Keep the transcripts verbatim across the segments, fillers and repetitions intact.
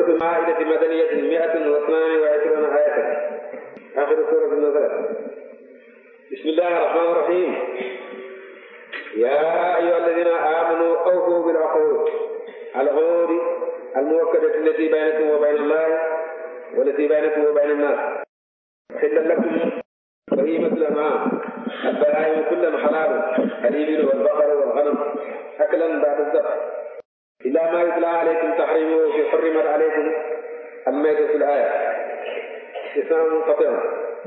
المائدة مدنية مئة واثنان وعشرون آية. آخر سورة النزل. بسم الله الرحمن الرحيم. يا أيها الذين آمنوا أوفوا بالعقود العقود المؤكدة التي بينكم وبين الله والتي بينكم وبين الناس. أحل لكم بهيمة الأنعام البهائم كلا حلال الإبل والبقر والغنم أكلا بعد الذبح إلا ما يتلى عليكم تحريمه في حرمت عليكم الميتة في الآية. إسلام منقطع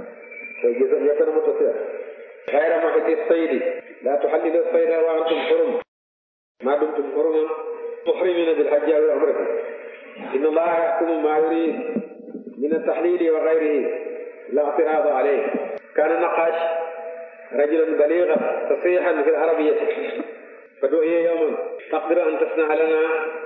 يكون متصل غير محل الصيد لا تحللوا الصيد وأنتم حرم ما دمتم حرما محرمين بالحج أو العمرة. إن الله يحكم ما يريد من التحليل وغيره لا اعتراض عليه. كان النقاش رجلا بليغا فصيحا في العربية فدعي يوما تقدر أن تصنع لنا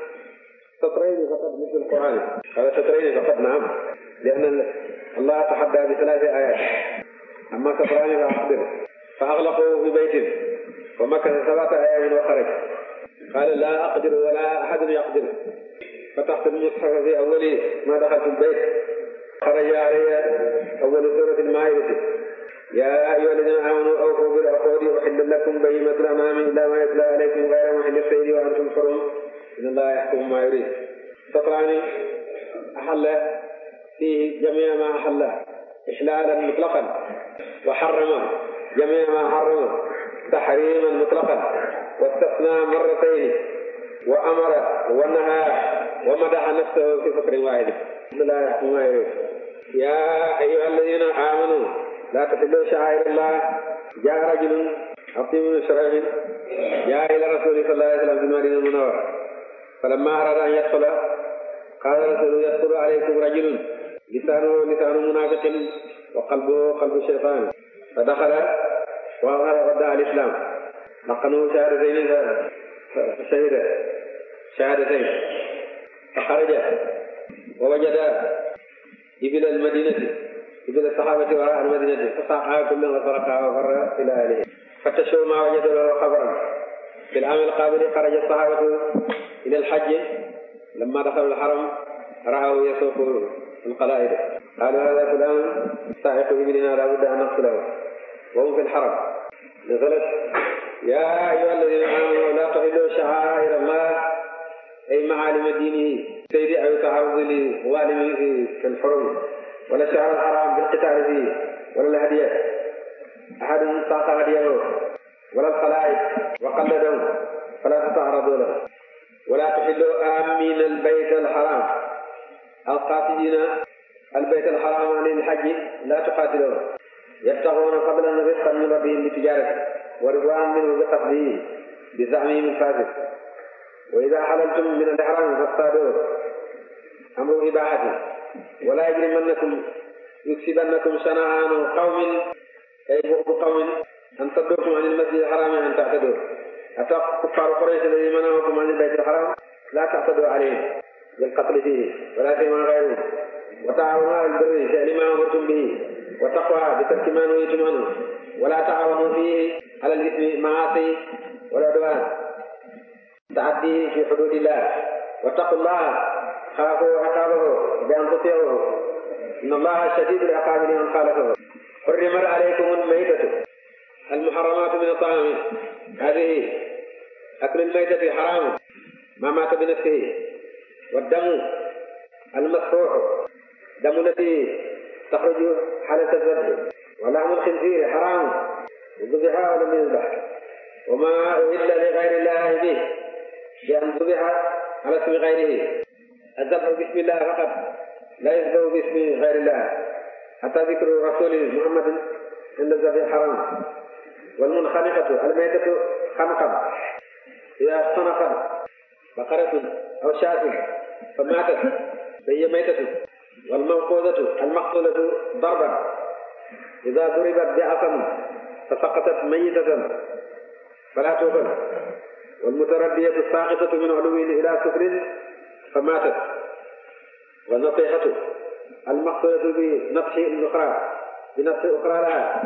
سطرين فقط مثل القرآن. هذا سطرين فقط نعم لأن الله تحدى بثلاث آيات أما سطران فأقدر. فأغلقوا في بيت ومكث سبعة أيام وخرج قال لا أقدر ولا أحد يقدر. فتحت المصحف في أول ما دخلت البيت خرج علي أول سورة المائدة يا أيها الذين آمنوا أوفوا بالعقود أحل لكم بهيمة الأنعام إلا ما يتلى عليكم غير محل الصيد وأنتم حرم إن الله يحكم ما يريد. سطران أحل فيه جميع ما أحل إحلالا مطلقا وحرم جميع ما حرم تحريما مطلقا واستثنى مرتين وأمر ونهى ومدح نفسه في سطر واحد. إن الله يحكم ما يريد. يا أيها الذين آمنوا لا تحلوا شعائر الله. جاء رجل عظيم من شريح جاء إلى رسول صلى الله عليه وسلم في المدينة المنورة فلما أراد أن يدخل قال رسول يدخل عليكم رجل لسانه لسان منافق وقلبه قلب الشيطان فدخل وأظهر ودع الإسلام لقنه شهادتين فشهد شهادتين فخرج ووجد إبل المدينة إبل الصحابة وراء المدينة فساقها كلها وسرقها وفر إلى أهله فتشوا ما وجدوا له خبرا. في العام القابل خرج الصحابة إلى الحج لما دخلوا الحرم رأوا يسوق القلائد قالوا هذا فلان سائق إبلنا لا بد أن نقتله وهم في الحرم. نزلت يا أيها الذين آمنوا لا تحلوا شعائر الله أي معالم دينه سيد أو تعرض لظالمه في الحرم ولا شهر الحرام بالقتال فيه ولا الهدية أحد ساق هديه ولا الخلائق وقلدهم فلا تتعرضوا له. ولا تحلوا آمين البيت الحرام القاصدين البيت الحرام عن الحج لا تقاتلوا يبتغون فضلا رزقا من ربهم بتجارته ورضوان منه بقصده بزعمهم الفاسد. وإذا حللتم من الإحرام فاصطادوا أمر إباحة ولا يجرمنكم يكسبنكم شنآن قوم أي بغض قوم أن صدوكم عن المسجد الحرام أن تعتدوا. أتى كفار قريش الذين منعوكم عن البيت الحرام لا تعتدوا عليهم بالقتل فيه ولا فيما غيره. وتعاونوا على البر فعل ما أمرتم به وتقوى بترك ما نهيتم عنه ولا تعاونوا فيه على الإثم معاصي والعدوان تعدي في حدود الله. واتقوا الله خافوا عقابه بأن تطيعوه إن الله شديد العقاب لمن خالفه. حرمت عليكم الميتة المحرمات من الطعام. هذه أكل الميتة حرام ما مات بنفسه. والدم المسفوح دم التي تخرج حالة الذبح. ولحم الخنزير حرام ذبح ولم يذبح. وما أهل لغير الله به بأن ذبح على اسم غيره. الذبح باسم الله فقط لا يذبح باسم غير الله حتى ذكر رسول محمد عند الذبح حرام. والمنخنقة الميتة خنقا إذا اختنقت بقرة أو شاة فماتت فهي ميتة. والموقوذة المقتولة ضربا إذا ضربت بعصا فسقطت ميتة فلا تؤكل. والمتردية الساقطة من علو إلى سفل فماتت. والنطيحة المقتولة بنطح الأخرى بنطح أخرى لها.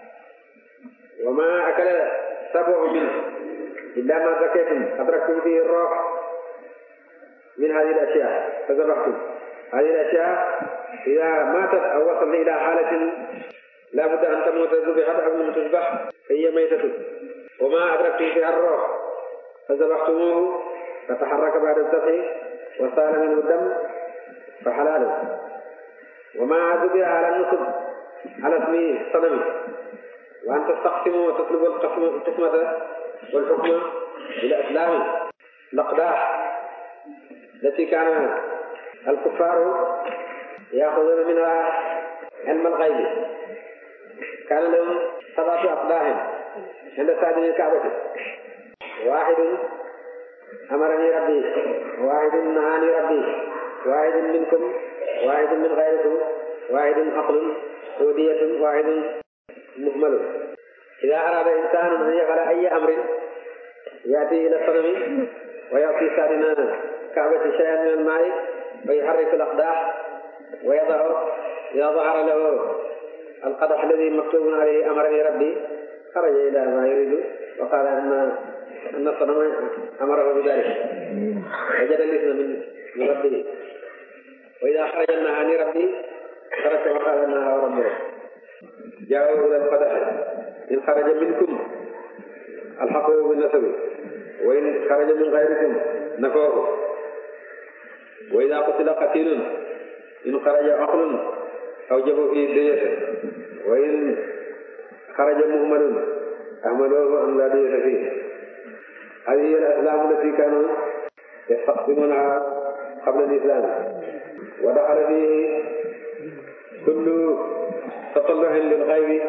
وما أكل سبع منه إلا ما زكيتم أدركتم فيه الروح من هذه الأشياء فذبحتم هذه الأشياء إذا ماتت أو وصلت إلى حالة لا بد أن تموت ذبحت قبل أن تذبح فهي ميتة. وما أدركتم فيها الروح فذبحتموه فتحرك بعد الذبح وصار منه الدم فحلال. وما ذبح على النصب على اسم صنم وأن تستقسموا وتطلبوا القسمة والحكم بالأسلام الأقداح التي كان الكفار يأخذون منها علم الغيب. كان لهم سبعة أقداح عند سادن الكعبة، واحد أمرني ربي، واحد نهاني ربي، واحد منكم، واحد من غيركم، واحد عقل، ودية، واحد مهمل. إذا أراد إنسان أن يفعل أي أمر يأتي إلى الصنم ويعطي سادن الكعبة شيئا من الماء ويحرك الأقداح ويضع إذا ظهر له القدح الذي مكتوب عليه أمرني ربي خرج إلى ما يريد وقال أن أن الصنم أمره بذلك وجد الإثم من ربه. وإذا خرج نهاني ربي ترك وقال أنها ربه. جاءوا إلى القدح إن خرج منكم الحقوا بالنسب وإن خرج من غيركم نفوه. وإذا قتل قتيل إن خرج عقل أوجبوا فيه دية وإن خرج مهمل أهملوه أن لا دية فيه. هذه الأسلام التي كانوا يستقسمونها قبل الإسلام. ودخل فيه كل تطلع للغيب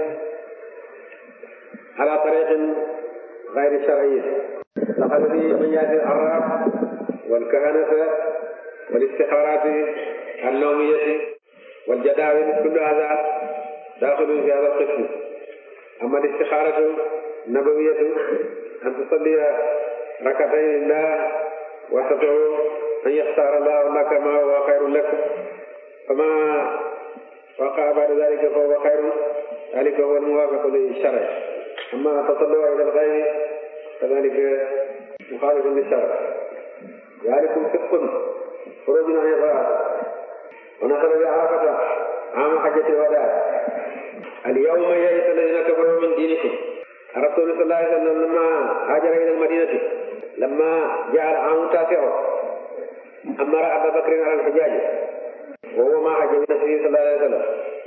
على طريق غير شرعي. دخل فيه من يأتي العراف والكهنة والاستخارات النومية والجداول، كل هذا داخل في هذا القسم. أما الاستخارة النبوية أن تصلي ركعتين لله وتدعو أن يختار الله لك ما هو خير لك، فما وقع بعد ذلك فهو خير، ذلك هو الموافق للشرع. أما تطلع إلى الغيب فذلك مخالف للشرع. ذلكم فسق خروج عن الطاعة. ونزل بعرفة عام حجة الوداع. اليوم يئس الذين كفروا من دينكم. الرسول صلى الله عليه وسلم لما هاجر إلى المدينة لما جاء العام التاسع أمر أبا بكر على الحجاج وهو ما حج بنفسه صلى الله عليه وسلم.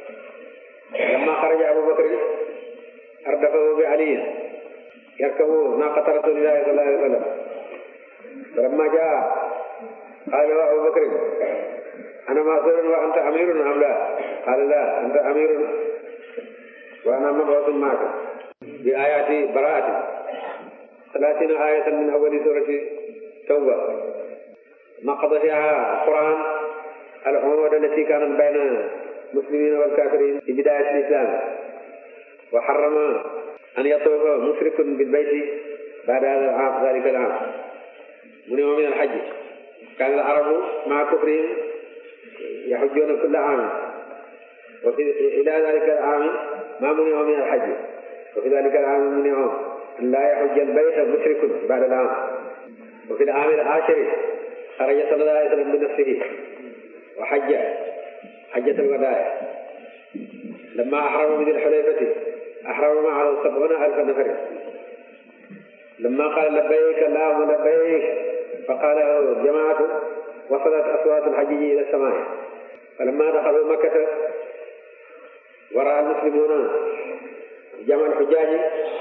لما خرج أبو بكر أردفه بعلي يركب ناقة رسول الله صلى الله عليه وسلم. فلما جاء قال له أبو بكر أنا مأسور وأنت أمير أم لا؟ قال لا، أنت أمير وأنا مبعوث معك بآيات براءة ثلاثين آية من أول سورة توبة نقض فيها القرآن العهود التي كانت بين المسلمين والكافرين في بداية الإسلام، وحرم أن يطوف مشرك بالبيت بعد هذا العام ذلك العام منهم من الحج. كان العرب مع كفرهم يحجون كل عام، وإلى ذلك العام ما منعوا من الحج، وفي ذلك العام منعوا أن لا يحج البيت مشرك بعد العام. وفي العام العاشر خرج صلى الله عليه وسلم بنفسه وحج حجة الوداع. لما أحرم من الحليفة أحرم معه سبعون ألف نفر. لما قال لبيك اللهم لبيك فقال جماعة وصلت أصوات الحجيج إلى السماء. فلما دخلوا مكة ورأى المسلمون جمع الحجاج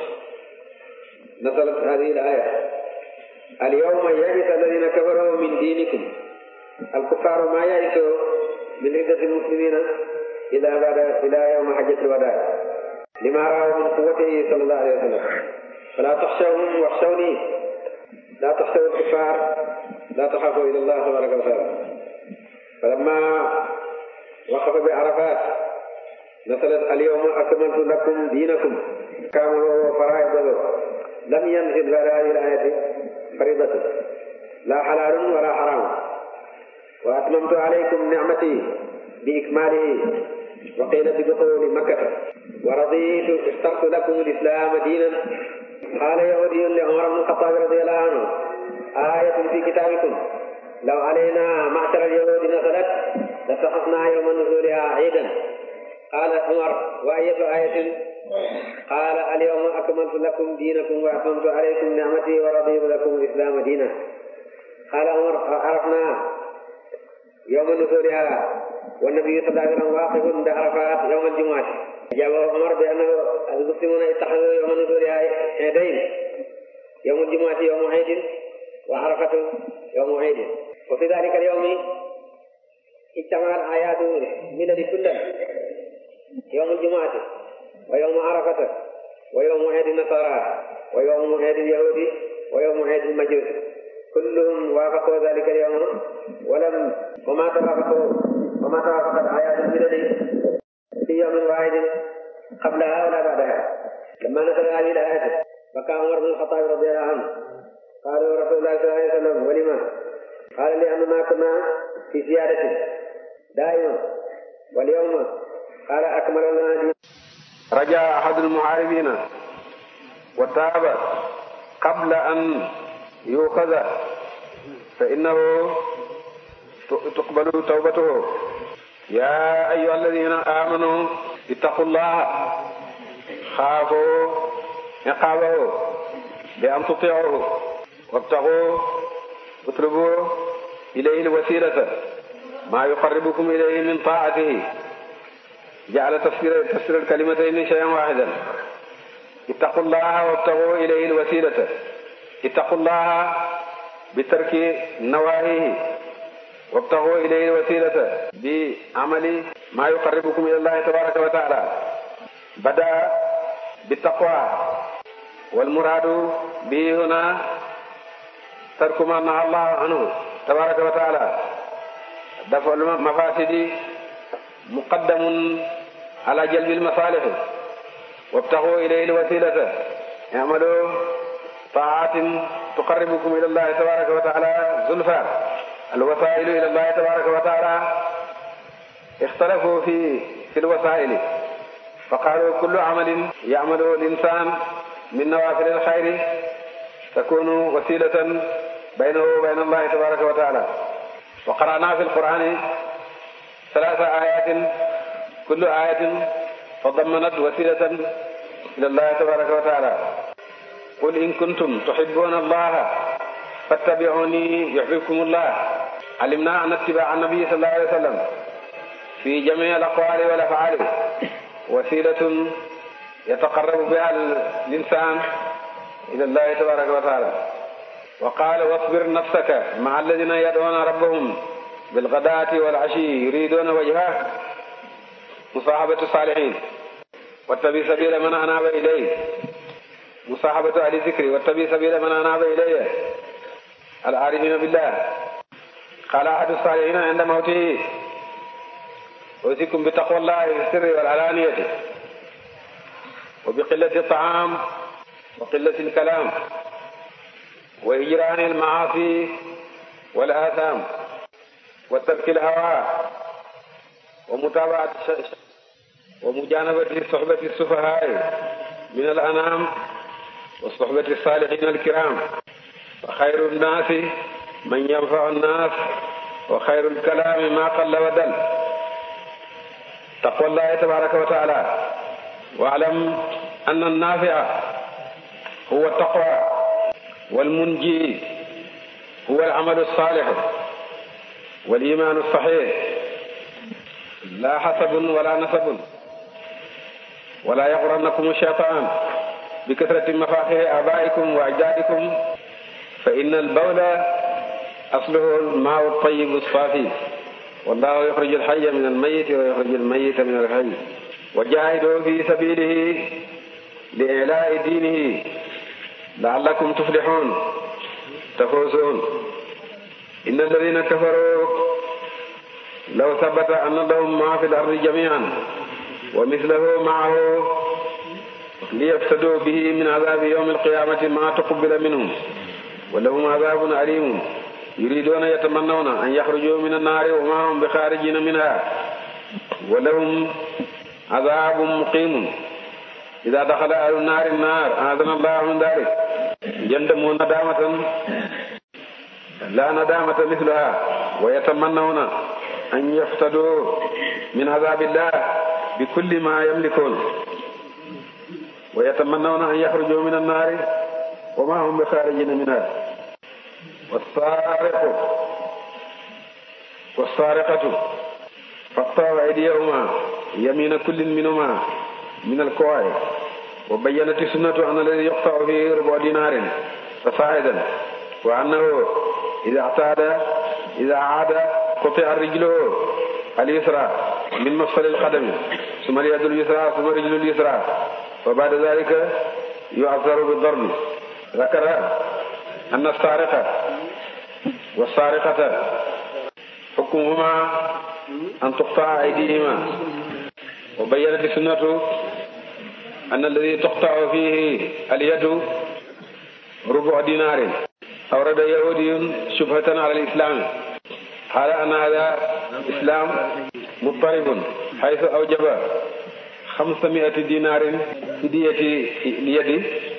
نزلت هذه الآية: اليوم يئس الذين كفروا من دينكم. الكفار ما يئسوا من عدة المسلمين إلى بعد إلى يوم حجة الوداع لما رأوا من قوته صلى الله عليه وسلم. فلا تخشوهم واخشوني، لا تخشوا الكفار، لا تخافوا إلى الله تبارك وتعالى. فلما وقف بعرفات نزلت اليوم أكملت لكم دينكم كاملوا وفرائضه. لم ينزل بعد هذه الآية فريضة لا حلال ولا حرام. وأتممت عليكم نعمتي بإكماله، وقيل بدخول مكة، ورضيت اخترت لكم الإسلام دينا. قال يهودي لعمر بن الخطاب رضي الله عنه: آية في كتابكم لو علينا معشر اليهود نزلت قال عمر وأية آية قال اليوم أكملت لكم دينكم وأتممت عليكم نعمتي ورضيت لكم الإسلام دينا. قال عمر عرفنا يوم نزولها والنبي صلى الله عليه وسلم واقف عند عرفات يوم الجمعة. أجاب عمر بأن المسلمون اتخذوا يوم نزولها عيدين، يوم الجمعة يوم عيد وعرفة يوم عيد. وفي ذلك اليوم اجتمع الآيات من كلها، يوم الجمعة ويوم عرفة ويوم عيد النصارى ويوم عيد اليهود ويوم عيد المجوس، كلهم وافقوا ذلك اليوم ولم وما توافقوا وما توافقت آيات الملل في يوم واحد قبلها ولا بعدها. لما نزل هذه الآيات بكى عمر بن الخطاب رضي الله عنه، قالوا رسول الله صلى الله عليه وسلم ولما؟ قال لأننا كنا في زيادة دائما واليوم قال أكمل لنا دين. رجع أحد المحاربين وتاب قبل أن يؤخذ فإنه تقبل توبته. يا أيها الذين آمنوا اتقوا الله خافوا عقابه بأن تطيعوه وابتغوا اطلبوا إليه الوسيلة ما يقربكم إليه من طاعته. جعل تفسير تفسير الكلمتين شيئا واحدا. اتقوا الله وابتغوا إليه الوسيلة. اتقوا الله بترك نواهيه وابتغوا إليه الوسيلة بعمل ما يقربكم إلى الله تبارك وتعالى. بدأ بالتقوى والمراد به هنا ترك ما نهى الله عنه تبارك وتعالى. دفع المفاسد مقدم على جلب المصالح. وابتغوا إليه الوسيلة اعملوا طاعات تقربكم إلى الله تبارك وتعالى زلفى. الوسائل إلى الله تبارك وتعالى اختلفوا في في الوسائل، فقالوا كل عمل يعمله الإنسان من نوافل الخير تكون وسيلة بينه وبين الله تبارك وتعالى. وقرأنا في القرآن ثلاث آيات كل آية تضمنت وسيلة إلى الله تبارك وتعالى. قل إن كنتم تحبون الله فاتبعوني يحببكم الله. علمنا أن اتباع النبي صلى الله عليه وسلم في جميع الأقوال والأفعال وسيلة يتقرب بها الإنسان إلى الله تبارك وتعالى. وقال واصبر نفسك مع الذين يدعون ربهم بالغداة والعشي يريدون وجهه مصاحبة الصالحين واتبع سبيل من أناب إليه. مصاحبة أهل الذكر واتبع سبيل من أناب إليه العارفين بالله. قال أحد الصالحين عند موته أوصيكم بتقوى الله في السر والعلانية وبقلة الطعام وقلة الكلام وهجران المعاصي والآثام وترك الهوى ومتابعة ومجانبة صحبة السفهاء من الأنام وصحبة الصالحين الكرام. وخير الناس من ينفع الناس وخير الكلام ما قل ودل. تقوى الله تبارك وتعالى. واعلم أن النافع هو التقوى والمنجي هو العمل الصالح والإيمان الصحيح، لا حسب ولا نسب. ولا يغرنكم الشيطان بكثرة مفاخر آبائكم وأجدادكم فإن البول أصله الماء الطيب الصافي والله يخرج الحي من الميت ويخرج الميت من الحي. وجاهدوا في سبيله لإعلاء دينه لعلكم تفلحون تفوزون. إن الذين كفروا لو ثبت أن لهم ما في الأرض جميعا ومثله معه ليفتدوا به من عذاب يوم القيامة ما تقبل منهم ولهم عذاب أليم. يريدون يتمنون أن يخرجوا من النار وما هم بخارجين منها ولهم عذاب مقيم. إذا دخل أهل النار النار أعاذنا الله من ذلك يندمون ندامة لا ندامة مثلها ويتمنون أن يفتدوا من عذاب الله bi kulli ma yamlikuun wa yatamannawna an yaxruju min annaari wa ma hum bi xaarijina minha wassaariqu wassaariqatu faqta'u aydiyahuma yamina kullin minhuma min alkuwaay wa bayyanati sunnatu anna alladi yuqta'u fi rubu dinaarin fasaa'idan wa annahu idha i'taada idha aada quti'a rijluhu al-yusra min mafsali al-qadami summa al-yadu al-yusra summa rijlu al-yusra wa ba'da dhalika yu'azzaru bid-darbi dhakara anna as-sariqa was-sariqata hukmuhuma an tuqta'a aydihima wa bayyanat sunnatu anna alladhi tuqta'u fihi al-yadu rubu' dinarin awrada yahudiyyun shubhatan ala al-islam qala anna hadha islam muttaribun haythu awjaba khamsami'ati dinarin fi diyati al-yadi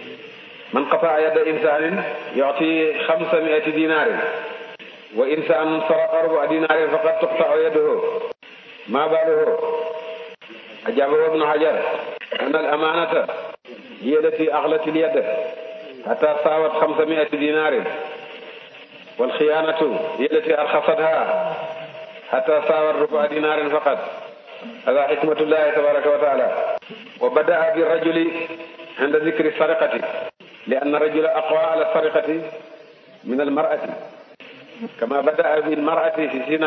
man qata'a yada insanin yu'ti khamsami'ati dinarin wa insan saraqa rubu' dinarin faqad tuqta'u yaduhu ma baluhu ajabahu ibn hajar anna al-amanata hiya allati aghlat al-yad hatta sawat khamsami'ati dinarin wal khiyanatu hiya allati arkhasatha hatta sawat rubu' dinarin faqat hadha hikmatullahi tabaraka wa ta'ala wa bada'a bir rajuli 'inda dhikri sariqati li'anna ar-rajula aqwa 'ala as-sariqati min al-mar'ati kama bada'a bil mar'ati fi zina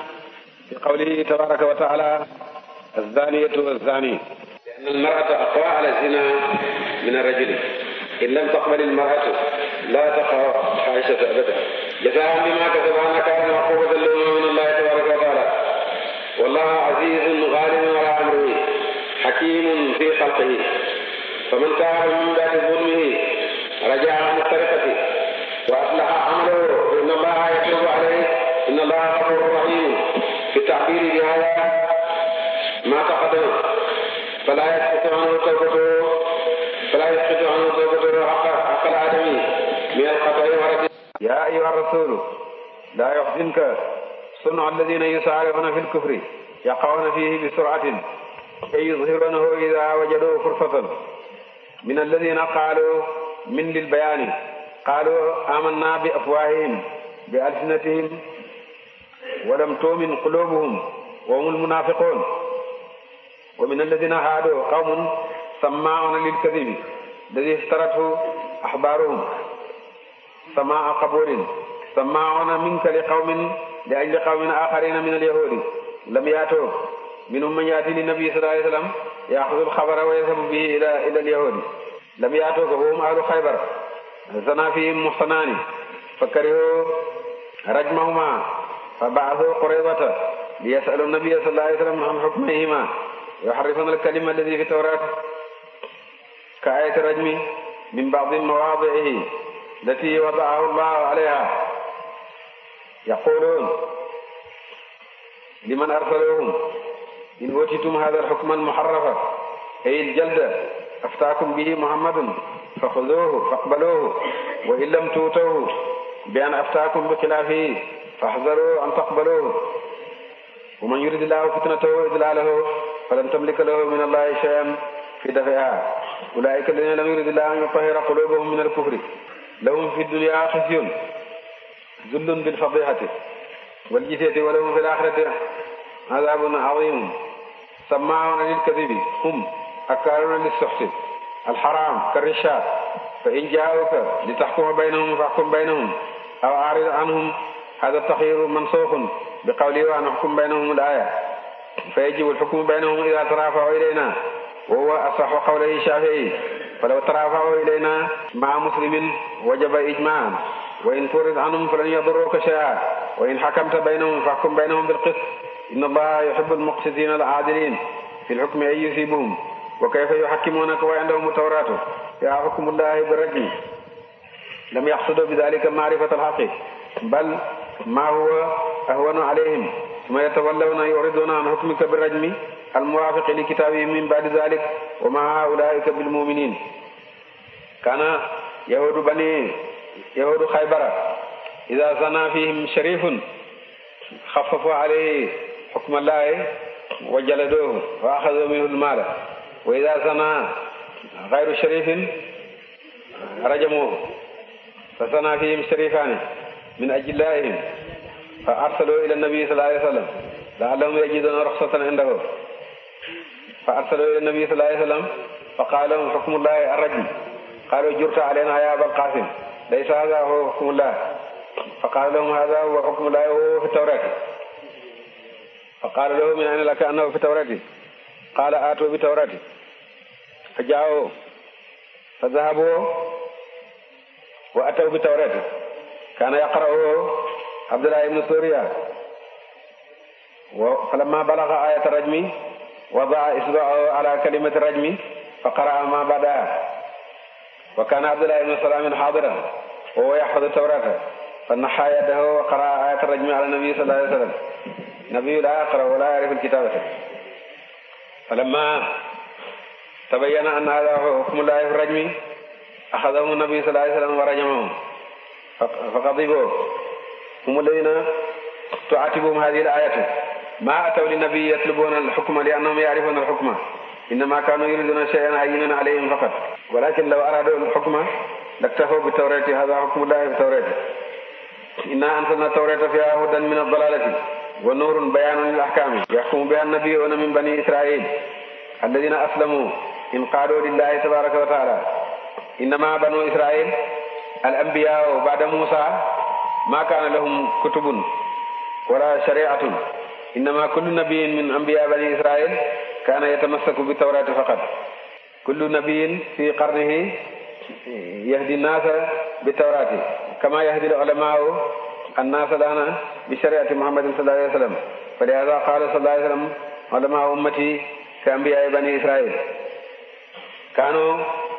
fi qawlihi tabaraka wa ta'ala az-zaniyatu waz-zani li'anna al-mar'ata aqwa 'ala az-zina min ar-rajuli in lam taqbal al-mar'atu la taqa fahishatan abadan jazaa'an bima kasaba nakalan wa 'uqubatan lahum min Allah tabaraka wa ta'ala wallahu 'azizun ghalibun 'ala amrihi hakimun fi khalqihi faman taaba min ba'di dhulmihi raja'a 'an as-sariqati wa aslaha 'amalahu inna Allaha yatubu 'alayhi inna Allaha ghafurur rahim fi at-ta'biri bi hadha ma taqaddama fala yasqutu 'anhu tawbatuhu fala yasqutu 'anhu tawbatuhu haqqa al-'adami min al-khata'i wa raddi ya ayyuha ar-rasul la yahzunka sun'u alladhina yusari'una fi al-kufri yaqa'una fihi bi sur'atin ay yuzhirunahu idha wajadu fursatan min alladhina qalu min lil-bayani qalu amanna bi afwahihim bi alsinatihim wa lam tu'min qulubuhum wa humul munafiqun wa min alladhina hadu qawmun samma'una lil-kadhibi alladhi iftarathu ahbaruhum sama'a qabulin samma'una minka liqawmin li'ajli qawmin akharina min al-yahudi lam yatu minhum man yati lin-nabi sallallahu alayhi wasallam ya'khudhu al-khabara wa yadhhabu bihi ila ila al-yahudi lam yatuka wa hum ahlu khaybar zana fihim muhsanani fakarihu rajmahuma faba'athu quraybata liyas'alu an-nabiyya sallallahu alayhi wasallam an hukmihima yuharrifuna al-kalima alladhi fi at-tawrat ka'ayati rajmi min ba'di mawadi'ihi allati wada'ahu Allah 'alayha yaqulun liman arsaluhum in utitum hadha al-hukma al-muharrafa ay al-jalda aftaakum bihi muhammadun faxuduuhu faqbaluuhu wa in lam tuutuuhu bi an aftaakum bi xilaafihi faxdaruu an taqbaluuhu wa man yurid illaahu fitnatahu wa idlaalahu falan tamlika lahu min allahi shay'an fi daf'ihaa ulaa'ika alladhiina lam yurid illaahu an yutahhira quluubahum min al-kufri lahum fi dunya khizyun zullun bil fadihati wal jizyati wa lahum fil aaxirati azaabun aziim sammaa'uuna lil kadhibi hum akaaluuna lis-suhti al-haraam ka-rishaad fa in jaa'uuka litahkuma baynahum fahkum baynahum aw a'rid anhum haadha at-takhyiiru mansuukhun bi qawlihi wa an ahkum baynahum al-aaya fa yajibu al-hukmu baynahum idhaa taraafa'uu ilaynaa wa huwa asahhu qawli Shaafi'i falaw taraafa'uu ilaynaa ma'a muslimin wajaba ijmaa'an wa in turid anhum falan yadurruuka shay'an wa in hakamta baynahum fahkum baynahum bil-qist inna Allaha yuhibbu al-muqsitiina al-'aadiliin fi al-hukmi an yusiibuhum wa kayfa yuhakkimuunaka wa indahum at-tawraatu fiihaa hukmu Llaahi bir-rajmi lam yaqsuduu bidhaalika ma'rifata al-haqqi bal maa huwa ahwanu 'alayhim thumma yatawallawna yu'riduuna an hukmika bir-rajmi al-muwaafiqi li kitaabihim min ba'di dhaalika wa maa haa'ulaa'ika bil-mu'miniin kaana yahuudu banii yahuudu Khaybara idhaa zanaa fiihim shariifun khaffafu 'alayhi hukma Llaahi wa jaladuhu wa axadu minhu al-maala wa ida sana gayru sharifin rajamuhu fa sana fihim sharifani min ajillaihim fa arsalu ila nabi sallallahu alayhi wa sallam la'allahum yajiduna ruxsatan indahu fa arsalu ila nabi sallallahu alayhi wa sallam fa qala lahum hukmullahi ar-rajm qalu jurta alayna ya abal qasim laysa hadha huwa hukmullah fa qala lahum hadha huwa hukmullahi wa huwa fi tawrati fa qala lahu min ayna laka annahu fi tawrati qala atu bi tawrati fa ja'u fa dhahabu wa ataw bi tawrati kana yaqra'u Abdullah ibn Suriya wa falamma balagha ayata rajmi wada'a isba'ahu ala kalimati rajmi fa qara'a ma bada'a wa kana Abdullah ibn Salam hadiran wa huwa yahfazu tawrata fa naha yadahu wa qara'a ayata rajmi ala nabi sallallahu alayhi wa sallam nabiyyu la yaqra wa la ya'rifu al-kitabata falamma tabayyana anna hadha huwa hukmu llahi fi rajmi akhadhahu an-nabi sallallahu alayhi wa sallam wa rajamahu fa ghadibu هم الذين تعاتبهم هذه الآية ما أتوا للنبي يطلبون الحكم لأنهم يعرفون الحكم إنما كانوا يريدون شيئا هينا عليهم فقط ولكن لو أرادوا الحكم لاكتفوا بالتوراة هذا حكم الله في التوراة إنا أنزلنا التوراة فيها هدى من الضلالة ونور بيان للأحكام يحكم بها النبيون من بني إسرائيل الذين أسلموا انقادوا لله تبارك وتعالى إنما بنو إسرائيل الأنبياء بعد موسى ما كان لهم كتب ولا شريعة إنما كل نبي من أنبياء بني إسرائيل كان يتمسك بالتوراة فقط كل نبي في قرنه يهدي الناس بالتوراة كما يهدي العلماء الناس الآن بشريعة محمد صلى الله عليه وسلم فلهذا قال صلى الله عليه وسلم علماء أمتي كأنبياء بني إسرائيل كانوا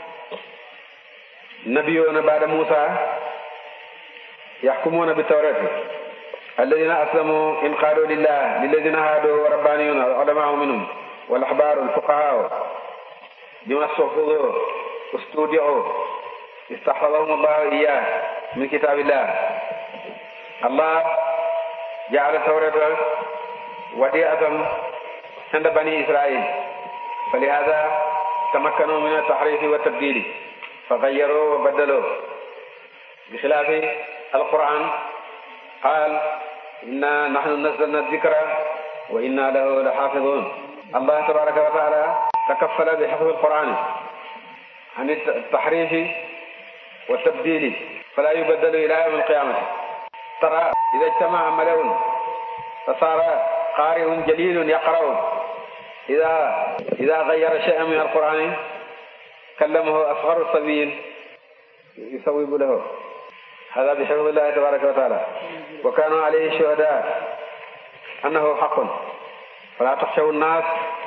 نبيون بعد موسى يحكمون بالتوراة الذين أسلموا انقادوا لله للذين هادوا وربانيون العلماء منهم والأحبار الفقهاء بما استحفظوا استودعوا استحفظهم الله إياه من كتاب الله الله جعل التوراة وديعة عند بني إسرائيل فلهذا تمكنوا من التحريف والتبديل فغيروا وبدلوا بخلاف القرآن قال إنا نحن نزلنا الذكر وإنا له لحافظون الله تبارك وتعالى تكفل بحفظ القرآن عن التحريف والتبديل فلا يبدل إلى يوم القيامة ترى إذا اجتمع ملأ فصار قارئ جليل يقرأ إذا إذا غير شيئا من القرآن كلمه أصغر الصبي يصوب له هذا بحفظ الله تبارك وتعالى وكانوا عليه شهداء أنه حق فلا تخشوا الناس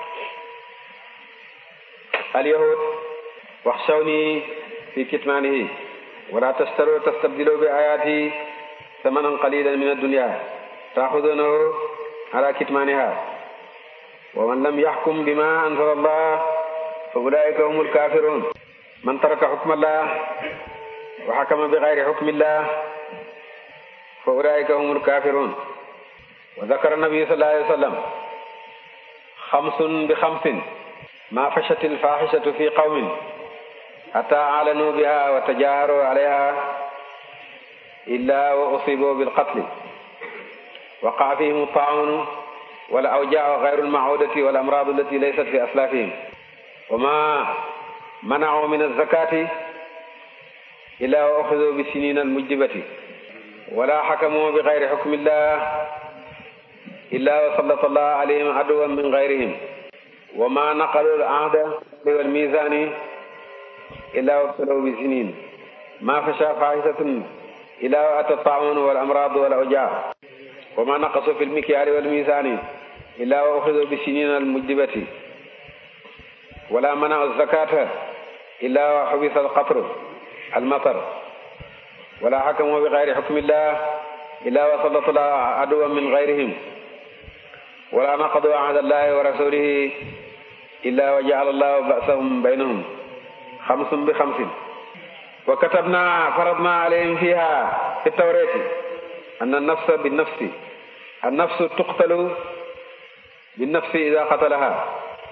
اليهود واخشوني في كتمانه ولا تشتروا تستبدلوا بآياتي ثمنا قليلا من الدنيا تأخذونه على كتمانها ومن لم يحكم بما أنزل الله فأولئك هم الكافرون من ترك حكم الله وحكم بغير حكم الله فأولئك هم الكافرون وذكر النبي صلى الله عليه وسلم خمس بخمس ما فشت الفاحشة في قوم حتى أعلنوا بها وتجاهروا عليها إلا وأصيبوا بالقتل وقع فيهم الطاعون والأوجاع غير المعودة والأمراض التي ليست في أسلافهم وما منعوا من الزكاة إلا وأخذوا بالسنين المجدبة ولا حكموا بغير حكم الله إلا وسلط الله عليهم عدوا من غيرهم وما نقلوا العهد والميزان إلا وابتلوا بالسنين ما فشى فاحشة إلا وأتى الطاعون والأمراض والأوجاع وما نقصوا في المكيال والميزان إلا وأخذوا بالسنين المجدبة ولا منعوا الزكاة إلا وحبس القطر المطر ولا حكموا بغير حكم الله إلا وسلط الله عدوا من غيرهم ولا نقضوا عهد الله ورسوله إلا وجعل الله بأسهم بينهم خمس بخمس وكتبنا فرضنا عليهم فيها في التوراة أن النفس بالنفس النفس تقتل بالنفس إذا قتلها،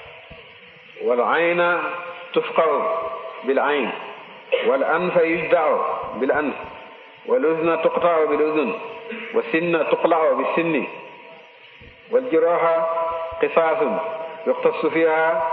والعين تفقع بالعين، والأنف يجدع بالأنف، والأذن تقطع بالأذن، والسن تقلع بالسن، والجراح قصاص يقتص فيها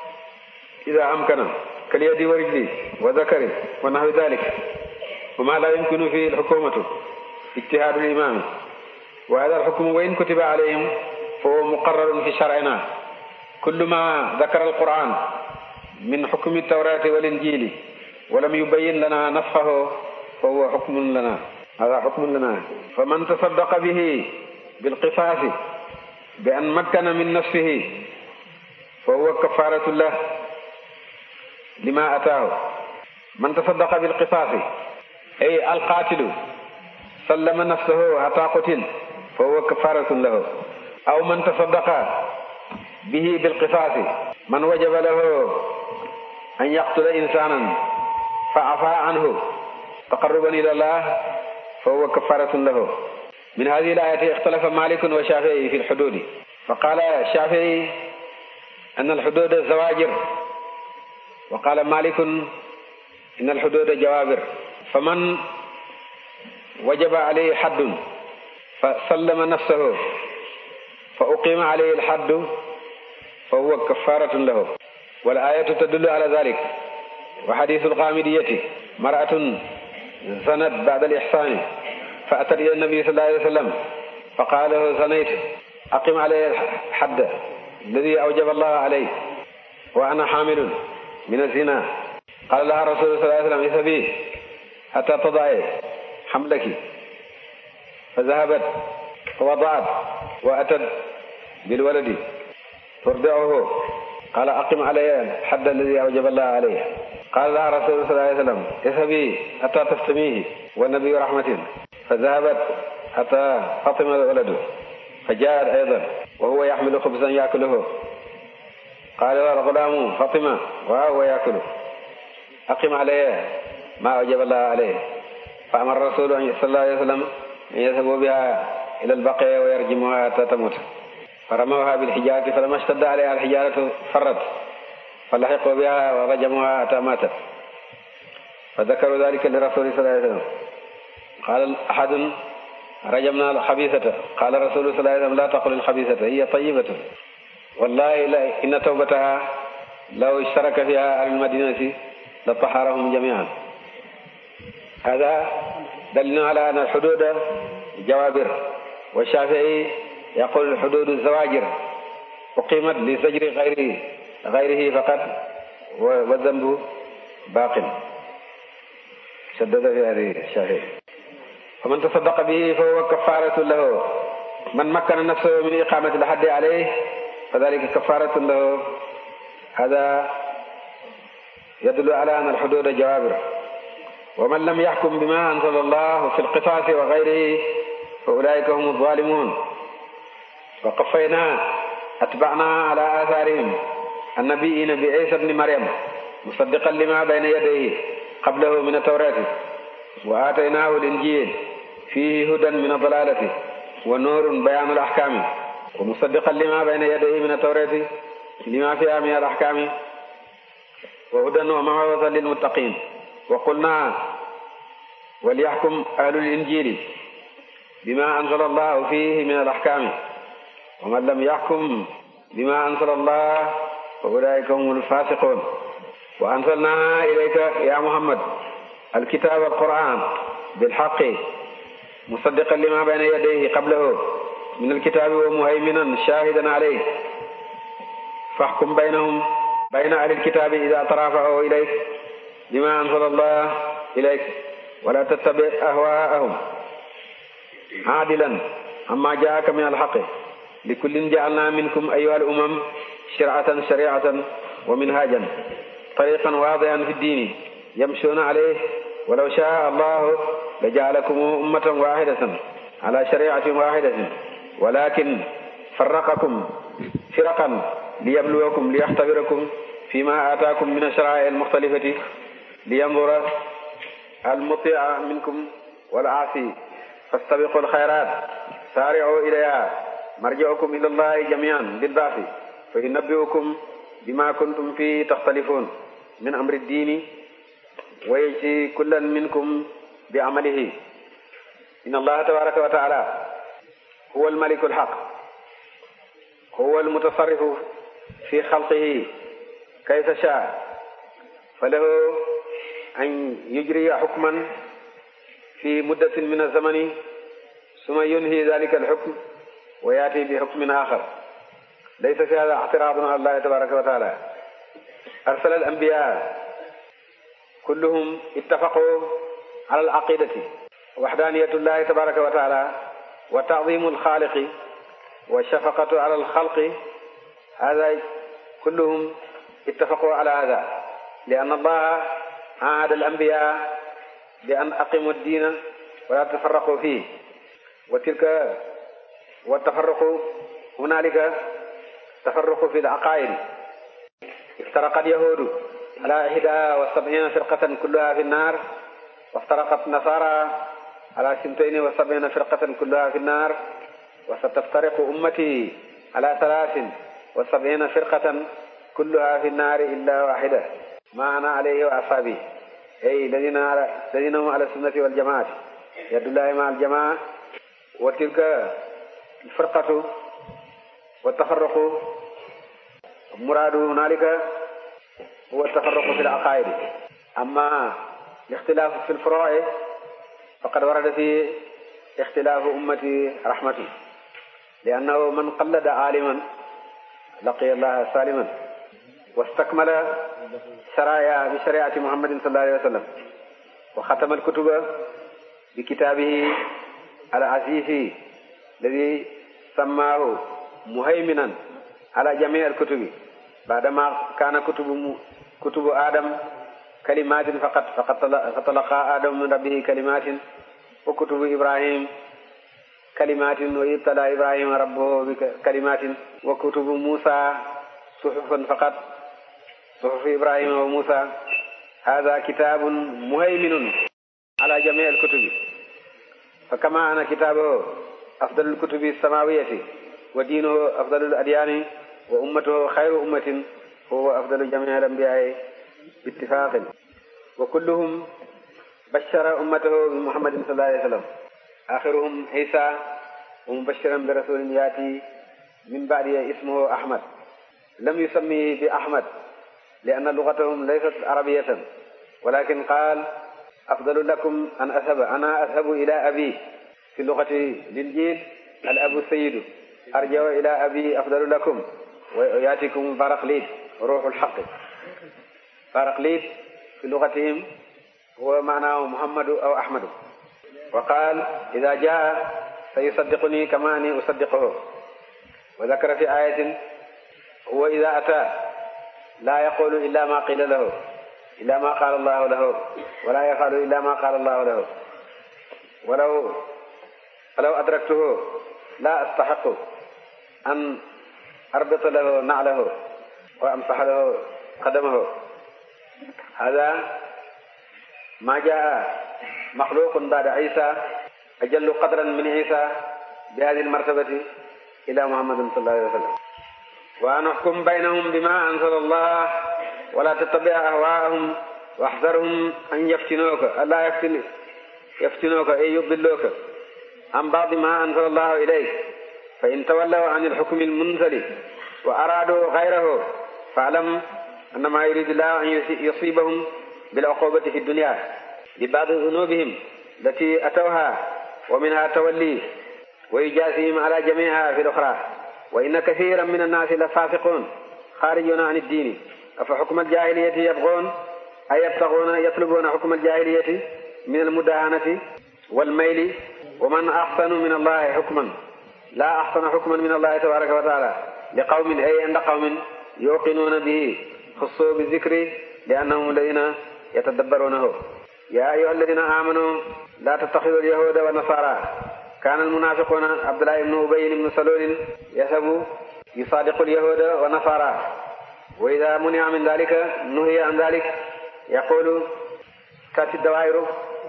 إذا أمكن كاليد ورجل وذكر ونحو ذلك، وما لا يمكن فيه الحكومة اجتهاد الإمام. وهذا الحكم وإن كتب عليهم فهو مقرر في شرعنا. كل ما ذكر القرآن من حكم التوراة والإنجيل ولم يبين لنا نسخه فهو حكم لنا، هذا حكم لنا. فمن تصدق به بالقصاص بأن مكن من نفسه فهو كفارة له لما أتاه. من تصدق بالقصاص أي القاتل سلم نفسه حتى قتل فهو كفارة له. أو من تصدق به بالقصاص من وجب له أن يقتل إنسانا فعفى عنه تقربا إلى الله فهو كفارة له. من هذه الآية اختلف مالك وشافعي في الحدود، فقال الشافعي أن الحدود زواجر، وقال مالك إن الحدود جوابر. فمن وجب عليه حد فسلم نفسه فأقيم عليه الحد فهو كفارة له، والآية تدل على ذلك. وحديث الغامدية مرأة زنت بعد الإحسان فأتت إلى النبي صلى الله عليه وسلم فقال له زنيت أقم عليه الحد الذي أوجب الله عليه وأنا حامل من الزنا. قال لها رسول الله صلى الله عليه وسلم اذهبي حتى تضعي حملك، فذهبت فوضعت وأتت بالولد ترضعه. قال أقم عليه الحد الذي أوجب الله عليه. قال لها رسول الله صلى الله عليه وسلم اذهبي حتى تفتميه والنبي رحمة، فذهبت حتى فطم الولد فجاءت أيضا وهو يحمل خبزا يأكله. قال له الغلام فطمة وهو يأكله أقم عليه ما أوجب الله عليه. فأمر الرسول صلى الله عليه وسلم أن يذهبوا بها إلى البقيع ويرجموها حتى تموت، فرموها بالحجارة فلما اشتد عليها الحجارة فرت فلحقوا بها ورجموها حتى ماتت. فذكروا ذلك لرسول صلى الله عليه وسلم. قال أحد رجمنا الخبيثة، قال رسول صلى الله عليه وسلم لا تقل الخبيثة هي طيبة، والله إن توبتها لو اشترك فيها أهل المدينة لطهرهم جميعا. هذا دلنا على أن الحدود جوابر، والشافعي يقول الحدود الزواجر أقيمت لزجر غيره غيره فقط والذنب باق. شدد في هذه الشافعي. فمن تصدق به فهو كفارة له. من مكن نفسه من إقامة الحد عليه فذلك كفارة له. هذا يدل على أن الحدود جوابر. ومن لم يحكم بما أنزل الله في القصاص وغيره فأولئك هم الظالمون. وقفينا أتبعنا على آثارهم النبيين بعيسى ابن مريم مصدقا لما بين يديه قبله من التوراة، وآتيناه الإنجيل فيه هدى من الضلالة ونور بيان الأحكام، ومصدقا لما بين يديه من التوراة لما فيها من الأحكام وهدى وموعظة للمتقين. وقلنا وليحكم أهل الإنجيل بما أنزل الله فيه من الأحكام، ومن لم يحكم بما أنزل الله فأولئك هم الفاسقون. وأنزلنا إليك يا محمد الكتاب والقرآن بالحق مصدقا لما بين يديه قبله من الكتاب ومهيمنا شاهدا عليه، فاحكم بينهم بين أهل الكتاب إذا ترافعوا إليك بما أنزل الله إليك ولا تتبع أهواءهم عادلا عما جاءك من الحق. لكل جعلنا منكم أيها الأمم شرعة شريعة ومنهاجا طريقا واضحا في الدين يمشون عليه، ولو شاء الله لجعلكم أمة واحدة على شريعة واحدة ولكن فرقكم فرقا ليبلوكم ليختبركم فيما آتاكم من الشرائع المختلفة لينظر المطيع منكم والعاصي. فاستبقوا الخيرات سارعوا إليها marji'ukum ila allahi jami'an bil ba'thi fa yunabbi'ukum bima kuntum fi takhtalifun min amri ad-dini wa yajzi kullan minkum bi amalihi inna allaha tabaraka wa ta'ala huwa al-maliku al-haq huwa al-mutasarrifu fi khalqihi kayfa sha'a falahu an yujriya hukman fi muddatin min az-zamani summa yunhi dhalika al-hukm wa yati bi hukmin akhar laysa fi hadha i'tiradun ala Allah tabaraka wa ta'ala arsala al-anbiya kulluhum ittafaqu ala al-aqidati wahdaniyatu Allah tabaraka wa ta'ala wa ta'zimu al-khaliqi wa shafaqatu ala al-khalqi hadha kulluhum ittafaqu ala hadha li'anna Allah عاهد الأنبياء بأن أقيموا الدين ولا تفرقوا فيه وتلك والتفرق هنالك تفرق في العقائد افترق اليهود على إحدى وسبعين فرقة كلها في النار وافترقت النصارى على سنتين وسبعين فرقة كلها في النار وستفترق أمتي على ثلاث وسبعين فرقة كلها في النار إلا واحدة ما أنا عليه وأصحابي أي الذين على الذين هم على السنة والجماعة يد الله مع الجماعة وتلك الفرقة والتفرق مراد هنالك هو التفرق في العقائد أما الاختلاف في الفروع فقد ورد في اختلاف أمتي رحمة لأنه من قلد عالما لقي الله سالما واستكمل شرائع بشريعة محمد صلى الله عليه وسلم وختم الكتب بكتابه العزيز الذي سماه مهيمنا على جميع الكتب بعدما كان كتب كتب آدم كلمات فقط فقد تلقى آدم من ربه كلمات وكتب إبراهيم كلمات وابتلى إبراهيم ربه بكلمات وكتب موسى صحفا فقط صحف إبراهيم وموسى هذا كتاب مهيمن على جميع الكتب فكما أن كتابه أفضل الكتب السماوية ودينه أفضل الأديان وأمته خير أمة هو أفضل جميع الأنبياء باتفاق وكلهم بشر أمته بمحمد صلى الله عليه وسلم آخرهم عيسى ومبشرا برسول يأتي من بعد اسمه أحمد لم يسميه بأحمد لأن لغتهم ليست عربية ولكن قال أفضل لكم أن أذهب أنا أذهب إلى أبي في لغة الإنجيل الأب السيد أرجع إلى أبي أفضل لكم ويأتيكم بارقليد روح الحق بارقليد في لغتهم هو معناه محمد أو أحمد وقال إذا جاء سيصدقني كما أني أصدقه وذكر في آية هو إذا أتى لا يقول إلا ما قيل له إلا ما قال الله له ولا يفعل إلا ما قال الله له ولو ولو أدركته لا أستحق أن أربط له نعله وأمسح له قدمه هذا ما جاء مخلوق بعد عيسى أجل قدرا من عيسى بهذه المرتبة إلى محمد صلى الله عليه وسلم وأن أحكم بينهم بما أنزل الله ولا تتبع أهواءهم واحذرهم أن يفتنوك ألا يفتن يفتنوك أي يضلوك عن بعض ما أنزل الله إليك فإن تولوا عن الحكم المنزل وأرادوا غيره فاعلم أن ما يريد الله أن يصيبهم بالعقوبة في الدنيا لبعض ذنوبهم التي أتوها ومنها تولي ويجازيهم على جميعها في الأخرى وإن كثيرا من الناس لفاسقون خارجون عن الدين أفحكم الجاهلية يبغون أي يبتغون يطلبون حكم الجاهلية من المداهنة والميل ومن أحسن من الله حكما لا أحسن حكما من الله تبارك وتعالى لقوم أي عند قوم يوقنون به خصوا بالذكر لأنهم الذين يتدبرونه يا أيها الذين آمنوا لا تتخذوا اليهود والنصارى كان المنافقون عبد الله بن أبي بن سلول يذهب يصادق اليهود والنصارى وإذا منع من ذلك نهي عن ذلك يقول تأتي الدوائر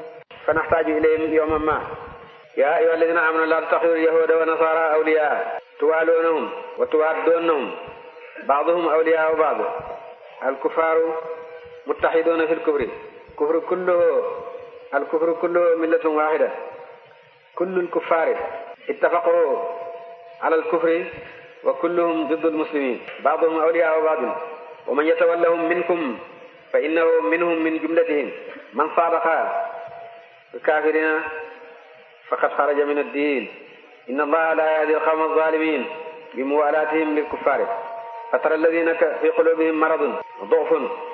فنحتاج إليهم يوما ما يا أيها الذين آمنوا لا تتخذوا اليهود والنصارى أولياء توالونهم وتوادونهم بعضهم أولياء بعض. الكفار متحدون في الكفر كفر كله الكفر كله ملة واحدة. كل الكفار اتفقوا على الكفر وكلهم ضد المسلمين بعضهم أولياء بعض. ومن يتولهم منكم فإنه منهم من جملتهم من صادق الكافرين فقد خرج من الدين. إن الله لا يهدي القوم الظالمين بموالاتهم للكفار. فترى الذين في قلوبهم مرض ضعف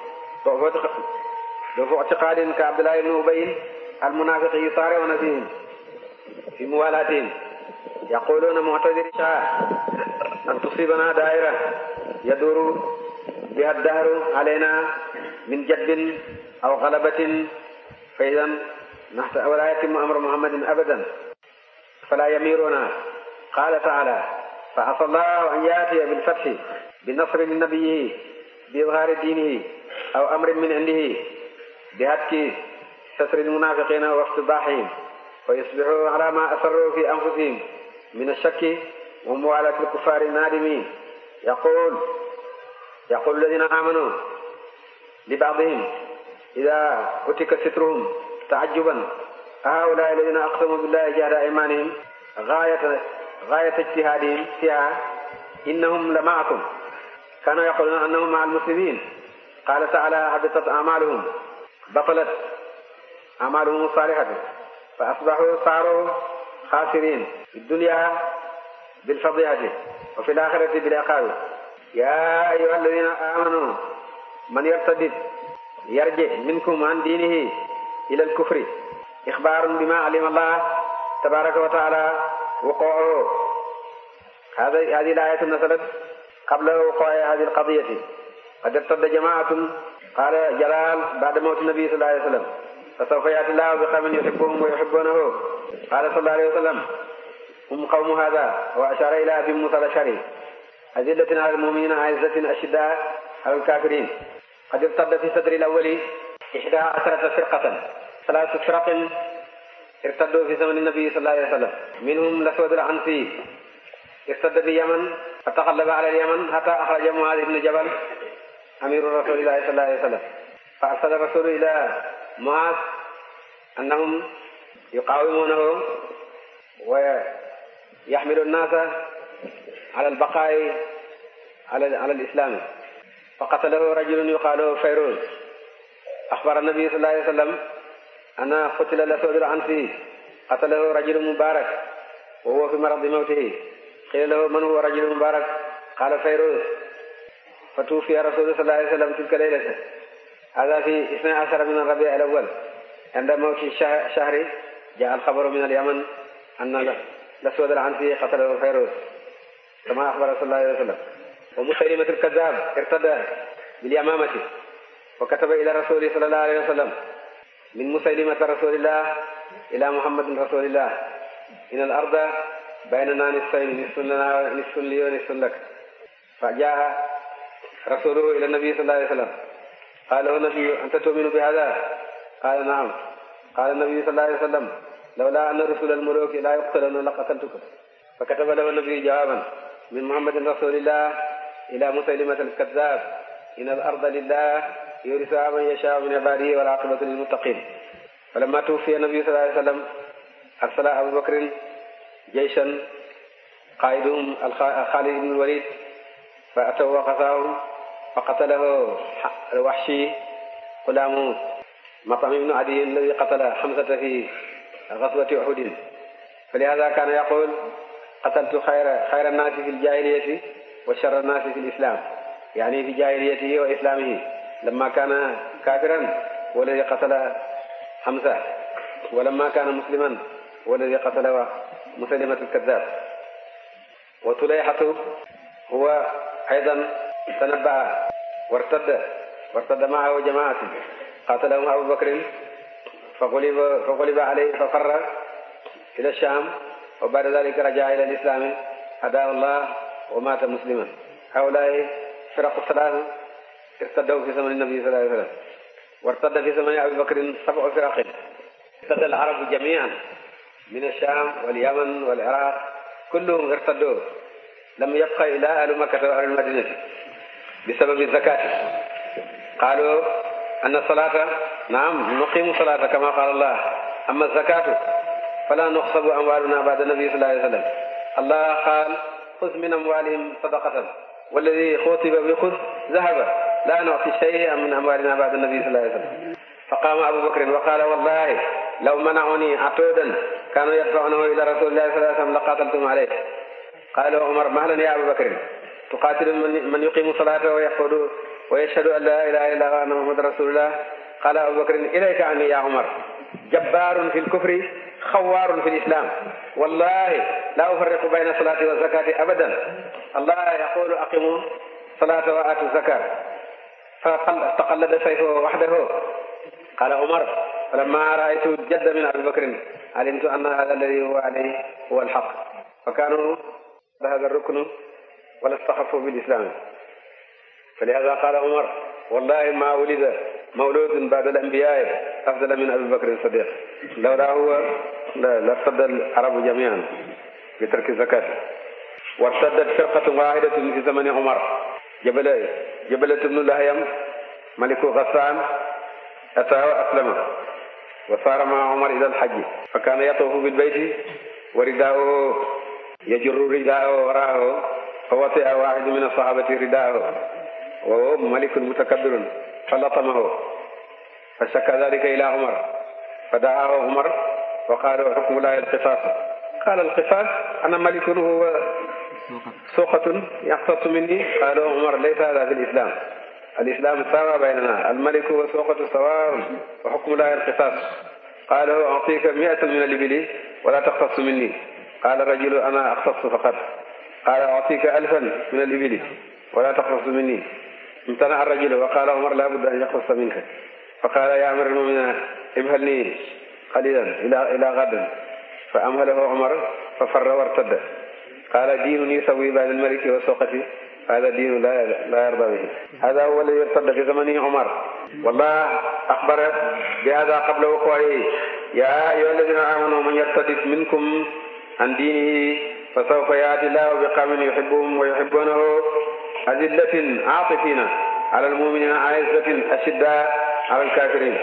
ضعف اعتقاد كعبد الله بن أبي المنافق يصارعون فيهم في موالاتهم يقولون معتذر شاء أن تصيبنا دائرة يدور بها الدهر علينا من جد أو غلبة فإذا نحت ولا يتم أمر محمد أبدا فلا يميرنا. قال تعالى فعسى الله أن يأتي بالفتح بالنصر لنبيه بإظهار دينه أو أمر من عنده بهتك ستر المنافقين وافتضاحهم ويصبحوا على ما أسروا في أنفسهم من الشك وموالاة الكفار النادمين. يقول يقول الذين آمنوا لبعضهم إذا أتك سترهم تعجبا هؤلاء الذين أقسموا بالله جهد أيمانهم غاية غاية اجتهادهم فيها إنهم لمعكم كانوا يقولون أنهم مع المسلمين. قال تعالى حبطت أعمالهم بطلت أعمالهم الصالحة فأصبحوا صاروا خاسرين في الدنيا بالفضيحة وفي الآخرة بالعقاب. يا أيها الذين آمنوا من يرتد يرجع منكم عن دينه إلى الكفر إخبار بما علم الله تبارك وتعالى وقوعه. هذه هذه الآية نزلت قبل وقوع هذه القضية. قد ارتد جماعة قال جلال بعد موت النبي صلى الله عليه وسلم فسوف يأتي الله بقوم يحبهم ويحبونه. قال صلى الله عليه وسلم هم قوم هذا وأشار إلى أبي موسى الأشعري أذلة على المؤمنين عزة أشداء على الكافرين. قد ارتد في صدر الأول إحدى عشرة فرقة ثلاث فرق ارتدوا في زمن النبي صلى الله عليه وسلم. منهم الأسود العنسي ارتد باليمن فتغلب على اليمن حتى أخرج معاذ بن جبل أمير رسول الله صلى الله عليه وسلم. فأرسل الرسول إلى معاذ أنهم يقاومونه ويحمل الناس على البقاء على على الإسلام. فقتله رجل يقال فيروز. أخبر النبي صلى الله عليه وسلم أن قتل الأسود العنسي قتله رجل مبارك وهو في مرض موته. قيل له من هو رجل مبارك؟ قال فيروز. فتوفي رسول صلى الله عليه وسلم تلك الليلة. هذا في اثني عشر من الربيع الأول. عند موت الشهر جاء الخبر من اليمن أن الأسود العنسي قتله فيروز كما أخبر صلى الله عليه وسلم. ومسيلمة الكذاب ارتدى باليمامة وكتب إلى الرسول صلى الله عليه وسلم من مسيلمة رسول الله إلى محمد رسول الله إن الأرض بيننا نصفين نصف لنا نصف لي ونصف لك. فجاء رسوله إلى النبي صلى الله عليه وسلم قال له النبي أنت تؤمن بهذا؟ قال نعم. قال النبي صلى الله عليه وسلم لولا أن رسول الملوك لا يقتلون لقتلتك. فكتب له النبي جوابا من محمد رسول الله إلى مسيلمة الكذاب إن الأرض لله يورثها من يشاء من عباده والعاقبة للمتقين. فلما توفي النبي صلى الله عليه وسلم أرسل أبو بكر جيشا قائدهم خالد بن الوليد فأتوا وقتاهم فقتله الوحشي غلام مطعم بن عدي الذي قتل حمزة في غزوة أحد. فلهذا كان يقول قتلت خير خير الناس في الجاهلية وشر الناس في الإسلام، يعني في جاهليته وإسلامه لما كان كافرا والذي قتل حمزة، ولما كان مسلما والذي قتل مسلمة الكذاب. وطليحة هو أيضا تنبأ وارتد وارتد معه جماعة قاتلهم أبو بكر فغلب, فغلب عليه ففر إلى الشام وبعد ذلك رجع إلى الإسلام هداه الله ومات مسلما. هؤلاء فرق الثلاث ارتدوا في زمن النبي صلى الله عليه وسلم. وارتد في زمن أبي بكر سبع فرق. ارتد العرب جميعا من الشام واليمن والعراق كلهم ارتدوا لم يبقى إلا أهل مكة وأهل المدينة بسبب الزكاة. قالوا أن الصلاة نعم نقيم الصلاة كما قال الله، أما الزكاة فلا نخصب أموالنا بعد النبي صلى الله عليه وسلم. الله قال خذ من أموالهم صدقة، والذي خوطب بخذ ذهب لا نعطي شيئا من أموالنا بعد النبي صلى الله عليه وسلم. فقام أبو بكر وقال والله لو منعوني عتودا كانوا يدفعونه إلى رسول الله صلى الله عليه وسلم لقاتلتم عليه. قال عمر مهلا يا أبو بكر تقاتل من يقيم الصلاة ويحفظ ويشهد أن لا إله إلا الله وأن محمد رسول الله. قال أبو بكر إليك عني يا عمر، جبار في الكفر خوار في الإسلام، والله لا أفرق بين الصلاة والزكاة أبدا. الله يقول أقيموا الصلاة وآتوا الزكاة، فاستقلد سيفه وحده. قال عمر فلما رأيت الجد من أبي بكر علمت أن هذا الذي هو عليه هو الحق، فكانوا بهذا الركن ولا استخفوا بالإسلام. فلهذا قال عمر والله ما ولد مولود بعد الأنبياء أفضل من أبي بكر الصديق، لولا هو لارتد العرب جميعا بترك الزكاة. وارتدت فرقة واحدة في زمن عمر، جبل جبلة بن لهيم ملك غسان أتاه أسلم وصار مع عمر إلى الحج، فكان يطوف بالبيت ورداءه يجر رداءه وراءه، فوطئ واحد من الصحابة رداءه وهو ملك متكبر فلطمه، فشكى ذلك إلى عمر فدعاه عمر وقال حكم الله القصاص. قال القصاص أنا ملك هو سوقة يقتص مني. قال عمر ليس هذا في الإسلام، الإسلام ساوى بيننا، الملك وسوقة سواء وحكم الله القصاص. قال أعطيك مئة من الإبل ولا تقتص مني. قال الرجل أنا أقتص فقط. قال أعطيك ألفا من الإبل ولا تقتص مني. امتنع الرجل وقال عمر لا بد أن يقتص منك. فقال يا أمير المؤمنين امهلني قليلا إلى إلى غد، فأمهله عمر ففر وارتد. قال دين يسوي بين الملك والسوقة، هذا دين لا لا يرضى به. هذا هو الذي ارتد في زمن عمر، والله أخبر بهذا قبل وقوعه. يا أيها الذين آمنوا من يرتد منكم عن دينه فسوف يأتي الله بقوم يحبهم ويحبونه أذلة عاطفين على المؤمنين أعزة أشداء على الكافرين.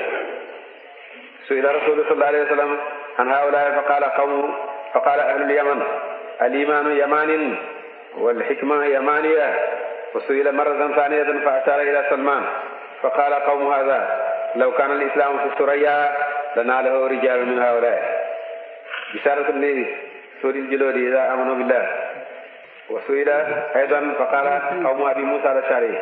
سئل رسول صلى الله عليه وسلم عن هؤلاء فقال قوم فقال أهل اليمن الإيمان يمان والحكمة يمانية. وسئل مرة ثانية فأشار إلى سلمان فقال قوم هذا لو كان الإسلام في الثريا لناله رجال من هؤلاء. بشارة لسوري الجلود إذا آمنوا بالله. وسئل أيضا فقال قوم أبي موسى الأشعري.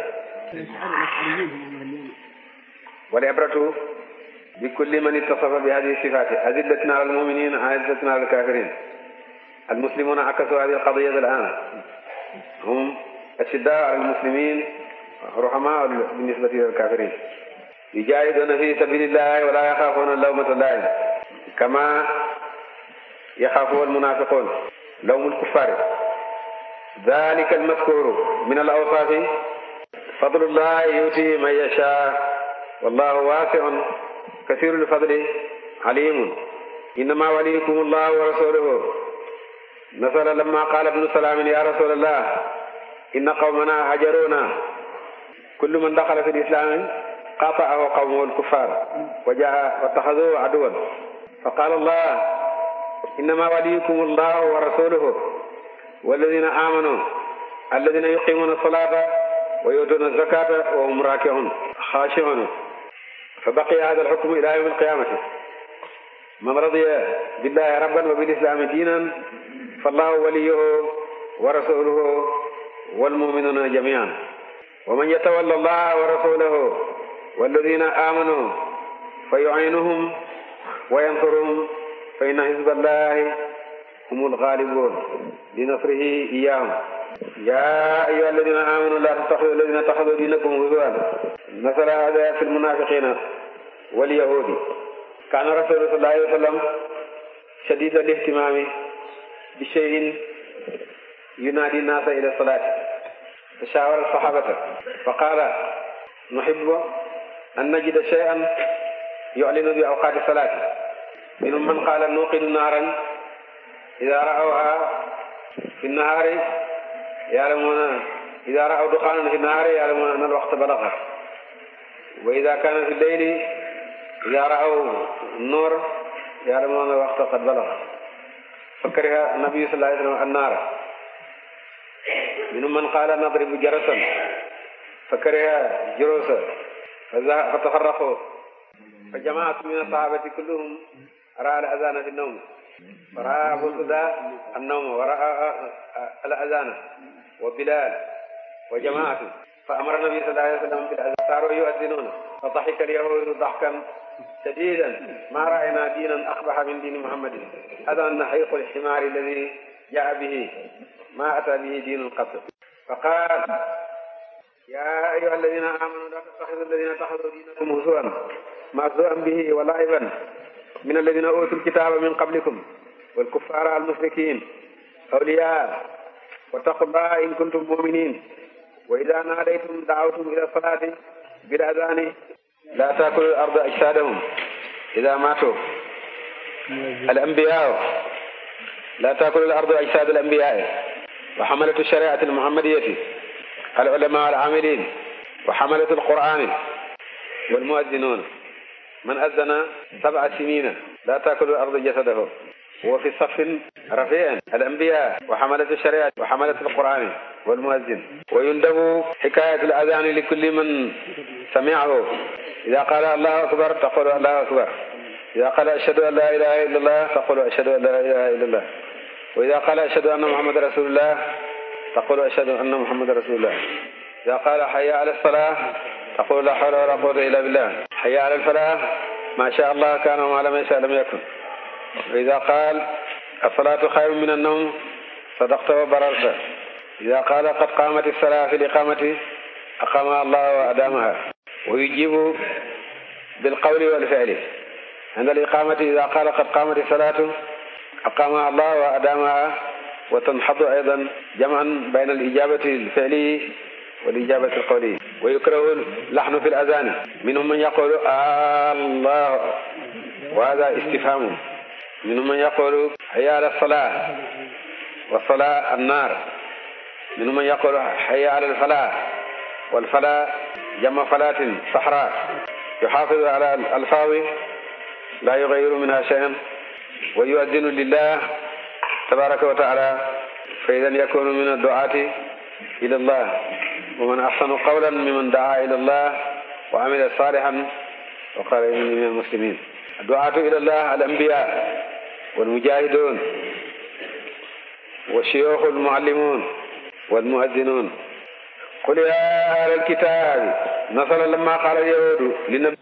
والعبرة بكل من اتصف بهذه الصفات أذلة على المؤمنين أعزة على الكافرين. المسلمون عكسوا هذه القضية الآن، هم أشداء على المسلمين رحماء بالنسبة للكافرين، يجاهدون في سبيل الله ولا يخافون لومة لائم كما يخافون المنافقون لوم الكفار. ذلك المذكور من الأوصاف فضل الله يؤتيه من يشاء والله واسع كثير الفضل عليم. إنما وليكم الله ورسوله. مثلا لما قال ابن سلام يا رسول الله إن قومنا هجرونا، كل من دخل في الإسلام قاطعه قومه الكفار وجاء واتخذوه عدوا. فقال الله إنما وليكم الله ورسوله والذين آمنوا الذين يقيمون الصلاة ويؤتون الزكاة وهم راكعون خاشعون. فبقي هذا الحكم إلى يوم القيامة. من رضي بالله ربا وبالإسلام دينا فالله وليه ورسوله والمؤمنون جميعا. ومن يتولى الله ورسوله والذين آمنوا فيعينهم وينصرهم فإن حزب الله هم الغالبون لنصره إياهم. يا أيها الذين آمنوا لا تتخذوا الذين اتخذوا دينكم هزوا. مثل هذا في المنافقين واليهود. كان رسول الله صلى الله عليه وسلم شديد الاهتمام بشيء ينادي الناس إلى الصلاة، فشاور الصحابة فقال نحب أن نجد شيئا يعلن بأوقات الصلاة. منهم من قال نوقد نارا إذا رأوها في النهار يعلمون إذا رأوا دخانا في النهار يعلمون أن الوقت بلغ، وإذا كان في الليل إذا رأوا النور يعلمون أن الوقت قد بلغ. فكره النبي صلى الله عليه وسلم النار. منهم من قال نضرب جرسا فكره جروسا فتفرقوا، فجماعة من الصحابة كلهم رأى الأذان في النوم، فرأى أبو الهدى النوم ورأى الأذان وبلال وجماعة، فأمر النبي صلى الله عليه وسلم بالأذان صاروا يؤذنون، فضحك اليهود ضحكا شديدا ما رأينا دينا أقبح من دين محمد، هذا النحيق الحمار الذي جاء به ما أتى به دين قط. فقال يا أيها الذين آمنوا لا تتخذوا الذين اتخذوا دينكم هزوا مهزوءا به ولعبا من الذين أوتوا الكتاب من قبلكم والكفار المشركين أولياء واتقوا الله إن كنتم مؤمنين، وإذا ناديتم دعوتم إلى الصلاة بالأذان لا تأكلوا الأرض أجسادهم إذا ماتوا. الأنبياء لا تأكلوا الأرض أجساد الأنبياء وحملة الشريعة المحمدية العلماء العاملين وحملة القرآن والمؤذنون. من أذن سبع سنين لا تأكل الأرض جسده، وفي صف رفيع الأنبياء وحملة الشريعة وحملة القرآن والمؤذن. ويندب حكاية الأذان لكل من سمعه، إذا قال الله أكبر تقول الله أكبر، إذا قال أشهد أن لا إله إلا الله تقول أشهد أن لا إله إلا الله، وإذا قال أشهد أن محمد رسول الله تقول أشهد أن محمد رسول الله، إذا قال حي على الصلاة تقول لا حول ولا قوة إلا بالله، حي على الفلاح ما شاء الله كان وما لم يشاء لم يكن، وإذا قال الصلاة خير من النوم صدقت وبررت، إذا قال قد قامت الصلاة في الإقامة أقامها الله وأدامها. ويجيب بالقول والفعل عند الإقامة، إذا قال قد قامت الصلاة أقامها الله وأدامها. وتنحض أيضا جمعا بين الإجابة الفعلية والإجابة القولية. ويكره اللحن في الأذان، منهم من يقول آه الله وهذا استفهام، منهم من يقول حي على الصلاة والصلاة النار، منهم من يقول حي على الفلاح والفلاح جمع فلاة صحراء، يحافظ على الألفاظ لا يغير منها شيئا ويؤذن لله تبارك وتعالى، فإذا يكون من الدعاة إلى الله. ومن أحسن قولا ممن دعا إلى الله وعمل صالحا وقال إنني من المسلمين. الدعاة إلى الله الأنبياء والمجاهدون والشيوخ المعلمون والمؤذنون. قل يا أهل الكتاب نصر لما قال اليهود للنبي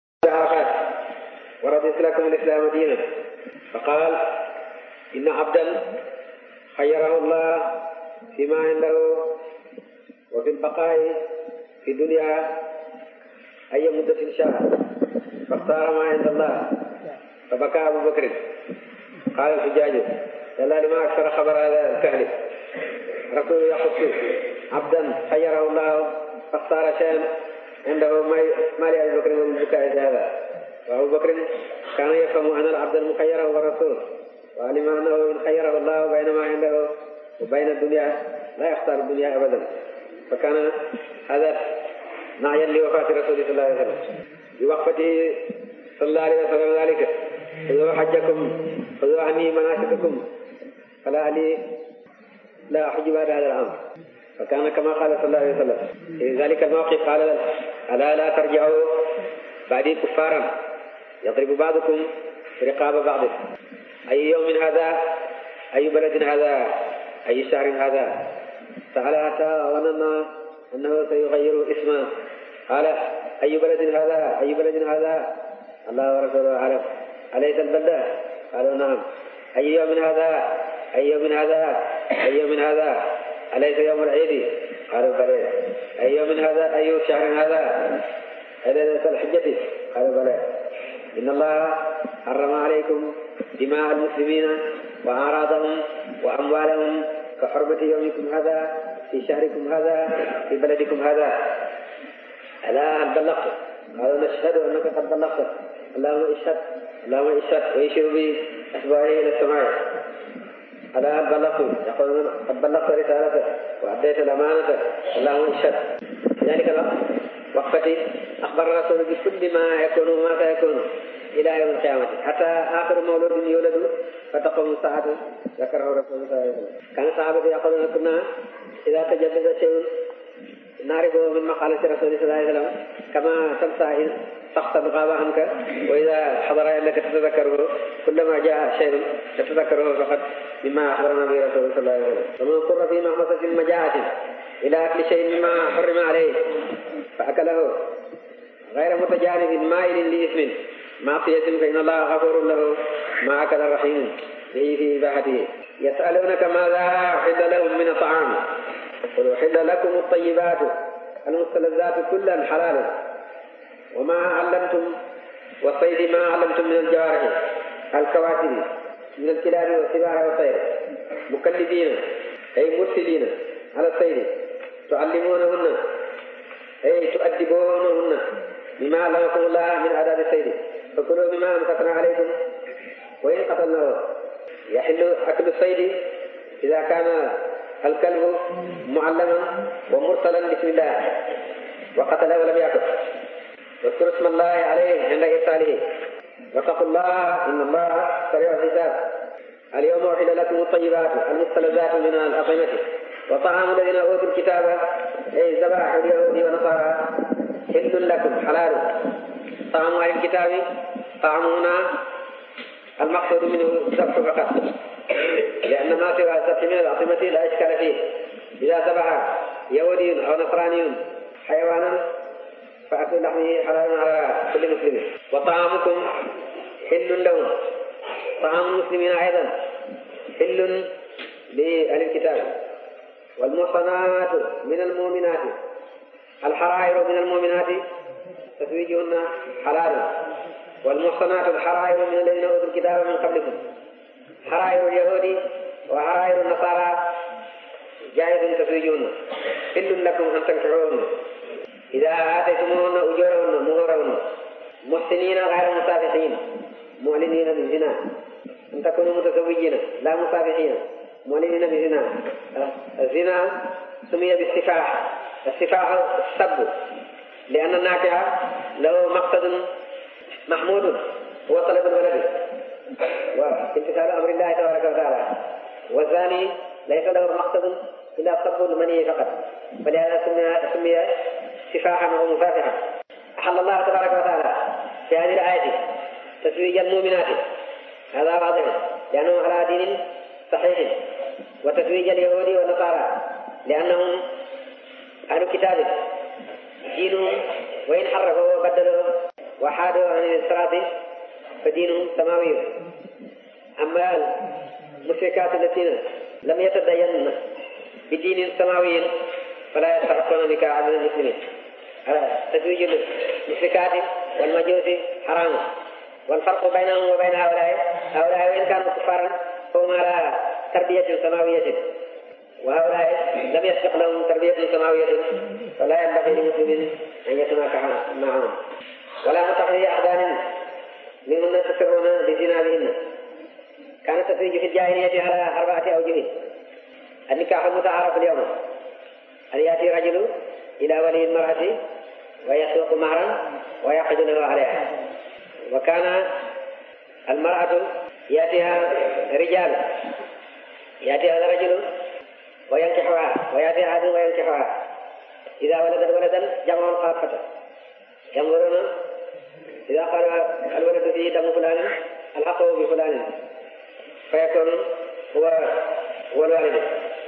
ورضيت لكم الإسلام دينا، فقال إن عبدا خيره الله فيما عنده وفي البقاء في الدنيا أي مدة شاء، فاختار ما عند الله، فبكى أبو بكر. قال الحجاج لا لما أكثر خبر هذا الكهل، رسول يقص عبدا خيره الله فاختار شيئا عنده ما لأبي بكر من البكاء هذا. وأبو بكر كان يفهم أن العبد المخير هو الرسول، وعلم أنه إن خيره الله بين ما عنده وبين الدنيا لا يختار الدنيا أبدا، فكان هذا نعيا لوفاة رسول صلى الله عليه وسلم. بوقفته صلى الله عليه وسلم ذلك خذوا حجكم خذوا عني مناسككم فلا لي لا أحج بعد هذا الأمر، فكان كما قال صلى الله عليه وسلم في ذلك الموقف قال ألا لا ترجعوا بعدي كفارا يضرب بعضكم رقاب بعض. أي يوم هذا أي بلد هذا أي شهر هذا؟ سأل حتى ظننا أنه سيغير اسمه، قال أي بلد هذا أي بلد هذا؟ الله ورسوله أعلم. أليس البلدة؟ قالوا نعم. أي يوم هذا أي يوم هذا أي يوم هذا؟ أليس يوم العيد؟ قالوا بلى. أي يوم هذا أي شهر هذا؟ أليس الحجة؟ قالوا بلى. إن الله حرم عليكم دماء المسلمين وأعراضهم وأموالهم كحرمة يومكم هذا في شهركم هذا في بلدكم هذا. ألا هل بلغت؟ قالوا نشهد أنك قد بلغت. اللهم اشهد اللهم اشهد ويشير به أسبوعه إلى السماء. على هل بلغت؟ يقولون قد بلغت رسالته وأديت الأمانة اللهم اشهد. في ذلك الوقت وقفتي أخبر الرسول بكل ما يكون وما سيكون إلى يوم القيامة حتى آخر مولود يولد فتقوم الساعة ذكره رسول الله صلى الله عليه وسلم. كان الصحابة يقولون كنا إذا تجدد شيء نعرفه من مقالة رسول الله صلى الله عليه وسلم كما تنسى سخط الغاب عنك وإذا حضر لك تتذكره كلما جاء شيء تتذكره فقط مما أخبرنا به رسول الله صلى الله عليه وسلم. ومن اضطر في مخمصة مجاعة إلى أكل شيء مما حرم عليه فأكله غير متجانف مائل لإثم معصية فإن الله غفور له ما أكل الرحيم به في إباحته. يسألونك ماذا أحل لهم من الطعام قل أحل لكم الطيبات المستلذات كلا حلال وما علمتم والصيد ما علمتم من الجوارح الكواتب من الكلاب والسباع والطير مكلفين أي مرسلين على الصيد تعلمونهن أي تؤدبونهن بما علمكم الله من آداب الصيد فكلوا مما أمسكنا عليكم وإن قتلناه. يحل أكل الصيد إذا كان الكلب معلما ومرسلا بسم الله وقتله ولم يأكل واذكروا اسم الله عليه عند إرساله واتقوا الله إن الله سريع الحساب. اليوم أحل لكم الطيبات المستلذات من الأطعمة وطعام الذين أوتوا الكتاب أي ذبائح اليهود ونصارى حل لكم حلال. طعام أهل الكتاب طعامنا المقصود منه الذبح فقط لأن ما سوى الذبح من الأطعمة لا إشكال فيه. إذا ذبح يهودي أو نصراني حيوانا فأكل لحمه حلال على كل مسلم. وطعامكم حل لهم طعام المسلمين أيضا حل لأهل الكتاب. والمحصنات من المؤمنات الحرائر من المؤمنات تزويجهن حلال. والمحصنات الحرائر من الذين أوتوا الكتاب من قبلكم حرائر اليهود وحرائر النصارى جائز تزويجهن حل لكم أن تنكحوهن إذا آتيتموهن أجورهن مهورهن محسنين غير مسافحين معلنين بالزنا أن تكونوا متزوجين لا مسافحين معلنين بالزنا. الزنا سمي بالسفاح. السفاح السب لأن الناكح له مقصد محمود هو طلب الولد وامتثال أمر الله تبارك وتعالى. والزاني ليس له مقصد إلا صب المني فقط فلهذا سمي سفاحا ومسافحا. أحل الله تبارك وتعالى في هذه الآية تزويج المؤمنات هذا واضح لأنه على دين صحيح وتزويج اليهود والنصارى لأنهم أهل كتاب دينهم وإن حرفوا وبدلوا وحادوا عن الصراط فدينهم سماوي. أما المشركات التي لم يتدين بدين سماوي فلا يستحقون نكاح من المسلمين. تزويج المشركات والمجوس حرام. والفرق بينهم وبين هؤلاء هؤلاء وإن كانوا كفارا فهم على تربية سماوية وهؤلاء لم يسبق لهم تربية سماوية فلا ينبغي للمسلمين أن يتناكح معهم. ولا متخذي أحدان منهن تسرون بزنا بهن. كان التزويج في الجاهلية على أربعة أوجه. النكاح المتعارف اليوم أن يأتي رجل إلى ولي المرأة ويسوق مهرا ويعقد له عليها. وكان المرأة يأتيها رجال يأتي هذا الرجل وينكحها ويأتي هذا وينكحها. إذا ولدت ولدا جمعوا القافة ينظرون إذا قال الولد فيه دم فلان الحقه بفلان فيكون هو هو الوالد.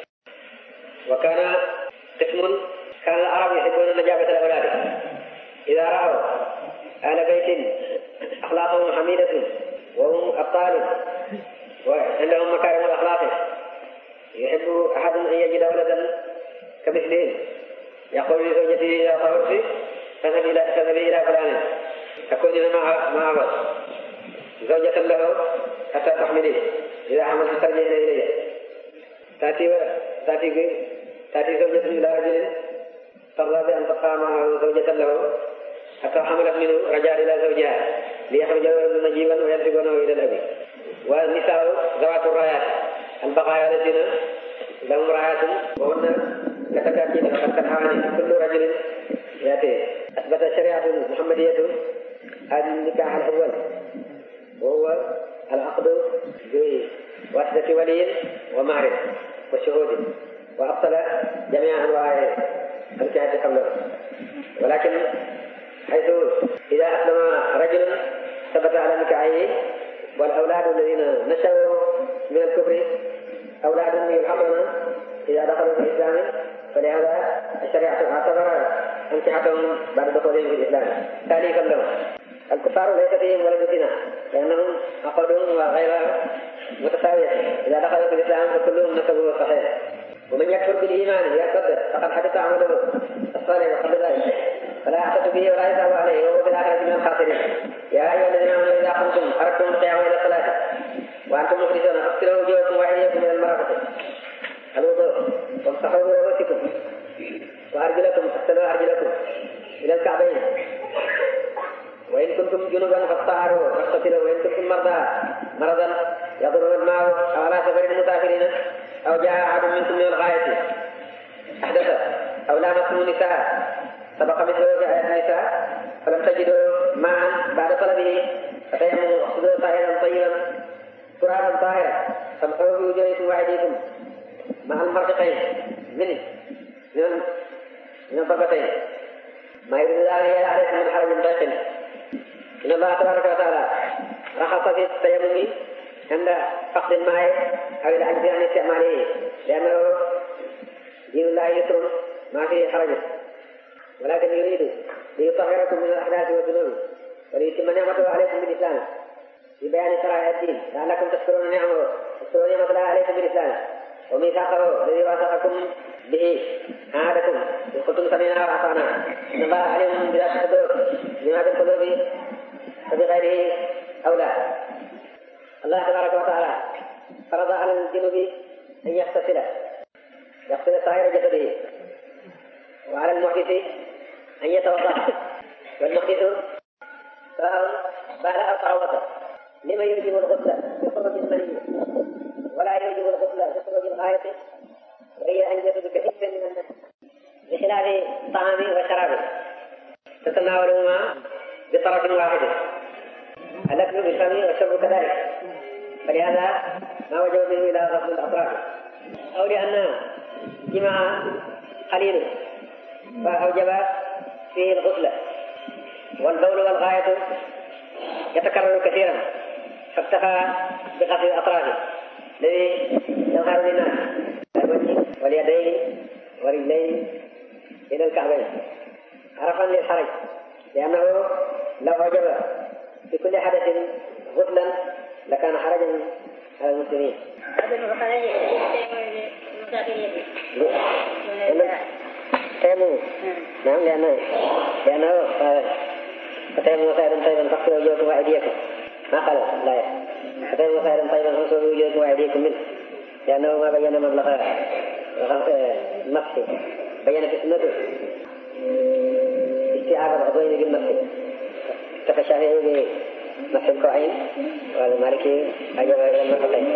وكان قسم كان العرب يحبون نجابة الأولاد إذا رأوا أهل بيت أخلاقهم حميدة وهم أبطال وعندهم مكارم الأخلاق يحب أحد أن يجد ولدا كمثلهم يقول لزوجته إذا طهرت فذهبي إلى فلان تكونين معه زوجة له حتى تحمليه إذا حملت ترجعين إليه. تأتي تأتي تأتي زوجة إلى رجل ترضى بأن تبقى معه زوجة له حتى حملت منه رجع إلى زوجها ليخرج الولد نجيبا وينسبونه إلى الأبي. والنساء ذوات الرايات البقايا الذين لهم راية وهن كتكاتين وقد كان كل رجل يأتي. أثبت الشريعة المحمدية النكاح الأول وهو العقد بواسطة ولي ومهر وشهود، وأبطل جميع أنواع النكاح قبله. ولكن حيث إذا أسلم رجل ثبت على نكاحه، والأولاد الذين نشأوا من الكفر أولاد يلحقون إذا دخلوا في الإسلام، فلهذا الشريعة اعتبر انكحتهم بعد دخولهم في الإسلام تأليفا لهم. الكفار ليس فيهم ولد زنا لأنهم عقدهم وغير متساوية، إذا دخلوا في الإسلام فكلهم نسبه صحيح. ومن يكفر بالإيمان يرتد فقد حدث عمله الصالح وقبل ذلك، فلا يعتد به ولا يثاب عليه وهو في الآخرة من الخاسرين. يا أيها الذين آمنوا إذا قمتم أردتم القيام إلى الصلاة وأنتم مخلصون فاغسلوا وجوهكم وأيديكم إلى المرافق الوضوء وامسحوا برؤوسكم وأرجلكم فاغسلوا أرجلكم إلى الكعبين، وإن كنتم جنبا فاطهروا واغتسلوا، وإن كنتم مرضى مرضا يضر الماء أو على سفر المسافرين أو جاء أحد منكم من الغائط أحدث أو لامستم النساء سبق مثله في آية النساء فلم تجدوا ماء بعد طلبه فتيمموا واقصدوا طاهرا طيبا ترابا طاهرا فامسحوا بوجوهكم وأيديكم مع المرفقين من من من الضربتين ما يريد الله أن يجعل عليكم من حرج ضيق. إن الله تبارك وتعالى رخص في التيمم عند فقد الماء أو العجز عن استعماله، لأنه دين الله يسر ما فيه حرج، ولكن يريد ليطهركم من الأحداث والذنوب وليتم نعمته عليكم بالإسلام ببيان شرائع الدين لعلكم تشكرون نعمه تشكرون نعمة الله عليكم بالإسلام وميثاقه الذي واثقكم به عادكم إن قلتم سمعنا وأطعنا. إن الله عليم بذات الصدور بما في القلوب فبغيره أولى. الله تبارك وتعالى فرض على الجنوب أن يغتسل يغسل طاهر جسده، وعلى المحدث أن يتوضأ، والمحدث سواء بال أو تعوض. لما يوجب الغسل بخروج المني ولا يوجب الغسل بخروج الغائط، وهي أن يجد كحس من النفس بخلاف طعام وشراب تتناولهما بطرف واحد، الأكل بالفم والشرب كذلك، فلهذا ما وجب منه إلى غسل الأطراف، أو لأن جماع قليل فأوجب فيه الغسل. والبول والغاية يتكرر كثيرا فاكتفى بغسل الأطراف الذي يظهر للناس الوجه واليدين والرجلين إلى الكعبين عرفا للحرج، لأنه لو أوجب في كل حدث غسلا لكان حرجا على المسلمين. تيمم نعم، لأنه لأنه فتيمم خيرا طيبا فاغسلوا وجوهكم وأيديكم ما قال لا فتيمم خيرا طيبا فاغسلوا وجوهكم وأيديكم منه، لأنه ما بين مبلغ المسح، بين في سنته استيعاب العضوين بالمسح، اكتفى الشافعي بمسح الكوعين والمالكي أجاب إلى المرفقين.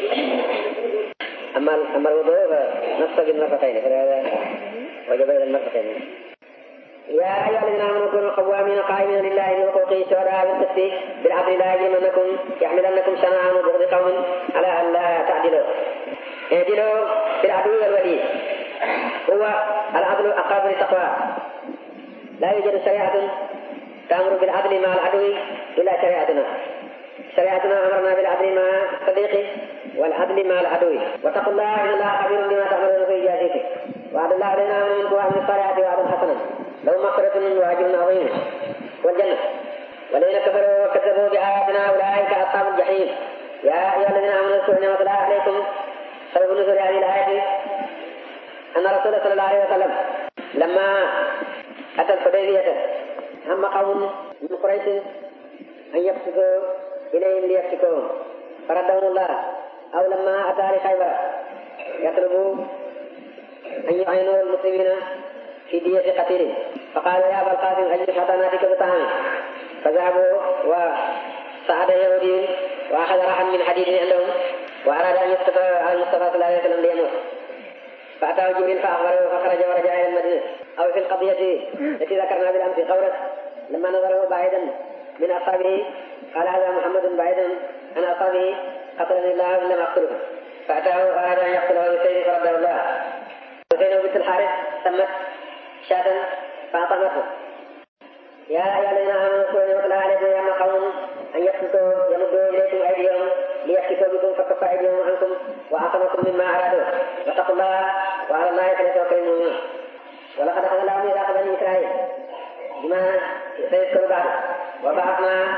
أما أما الوضوء فنص بالمرفقين فلهذا وجب إلى المرفقين. يا أيها الذين آمنوا كونوا قوامين قائمين لله بحقوقه شهداء بالقسط بالعدل لا يجرمنكم يحملنكم شنآن بغض قوم على أن لا تعدلوا اعدلوا بالعدل والولي، هو العدل أقرب للتقوى. لا يوجد شريعة تأمر بالعدل مع العدو إلا شريعتنا. شريعتنا أمرنا بالعدل مع صديقه والعدل مع العدو. واتقوا الله إن الله خبير بما تعملون في جازيكم. وعد الله علينا آمنوا منكم وعملوا الصالحات وعدا حسنا لهم مغفرة وأجر عظيم والجنة. والذين كفروا وكذبوا بآياتنا أولئك أصحاب الجحيم. يا أيها الذين آمنوا اذكروا نعمة الله عليكم. سبب نزول هذه الآية أن الرسول صلى الله عليه وسلم لما أتى الحديبية هم قوم من قريش أن يبسطوا إليهم ليفتكوهم فردهم الله، أو لما أتى لخيبر يطلبوا أن يعينوا المسلمين في دية قتيل فقالوا يا أبا القاسم أجلس حتى نأتيك بطعام، فذهبوا وصعد يهودي وأخذ رحم من حديد عندهم وأراد أن يصطفى على المصطفى صلى الله عليه وسلم ليموت فأتاه جبريل فأخبره فخرج ورجع إلى المدينة. أو في القضية التي ذكرنا بالأمس قولت لما نظره بعيدا من أصحابه قال هذا محمد بعيدا عن أصحابه قتلني الله إن لم أقتله فأتاه فأراد أن يقتله بالسيف فرده الله. حسين بنت الحارث سمت شاة فأطعمته. يا أيها الذين آمنوا اذكروا نعمة الله عليكم يا قوم أن يبسطوا يمدوا إليكم أيديهم ليفتكوا بكم فكف أيديهم عنكم وعصمكم مما أرادوا واتقوا الله وعلى الله فليتوكل المؤمنون. ولقد أخذ الله ميثاق بني إسرائيل بما سيذكر بعده وبعثنا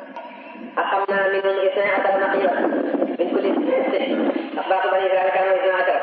أقمنا منهم اثني عشر نقيبا من كل ست. أخبار بني إسرائيل كانوا اثني عشر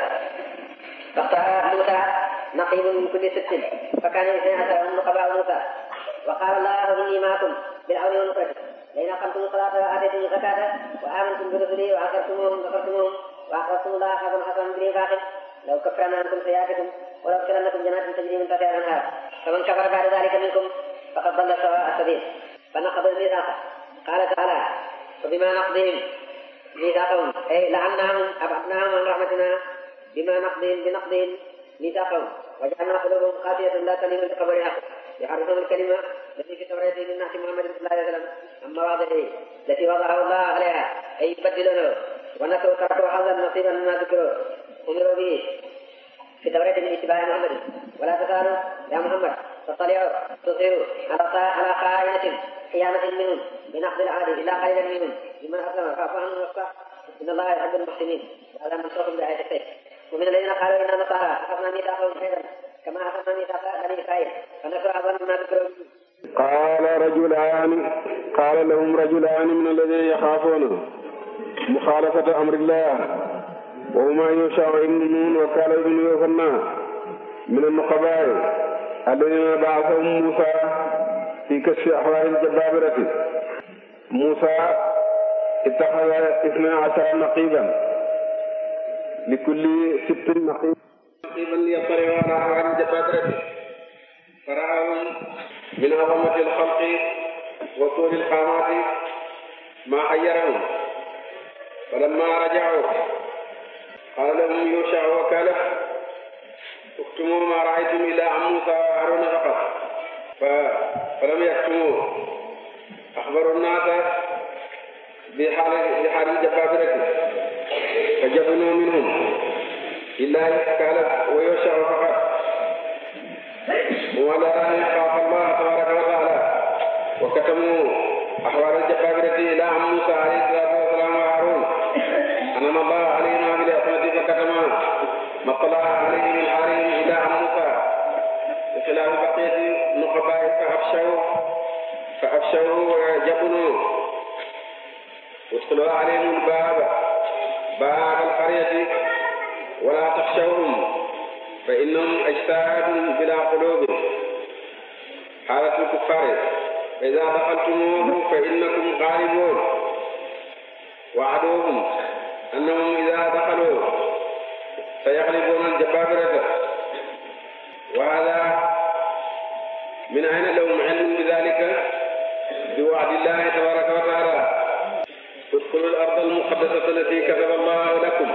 فاختار موسى نقيب من كل ست فكان اثني عشر هم نقباء موسى. وقال الله إني معكم بالعون والنصرة لئن أقمتم الصلاة وآتيتم الزكاة وآمنتم برسلي وعقرتموهم وغفرتموهم وأقرضتم الله قرضا حسنا بدين باق لو كفرن عنكم سيئاتكم ولأدخلنكم جنات تجري من تحتها الأنهار فمن كفر بعد ذلك منكم فقد ضل سواء السبيل. فنقضوا الميثاق. قال تعالى وبما نقضهم ميثاقهم أي لعناهم أبعدناهم عن رحمتنا بما نقضهم بنقضهم ميثاقهم وجعلنا قلوبهم قاسية لا تلين بقبول الحق يحرفون الكلمة التي في التوراة من نعت محمد صلى الله عليه وسلم عن مواضعه التي وضعه الله عليها أي يبدلونه ونسوا تركوا حظا نصيبا مما ذكروا أمروا به في التوراة من اتباع محمد. ولا تسألوا يا محمد فاطلعوا تصيروا على خائنة خيانة منهم بنقض العهد إلا قليلا منهم ممن أسلم فاعفوا عنهم واصفح إن الله يحب المحسنين. هذا منسوخ بآية السيف. ومن الذين قالوا إنا نصارى أخذنا ميثاقهم أيضا كما أخذنا ميثاق بني إسرائيل فنسوا حظا مما ذكروا. قال رجلان قال لهم رجلان من الذين يخافون مخالفة أمر الله وهما يوشع بن نون وكالب بن يوحنا من النقباء الذين بعثهم موسى في كشف أحوال الجبابرة. موسى اتخذ اثني عشر نقيبا لكل ست نقيب نقيبا ليطلعوا على أحوال الجبابرة فرأهم من عظمة الخلق وطول القامات ما حيرهم. فلما رجعوا قال لهم يوشع وكالب اكتموا ما رأيتم إلا عن موسى وهارون فقط فلم يكتموه. أخبروا الناس بحال بحال الجبابرة فجبنوا منهم إلا كالب ويوشع فقط ولا يخاف الله تبارك وتعالى وكتموا أحوال الجبابرة إلى عن موسى عليه الصلاة والسلام وهارون أنعم الله علينا بالعصمة فكتما ما اطلع عليه من حالهم إلى عن موسى بخلاف بقية النقباء فأفشوا فأفشوا وجبنوا وادخلوا عليهم الباب باب القرية ولا تخشوهم فإنهم أجساد بلا قلوب حالة الكفار فإذا دخلتموه فإنكم غالبون. وعدوهم أنهم إذا دخلوا سيغلبون الجبابرة. وهذا من أين لهم علم بذلك بوعد الله تبارك وتعالى ادخلوا الأرض المقدسة التي كتب الله لكم.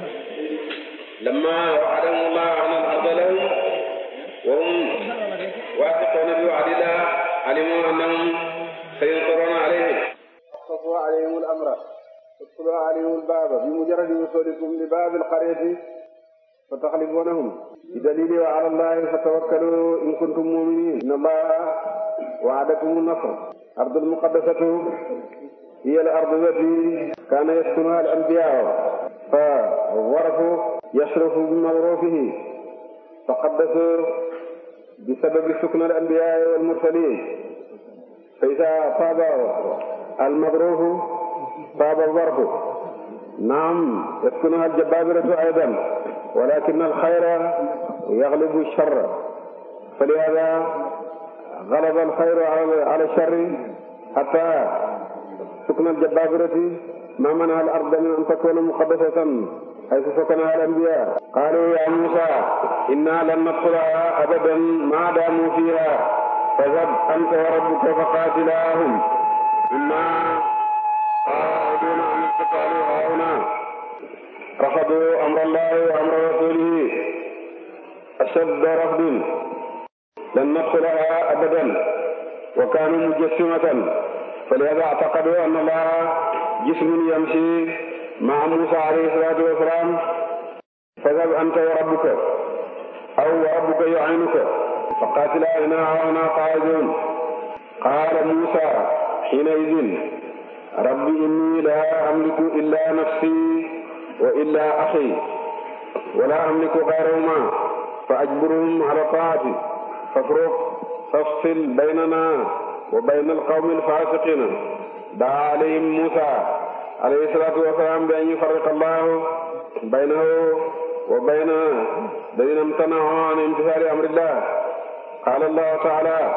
لما وعدهم الله عن الأرض لهم وهم واثقون بوعد الله علموا أنهم سينصرون عليهم خفوا عليهم الأمر ادخلوا عليهم الباب بمجرد وصولكم لباب القرية فتخلفونهم بدليل وعلى الله فتوكلوا إن كنتم مؤمنين إن الله وعدكم النصر. أرض المقدسة هي الأرض التي كان يسكنها الأنبياء فغرفوا يشرفوا بمغروفه فقدسوا بسبب سكن الأنبياء والمرسلين. فإذا طاب المغروف طاب الظرف. نعم يسكنها الجبابرة أيضا ولكن الخير يغلب الشر فلهذا غلب الخير على الشر حتى سكن الجبابرة ما منع الأرض من أن تكون مقدسة حيث سكنها الأنبياء. قالوا يا موسى إنا لن ندخلها أبدا ما داموا فيها فاذهب أنت وربك فقاتلاهم إنا قاعدون أن يقتلوا هؤلاء رفضوا أمر الله وأمر رسوله أشد رفض لن ندخلها أبدا وكانوا مجسمة، فلهذا اعتقدوا أن الله جسم يمشي مع موسى عليه الصلاة والسلام، فاذهب أنت وربك أو وربك يعينك فقاتلا إنا هنا قاعدون. قال موسى حينئذ رب إني لا أملك إلا نفسي وإلا أخي ولا أملك غيرهما فأجبرهم على طاعتي فافرق فافصل بيننا وبين القوم الفاسقين. دعا عليهم موسى عليه الصلاة والسلام بأن يفرق الله بينه وبين الذين امتنعوا عن امتثال أمر الله. قال الله تعالى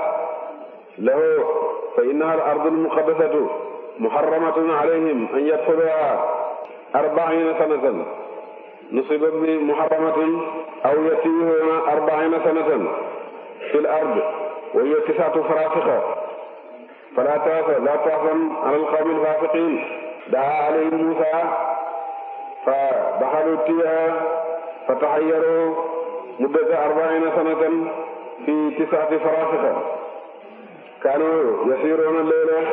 له فإنها الأرض المقدسة محرمة عليهم أن يدخلوها أربعين سنة، نصب بمحرمة أو يتيهون أربعين سنة في الأرض وهي تسعة فراسخة فلا تحزن لا تحزن على القوم الفاسقين. دعا عليهم موسى فدخلوا فيها فتحيروا مدة أربعين سنة في تسعة فراسخة. كانوا يسيرون الليل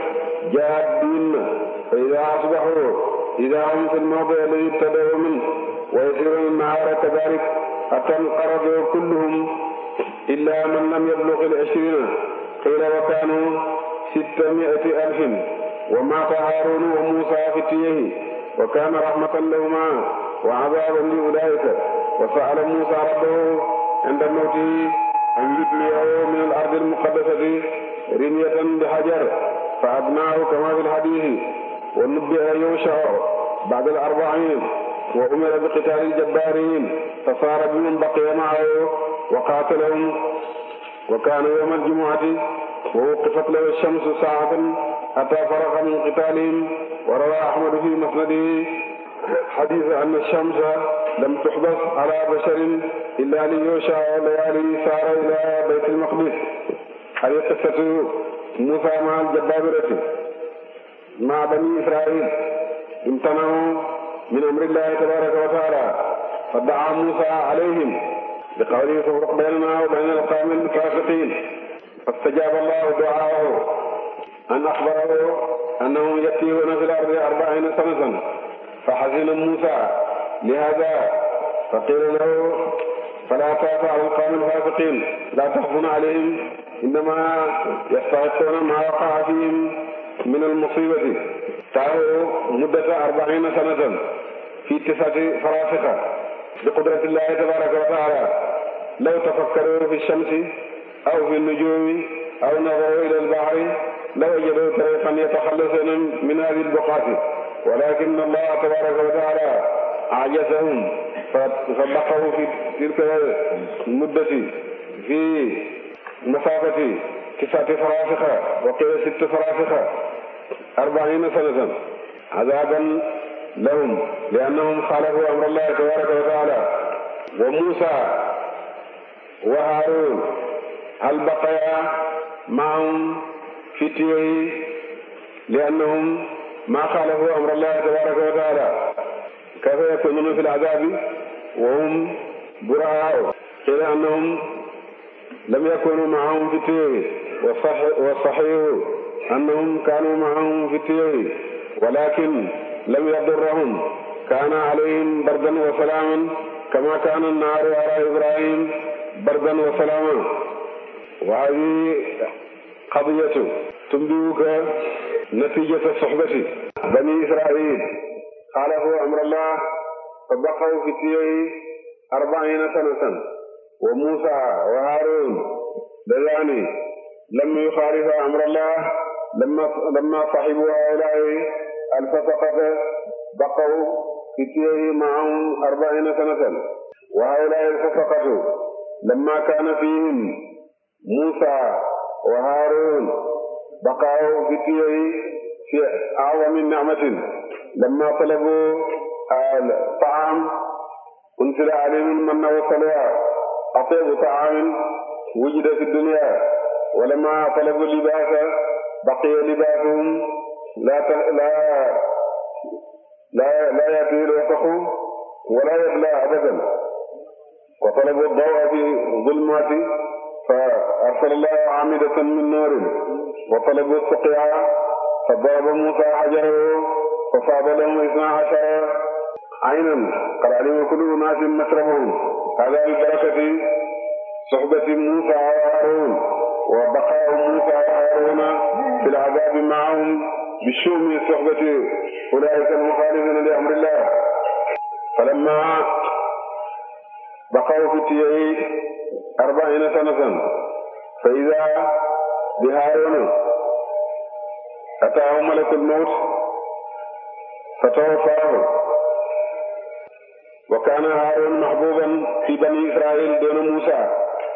جادين فإذا أصبحوا إذا هم في الموضع الذي ابتدأوا منه ويسيرون النهار كذلك حتى انقرضوا كلهم إلا من لم يبلغ العشرين. قيل وكانوا ستمائة ألف. ومات هارون وموسى في تيه وكان رحمة لهما وعذابا لأولئك. وسأل موسى ربه عند موته أن يبليه من الأرض المقدسة رمية بحجر فأبناه كما في الحديث. ونبئ يوشع بعد الأربعين وأمر بقتال الجبارين فصار بمن بقي معه وقاتلهم. وكان يوم الجمعة ووقفت له الشمس ساعة حتى فرغ من قتالهم. وروى أحمد في مسنده حديث أن الشمس لم تحبس على بشر إلا ليوشع وليالي سار إلى بيت المقدس. هذه قصة موسى مع الجبابرة مع بني إسرائيل امتنعوا من أمر الله تبارك وتعالى فدعا موسى عليهم بقوله فافرق بيننا وبين القوم الفاسقين. فاستجاب الله دعاءه أن أخبره أنهم يتيهون في الأرض أربعين سنة. فحزن موسى لهذا فقيل له فلا تأس على القوم الفاسقين لا تحزن عليهم إنما يستحقون ما وقع فيهم من المصيبة. تعالوا مدة أربعين سنة في تسعة فراسخة بقدرة الله تبارك وتعالى. لو تفكروا في الشمس أو في النجوم أو نظروا إلى البحر لوجدوا طريقا يتخلصون من هذه البقعة، ولكن الله تبارك وتعالى أعجزهم فبقوا في تلك المدة في مسافة تسعة فراسخة وقيل ست فراسخة أربعين سنة عذابا لهم لأنهم خالفوا أمر الله تبارك وتعالى. وموسى وهارون هل بقيا معهم فتيه لأنهم ما خالفوا أمر الله تبارك وتعالى؟ كيف يكونون في العذاب وهم براء؟ قيل أنهم لم يكونوا معهم فتيه والصحيح أنهم كانوا معهم فتيه ولكن لم يضرهم كان عليهم بردا وسلاما كما كان النار على إبراهيم بردا وسلاما. وهذه قضية تنبئك نتيجة صحبة بني إسرائيل خالفوا أمر الله فبقوا فتيه أربعين سنة. وموسى وهارون دياني لم يخالف أمر الله لما لما صحبوا هؤلاء الفسقة بقوا فتيه معهم أربعين سنة. وهؤلاء الفسقة لما كان فيهم موسى وهارون بقوا فتيه في أعظم النعمة لما طلبوا الطعام أنزل عليهم المن والسلوى أطيب طعام وجد في الدنيا. ولما طلبوا اللباس بقي لباسهم لا لا لا لا يأتيه الوسخ ولا يبلى أبدا. وطلبوا الضوء في ظلمات فأرسل الله عامدة من نور. وطلبوا السقيا فضرب موسى حجره فصاب لهم اثنا عشر عينا قد علم كل أناس مشربهم. هذا ببركة صحبة موسى وهارون وبقاء موسى وهارون في العذاب معهم بشؤم صحبة أولئك المخالفين لأمر الله. فلما بقوا في التيه أربعين سنة فإذا بهارون أتاه ملك الموت فتوفاه. وكان هارون محبوبا في بني إسرائيل دون موسى.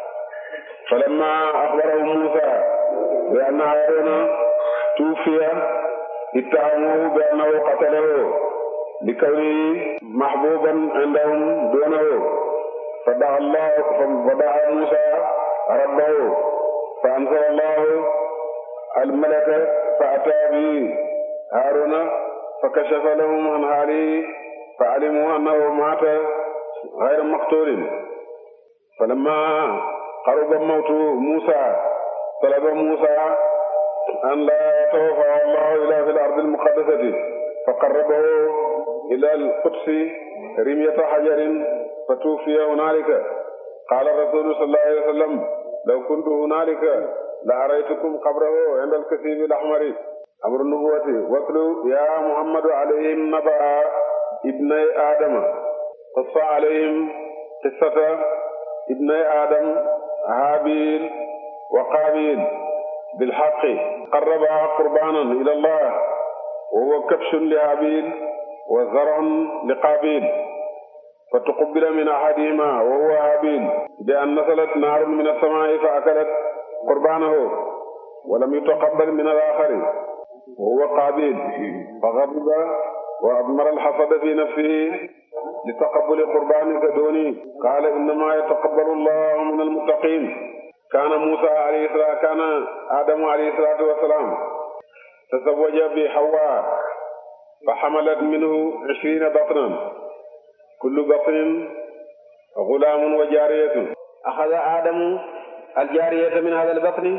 فلما أخبره موسى بأن هارون توفي اتهموه بأنه قتله لكونه محبوبا عندهم دونه. فدعا الله فدعا موسى ربه فأنزل الله الملك فأتى به هارون فكشف لهم عن حاله فعلموا أنه مات غير مقتول. فلما قرب موت موسى طلب موسى أن لا يتوفى الله إلا في الأرض المقدسة فقربه إلى القدس رمية حجر فتوفي هنالك. قال الرسول صلى الله عليه وسلم لو كنت هنالك لأريتكم قبره عند الكثيب الأحمر. أمر النبوة واتلو يا محمد عليهم نبأ ابني آدم. قص عليهم قصة ابني آدم هابيل وقابيل بالحق قربا قربانا إلى الله وهو كبش لهابيل وزرع لقابيل. فتقبل من أحدهما وهو هابيل بأن نزلت نار من السماء فأكلت قربانه ولم يتقبل من الآخر وهو قابيل. فغضب وأضمر الحسد في نفسه لتقبل قربانك دوني. قال إنما يتقبل الله من المتقين. كان موسى عليه السلام كان آدم عليه الصلاة والسلام تزوج بحواء فحملت منه عشرين بطنا كل بطن غلام وجارية. أخذ آدم الجارية من هذا البطن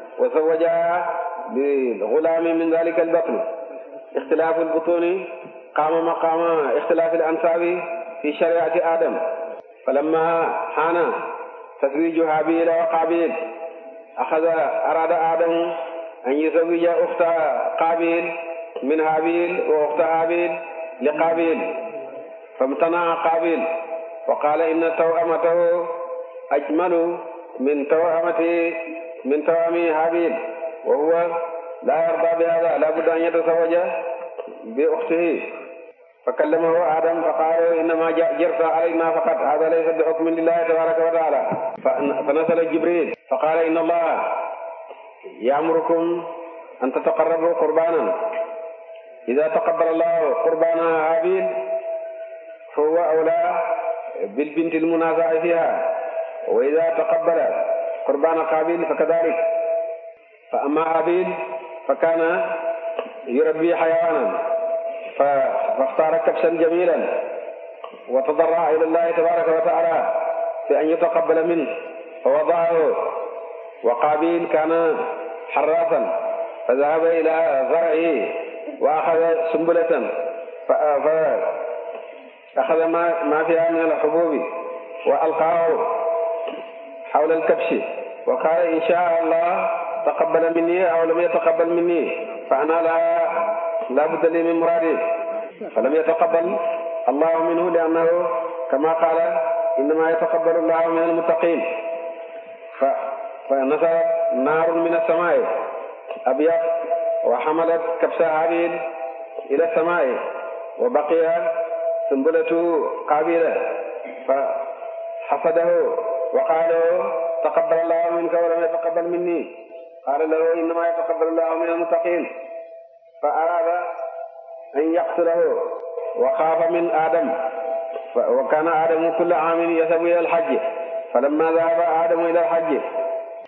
وزوجها بغلام من ذلك البطن. اختلاف البطون قام مقام اختلاف الأنساب في شريعة آدم. فلما حان تزويج هابيل وقابيل أخذ أراد آدم أن يزوج أخت قابيل من هابيل وأخت هابيل لقابيل فامتنع قابيل وقال إن توأمته أجمل من توأمة من توأم هابيل وهو لا يرضى بهذا لا بد أن يتزوج بأخته. فكلمه آدم فقال إنما جرت علينا فقط هذا ليس بحكم الله تبارك وتعالى. فنزل جبريل فقال إن الله يأمركم أن تتقربوا قربانا. إذا تقبل الله قربان هابيل فهو أولى بالبنت المنازع فيها وإذا تقبل قربان قابيل فكذلك. فأما هابيل فكان يربي حيوانا فاختار كبشا جميلا وتضرع إلى الله تبارك وتعالى بأن يتقبل منه فوضعه. وقابيل كان حراسا فذهب إلى زرعه وأخذ سنبلة فأخذ ما فيها من الحبوب وألقاه حول الكبش وقال إن شاء الله تقبل مني أو لم يتقبل مني فأنا لا, لا بد لي من مرادي. فلم يتقبل الله منه لأنه كما قال إنما يتقبل الله من المتقين. فنزلت نار من السماء أبيض وحملت كبش هابيل إلى السماء وبقي سنبلة قابيل فحسده وقال تقبل الله منك ولم يتقبل مني. قال له إنما يتقبل الله من المتقين. فأراد أن يقتله وخاف من آدم. وكان آدم كل عام يذهب إلى الحج. فلما ذهب آدم إلى الحج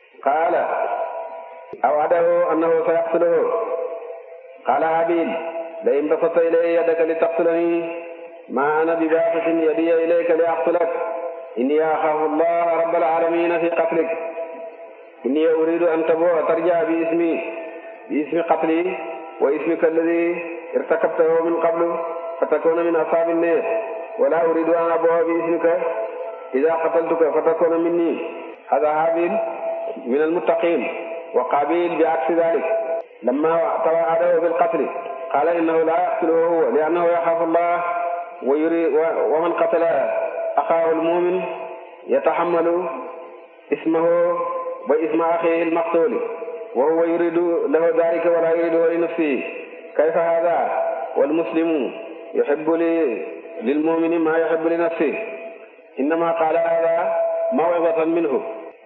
قال أوعده أنه سيقتله. قال هابيل لئن بسطت إلي يدك لتقتلني ما أنا بباسط يدي إليك لأقتلك إني أخاف الله رب العالمين في قتلك إني أريد أن تبوء ترجع باسمي باسم قتلي واسمك الذي ارتكبته من قبل فتكون من أصحاب النار ولا أريد أن أبوء باسمك إذا قتلتك فتكون مني. هذا هابيل من المتقين وقابيل بعكس ذلك لما توعده بالقتل قال إنه لا يقتله هو لأنه يخاف الله ويري ومن قتل أخاه المؤمن يتحمل اسمه واسم أخيه المقتول وهو يريد له ذلك ولا يريده لنفسه. كيف هذا والمسلم يحب للمؤمن ما يحب لنفسه؟ إنما قال هذا موعظة منه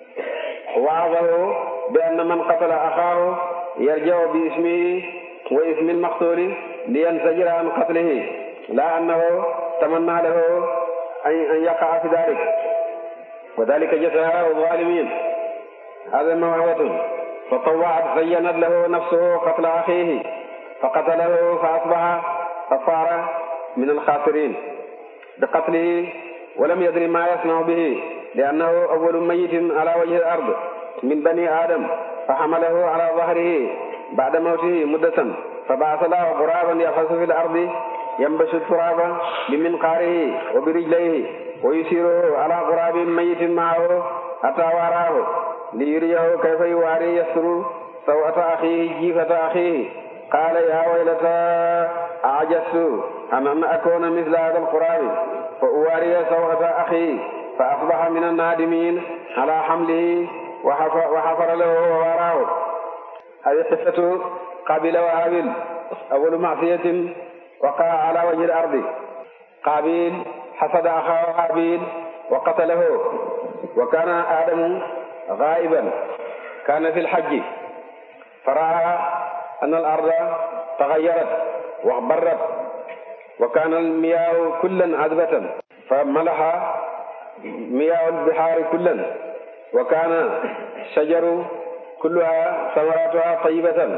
وعظه بأن من قتل أخاه يرجع باسمه واسم المقتول لينزجر عن قتله لا أنه تمنى له أن يقع في ذلك وذلك جزاء الظالمين. هذا موعظة. فطوعت زينت له نفسه قتل أخيه فقتله فأصبح فصار من الخاسرين بقتله ولم يدري ما يصنع به لأنه أول ميت على وجه الأرض من بني آدم فحمله على ظهره بعد موته مدة فبعث له غرابا يفحص في الأرض ينبش التراب بمنقاره وبرجليه ويسيره على غراب ميت معه حتى وراه ليريه كيف يواري يستر سوءة أخيه جيفة أخيه. قال يا ويلتى أعجزت أن أكون مثل هذا الغراب فأواري سوءة أخي فأصبح من النادمين على حمله وحفر له ووراه. هذه قصة قابيل وهابيل أول معصية وقع على وجه الأرض. قابيل حسد أخاه هابيل وقتله وكان آدم غائبا كان في الحج فرأى أن الأرض تغيرت واخضرت وكان المياه كلا عذبة فملح مياه البحار كلا وكان الشجر كلها ثمراتها طيبة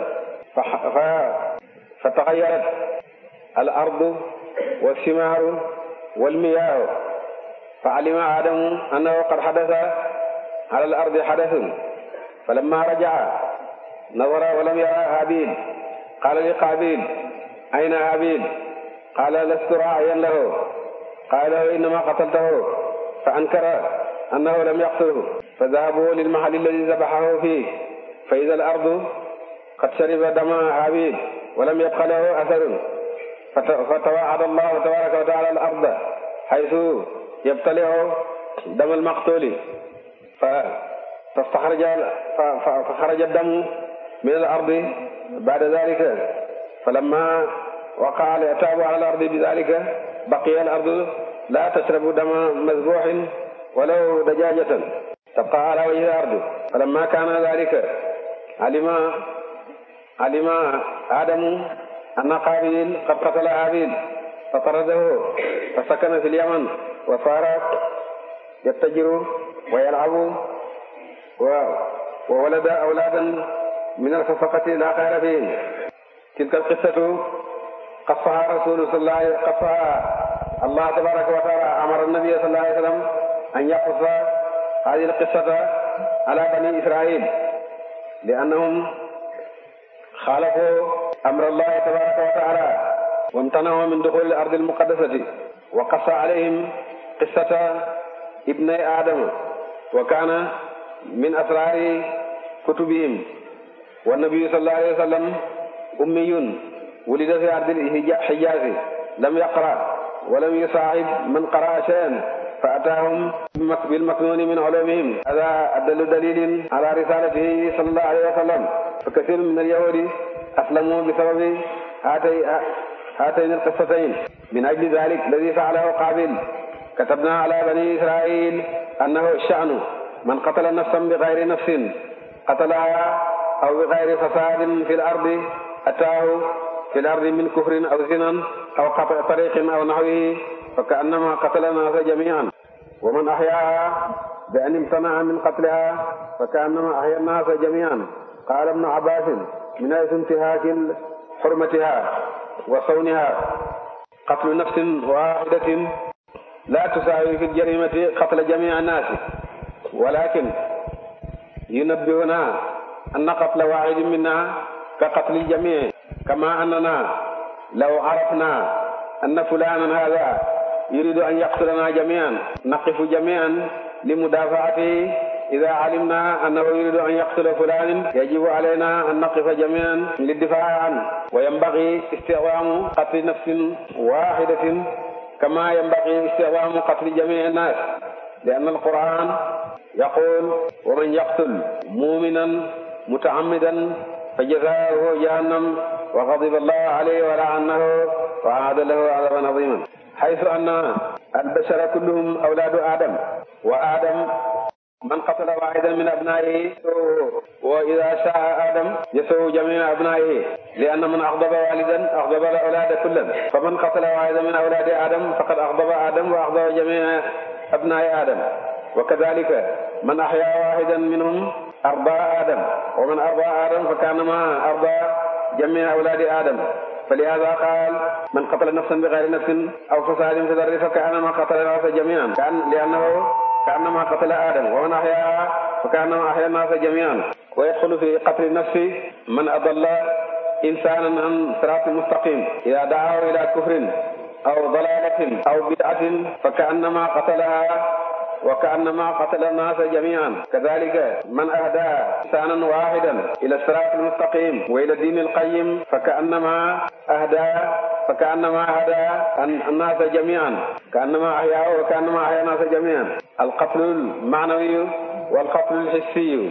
فتغيرت الأرض والثمار والمياه فعلم آدم أنه قد حدث على الأرض حدث فلما رجع نظر ولم يرى هابيل قال لقابيل أين هابيل؟ قال لست راعيا له. قال له إنما قتلته فأنكر أنه لم يقتله فذهبوا للمحل الذي ذبحه فيه فإذا الأرض قد شرب دم هابيل ولم يبق له أثر فتوعد الله تبارك وتعالى الأرض حيث يبتلع دم المقتول فاستخرج فخرج الدم من الأرض بعد ذلك فلما وقع العتاب على الأرض بذلك بقي الأرض لا تشرب دم مذبوح ولو دجاجة تبقى على وجه الأرض. فلما كان ذلك علم علم آدم أن قابيل قد قتل هابيل فطرده فسكن في اليمن وصار يتجر ويلعب وولد أولادا من الفسقة لا خير فيهم. تلك القصة قصها رسول صلى الله عليه وسلم قصها الله تبارك وتعالى أمر النبي صلى الله عليه وسلم أن يقص هذه القصة على بني إسرائيل لأنهم خالفوا أمر الله تبارك وتعالى وامتنعوا من دخول الأرض المقدسة وقص عليهم قصة ابني آدم وكان من أسرار كتبهم. والنبي صلى الله عليه وسلم أمي ولد في أرض الحجاز لم يقرأ ولم يصاحب من قرأ شيئا فأتاهم بالمكنون من علومهم. هذا أدل دليل على رسالته صلى الله عليه وسلم. فكثير من اليهود أسلموا بسبب هاتين القصتين. من أجل ذلك الذي فعله قابيل كتبنا على بني إسرائيل أنه الشأن من قتل نفسا بغير نفس قتلها أو بغير فساد في الأرض أتاه في الأرض من كفر أو زنا أو قطع طريق أو نحوه فكأنما قتل الناس جميعا. ومن أحياها بأن امتنع من قتلها فكأنما أحيا الناس جميعا. قال ابن عباس من حيث انتهاك حرمتها wa sawniha qatlu nafsin wahidatin la tusawi fi jarimati qatla jami' an-nas walakin yunabbihuna anna qatla wahidin minna ka qatli al-jami' kama annana law arafna anna fulanan hadha yuridu an yaqtulana jami'an naqifu jami'an limudafa'atihi إذا علمنا أنه يريد أن يقتل فلان يجب علينا أن نقف جميعا للدفاع عنه وينبغي استعظام قتل نفس واحدة كما ينبغي استعظام قتل جميع الناس لأن القرآن يقول ومن يقتل مؤمنا متعمدا فجزاؤه جهنم وغضب الله عليه ولعنه وأعد له عذابا عظيما حيث أن البشر كلهم أولاد آدم وآدم من قتل واحدا من أبنائه وإذا شاء آدم يسوء جميع أبنائه لأن من أغضب والدا أغضب الأولاد كلهم فمن قتل واحدا من أولاد آدم فقد أغضب آدم وأغضب جميع أبناء آدم وكذلك من أحيا واحدا منهم أرضى آدم ومن أرضى آدم فكانما أرضى جميع أولاد آدم فلهذا قال من قتل نفسا بغير نفس أو فساد في الأرض فكأنما قتل الناس جميعا كان لأنه كأنما قتل آدم ومن أحياها فكأنما أحيا الناس جميعا ويدخل في قتل النفس من أضل إنسانا عن صراط مستقيم إذا دعاه إلى كفر أو ضلالة أو بدعة فكأنما قتلها وكأنما قتل الناس جميعا كذلك من أهدى إنسانا واحدا إلى الصراط المستقيم وإلى الدين القيم فكأنما أهدى فكأنما هدى الناس جميعا كأنما أحياه وكأنما أحيا الناس جميعا القتل المعنوي والقتل الحسي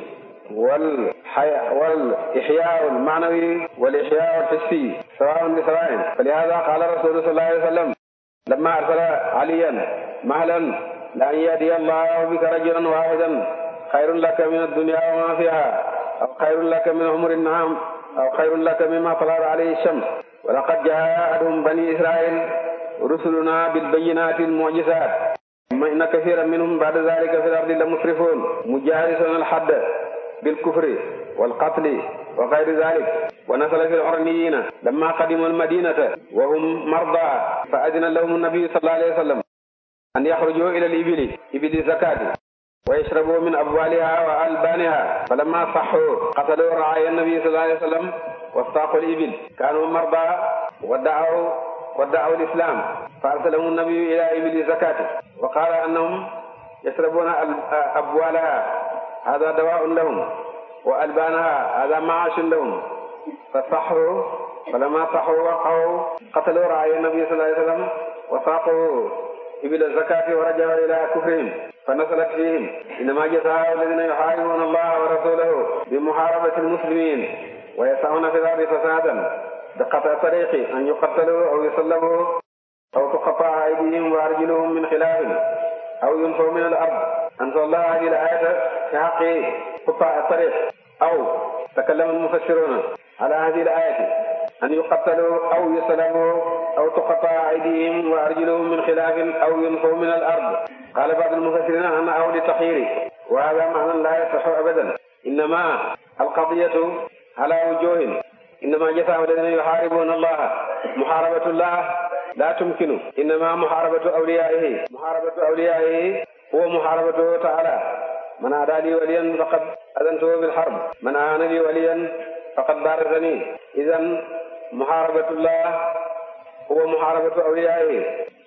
والإحياء المعنوي والإحياء الحسي سواء بسواء فلهذا قال الرسول صلى الله عليه وسلم لما أرسل عليا مهلا لأن يهدي الله بك رجلا واحدا خير لك من الدنيا وما فيها أو خير لك من عمر النعام أو خير لك مما طلعت عليه الشمس ولقد جاءهم بني إسرائيل رسلنا بالبينات المعجزات ثم إن كثيرا منهم بعد ذلك في الأرض لمسرفون مجاهرون الحد بالكفر والقتل وغير ذلك ونزل في العرنيين لما قدموا المدينة وهم مرضى فأذن لهم النبي صلى الله عليه وسلم أن يخرجوا إلى الإبل إبل الزكاة ويشربوا من أبوالها وألبانها فلما صحوا قتلوا رعايا النبي صلى الله عليه وسلم واستاقوا الإبل كانوا مرضى ودعوا ودعوا الإسلام فأرسلهم النبي إلى إبل الزكاة وقال أنهم يشربون أبوالها هذا دواء لهم وألبانها هذا معاش لهم فصحوا فلما صحوا وقعوا قتلوا رعايا النبي صلى الله عليه وسلم وساقوا إبل الزكاة ورجعوا إلى كفرهم فنزلت فيهم إنما جزاء الذين يحاربون الله ورسوله بمحاربة المسلمين ويسعون في الأرض فسادا بقطع طريق أن يقتلوا أو يصلبوا أو تقطع أيديهم وأرجلهم من خلاف أو ينفوا من الأرض أنزل الله هذه الآية في حق قطاع الطريق أو تكلم المفسرون على هذه الآية أن يقتلوا أو يصلبوا أو تقطع أيديهم وأرجلهم من خلاف أو ينفوا من الأرض قال بعض المفسرين أن أو لتخيير وهذا معنى لا يصح أبدا إنما القضية على وجوه إنما جزاء الذين يحاربون الله محاربة الله لا تمكن إنما محاربة أوليائه محاربة أوليائه هو محاربته تعالى من عادى لي وليا فقد أذنته بالحرب من عان لي وليا فقد بارزني إذن محاربة الله هو محاربة أوليائه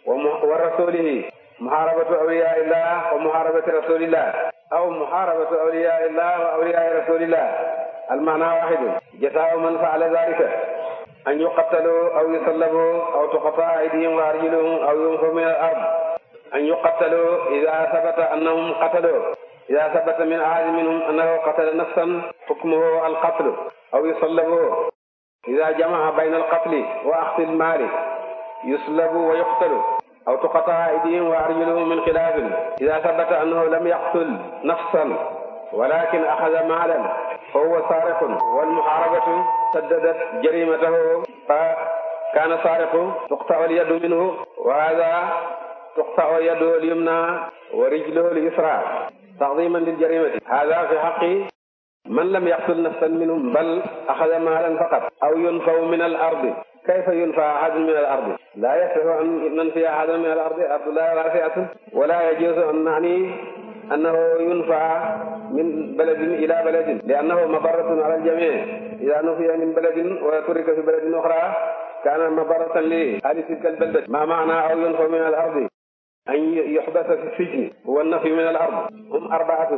ورسوله محاربة أولياء الله ومحاربة رسول الله أو محاربة أولياء الله وأولياء رسول الله المعنى واحد جزاء من فعل ذلك أن يقتلوا أو يصلبوا أو تقطع أيديهم وأرجلهم أو ينفوا من الأرض أن يقتلوا إذا ثبت أنهم قتلوا إذا ثبت من أحد منهم أنه قتل نفسا حكمه القتل أو يصلبوا إذا جمع بين القتل وأخذ المال يصلب ويقتل أو تقطع أيديهم وأرجلهم من خلاف إذا ثبت أنه لم يقتل نفسا ولكن أخذ مالا فهو سارق والمحاربة سددت جريمته فكان سارق تقطع اليد منه وهذا تقطع يده اليمنى ورجله اليسرى تعظيما للجريمة هذا في حق من لم يقتل نفسا منهم بل أخذ مالا فقط أو ينفوا من الأرض كيف ينفى أحد من الأرض؟ لا يصح أن ننفي أحدا من الأرض، الأرض لا واسعة، ولا يجوز أن نعني أنه ينفى من بلد إلى بلد، لأنه مضرة على الجميع. إذا نفي من بلد وترك في بلد أخرى كان مضرة لأهل تلك البلدة. ما معنى أو ينفى من الأرض؟ أن يحبس في السجن هو النفي من الأرض. هم أربعة: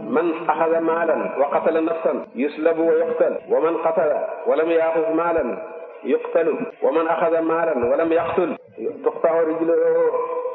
من أخذ مالا وقتل نفسا يسلب ويقتل، ومن قتل ولم يأخذ مالا يقتل، ومن أخذ مالا ولم يقتل تقطع رجله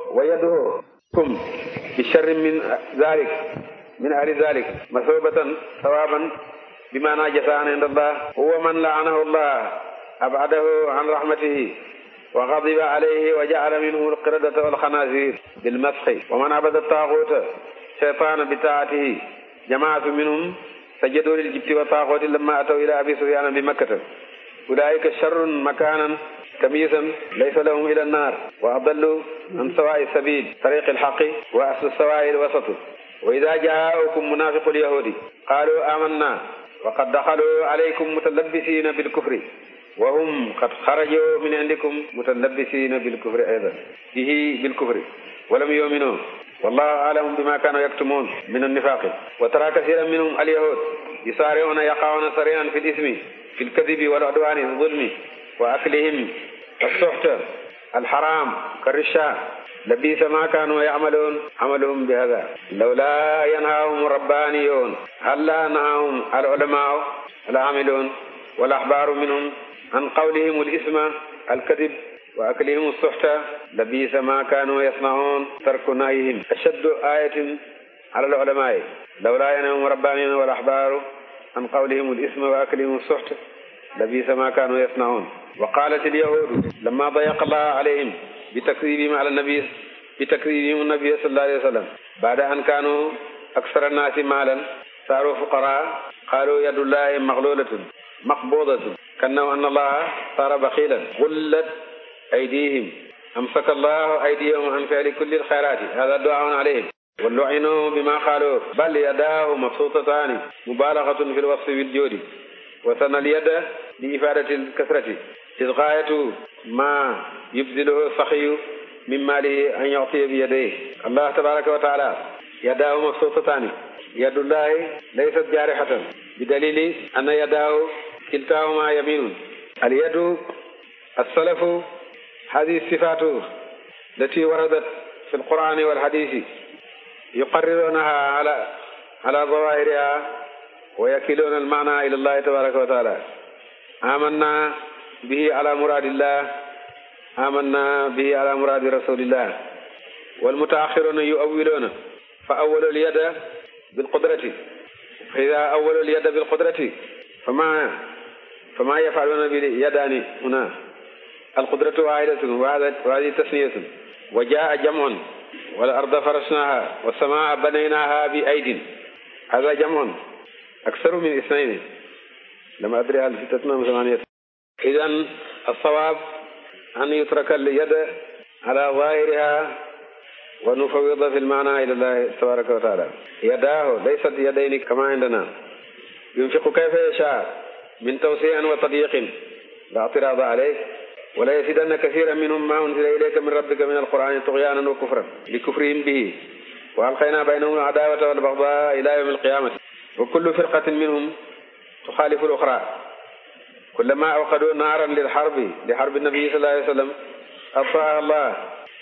ويده كم بشر من ذلك من أهل ذلك مثوبة ثوابا بما جزاء عند الله. هو من لعنه الله أبعده عن رحمته وغضب عليه وجعل منه القردة والخنازير بالمسخ. ومن عبد الطاغوت شيطان بطاعته جماعة منهم سجدوا للجبت والطاغوت لما أتوا إلى أبي سفيان بمكة. أولئك شر مكانا تمييزا ليس لهم إلى النار وأضلوا عن سواء السبيل طريق الحق وأصل السواء الوسط. وإذا جاءكم منافق اليهود قالوا آمنا وقد دخلوا عليكم متلبسين بالكفر وهم قد خرجوا من عندكم متلبسين بالكفر أيضا به بالكفر ولم يؤمنوا والله أعلم بما كانوا يكتمون من النفاق. وترى كثيرا منهم اليهود يسارعون يقعون سريعا في الإثم في الكذب والعدوان والظلم وأكلهم السحت الحرام كالرشا لبئس ما كانوا يعملون عملهم بهذا. لولا ينهاهم الربانيون هلا نهاهم العلماء العاملون والأحبار منهم عن قولهم الإثم الكذب وأكلهم السحت لبئس ما كانوا يصنعون ترك نهيهم أشد آية على العلماء. لولا ينهاهم الربانيون والأحبار عن قولهم الإثم وأكلهم السحت لبئس ما كانوا يصنعون. وقالت اليهود لما ضيق الله عليهم بتكذيبهم على النبي بتكذيبهم النبي صلى الله عليه وسلم بعد أن كانوا أكثر الناس مالا صاروا فقراء قالوا يد الله مغلولة مقبوضة كأنه أن الله صار بخيلا غلت أيديهم أمسك الله أيديهم عن فعل كل الخيرات. هذا دعاء عليهم ولعنوا بما قالوا بل يداه مبسوطتان مبالغة في الوصف بالجود وثنى اليد لإفادة الكثرة إذ غاية ما يبذله السخي من ماله أن يعطي بيديه. الله تبارك وتعالى يداه مبسوطتان يد الله ليست جارحة بدليل أن يداه كلتاهما يمين. اليد السلف هذه الصفات التي وردت في القرآن والحديث يقررونها على على ظواهرها ويكلون المعنى إلى الله تبارك وتعالى. آمنا به على مراد الله آمنا به على مراد رسول الله. والمتأخرون يؤولون فأولوا اليد بالقدرة فإذا أولوا اليد بالقدرة فما فما يفعلون باليدان هنا القدرة واحدة وهذه تثنية. وجاء جمع والأرض فرشناها والسماء بنيناها بأيد هذا جمع أكثر من اثنين لما أدري هل في تتمام ثمانية. إذن الصواب أن يترك اليد على ظاهرها ونفوض في المعنى إلى الله تبارك وتعالى. يداه ليست يدين كما عندنا ينفق كيف يشاء من توسيع وتضييق لا اعتراض عليه. ولا يزيدن كثيرا منهم ما أنزل إليك من ربك من القرآن طغيانا وكفرا لكفرهم به وألقينا بينهم العداوة والبغضاء إلى يوم القيامة. وكل فرقة منهم تخالف الأخرى كلما أوقدوا نارا للحرب لحرب النبي صلى الله عليه وسلم أطفأها الله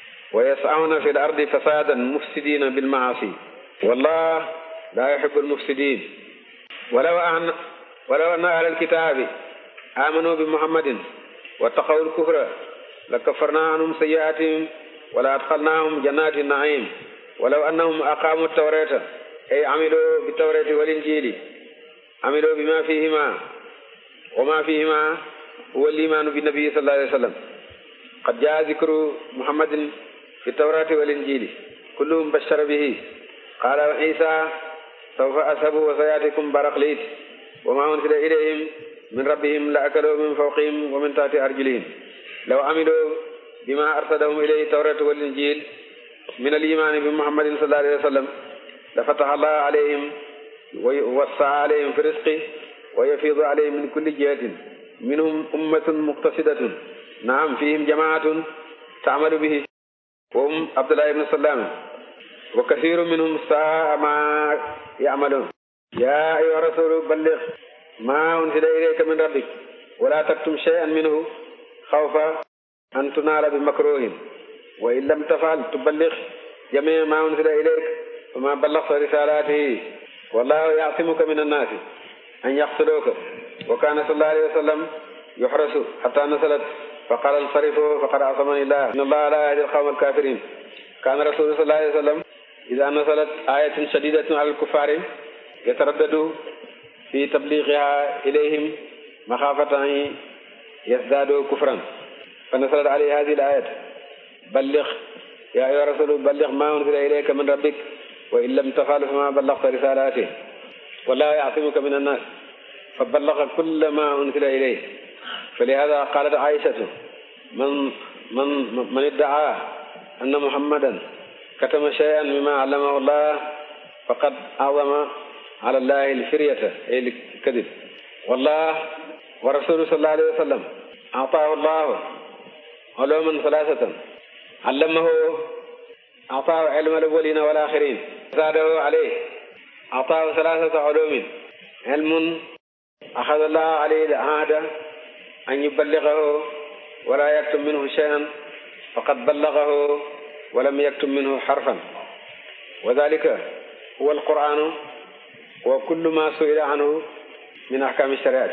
ويسعون في الأرض فسادا مفسدين بالمعاصي والله لا يحب المفسدين. ولو أن ولو أن أهل الكتاب آمنوا بمحمد واتقوا الكفر لكفرنا عنهم سيئاتهم ولا أدخلناهم جنات النعيم. ولو أنهم أقاموا التوراة أي عملوا بالتوراة والإنجيل عملوا بما فيهما وما فيهما هو الإيمان بالنبي صلى الله عليه وسلم. قد جاء ذكر محمد في التوراة والإنجيل كلهم بشر به. قال عيسى سوف أذهب وسيأتيكم برقليت وما أنزل إليهم من ربهم لأكلوا من فوقهم ومن تحت أرجلهم. لو عملوا بما أرسلهم إليه التوراة والإنجيل من الإيمان بمحمد صلى الله عليه وسلم لفتح الله عليهم ووسع عليهم في رزقه ويفيض عليهم من كل جهة منهم أمة مقتصدة naam fihim jamaatun taamalu bihi wa hum Abdullah ibn Salam wa kathiru minhum saa ma ya'malun ya ayyuha rasulu balligh ma unzila ilayka min rabbik wa la taktum shay'an minhu khawfa an tunala bi makruhin wa in lam taf'al tuballigh jami'a ma unzila ilayk wa ma ballaghta risalatihi wallahu ya'simuka min an-nas an yaqtuluka wa kana sallallahu alayhi wa sallam yuhrasu hatta nazalat فقال انصرفوا فقد عصمني الله إن الله لا يهدي القوم الكافرين كان رسول صلى الله عليه وسلم إذا نزلت آية شديدة على الكفار يتردد في تبليغها إليهم مخافة أن يزدادوا كفرا فنزلت عليه هذه الآية بلغ يا أيها الرسول بلغ ما أنزل إليك من ربك وإن لم تفعل فما بلغت رسالاته والله يعصمك من الناس فبلغ كل ما أنزل إليه فلهذا قالت عائشة من من من ادعى أن محمدا كتم شيئا مما علمه الله فقد أعظم على الله الفرية أي الكذب والله ورسوله صلى الله عليه وسلم أعطاه الله علوما ثلاثة علمه أعطاه علم الأولين والآخرين زاده عليه أعطاه ثلاثة علوم علم أخذ الله عليه العهد أن يبلغه ولا يكتم منه شيئا فقد بلغه ولم يكتم منه حرفا وذلك هو القرآن وكل ما سئل عنه من أحكام الشريعة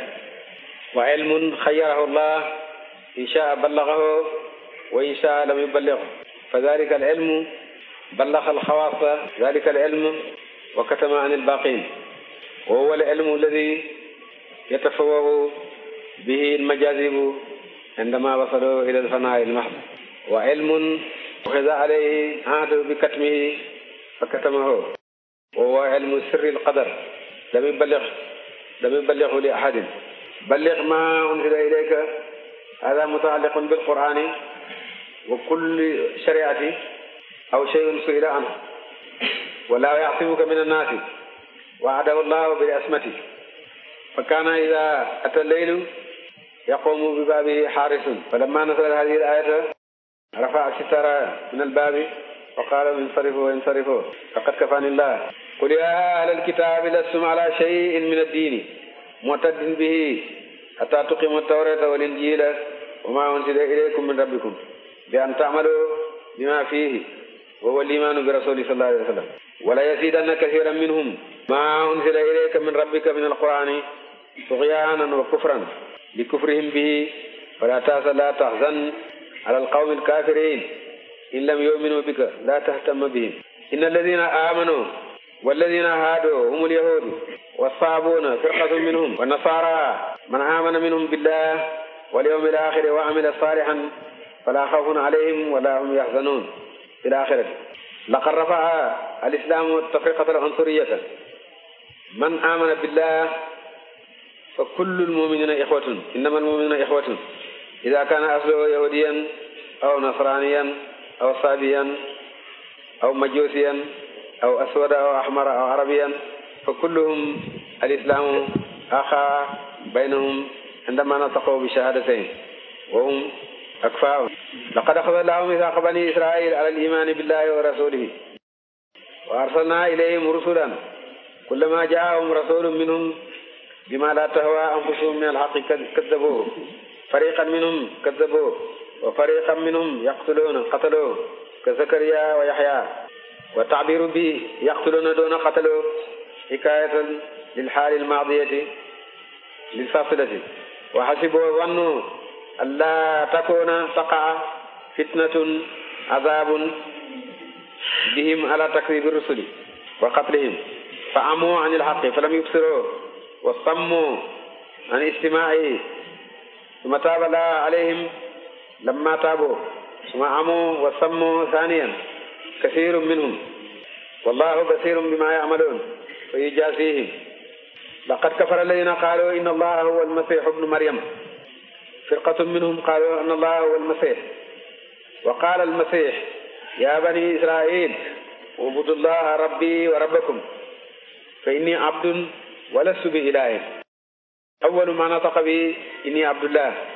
وعلم خيره الله إن شاء بلغه وإن شاء لم يبلغه فذلك العلم بلغ الخواص ذلك العلم وكتم عن الباقين وهو العلم الذي يتفوق به المجاذب عندما وصلوا إلى الفناء المحض وعلم أخذ عليه عهد بكتمه فكتمه وهو علم سر القدر لم يبلغ لم يبلغه لأحد بلغ ما أنزل إليك هذا متعلق بالقرآن وكل شريعة أو شيء سئل عنه ولا يعصمك من الناس وعده الله بالعصمة فكان إذا أتى الليل يقوم ببابه حارس فلما نزل هذه الآية رفع الستر من الباب وقال انصرفوا انصرفوا فقد كفاني الله قل يا أهل الكتاب لستم على شيء من الدين معتد به حتى تقيموا التوراة والإنجيل وما أنزل إليكم من ربكم بأن تعملوا بما فيه وهو الإيمان برسول صلى الله عليه وسلم ولا يزيدن كثيرا منهم ما أنزل إليك من ربك من القرآن طغيانا وكفرا بكفرهم به فلا تأس لا تحزن على القوم الكافرين إن لم يؤمنوا بك لا تهتم بهم إن الذين آمنوا والذين هادوا هم اليهود والصابون فرقة منهم والنصارى من آمن منهم بالله واليوم الآخر وعمل صالحا فلا خوف عليهم ولا هم يحزنون في الآخرة لقد رفع الإسلام التفرقة العنصرية من آمن بالله فكل المؤمنين إخوة إنما المؤمنين إخوة إذا كان أصله يهوديا أو نصرانيا أو صابيا أو مجوسيا أو أسود أو أحمر أو عربيا فكلهم الإسلام أخا بينهم عندما نطقوا بشهادتين وهم أكفاء لقد أخذ الله ميثاق بني إسرائيل على الإيمان بالله ورسوله وأرسلنا إليهم رسلا كلما جاءهم رسول منهم بما لا تهوى أنفسهم من الحق كذبوه فريقا منهم كذبوه وفريقا منهم يقتلون قتلوه كزكريا ويحيى والتعبير به يقتلون دون قتلوه حكاية للحال الماضية للفاصلة وحسبوا ظنوا ألا تكون تقع فتنة عذاب بهم على تكذيب الرسل وقتلهم فعموا عن الحق فلم يبصروا وصموا عن استماعه ثم تاب الله عليهم لما تابوا ثم عموا وصموا ثانيا كثير منهم والله بصير بما يعملون ويجازيهم لقد كفر الذين قالوا إن الله هو المسيح ابن مريم فرقة منهم قالوا أن الله هو المسيح وقال المسيح يا بني إسرائيل اعبدوا الله ربي وربكم فإني عبد ولست بإله أول ما نطق به إني عبد الله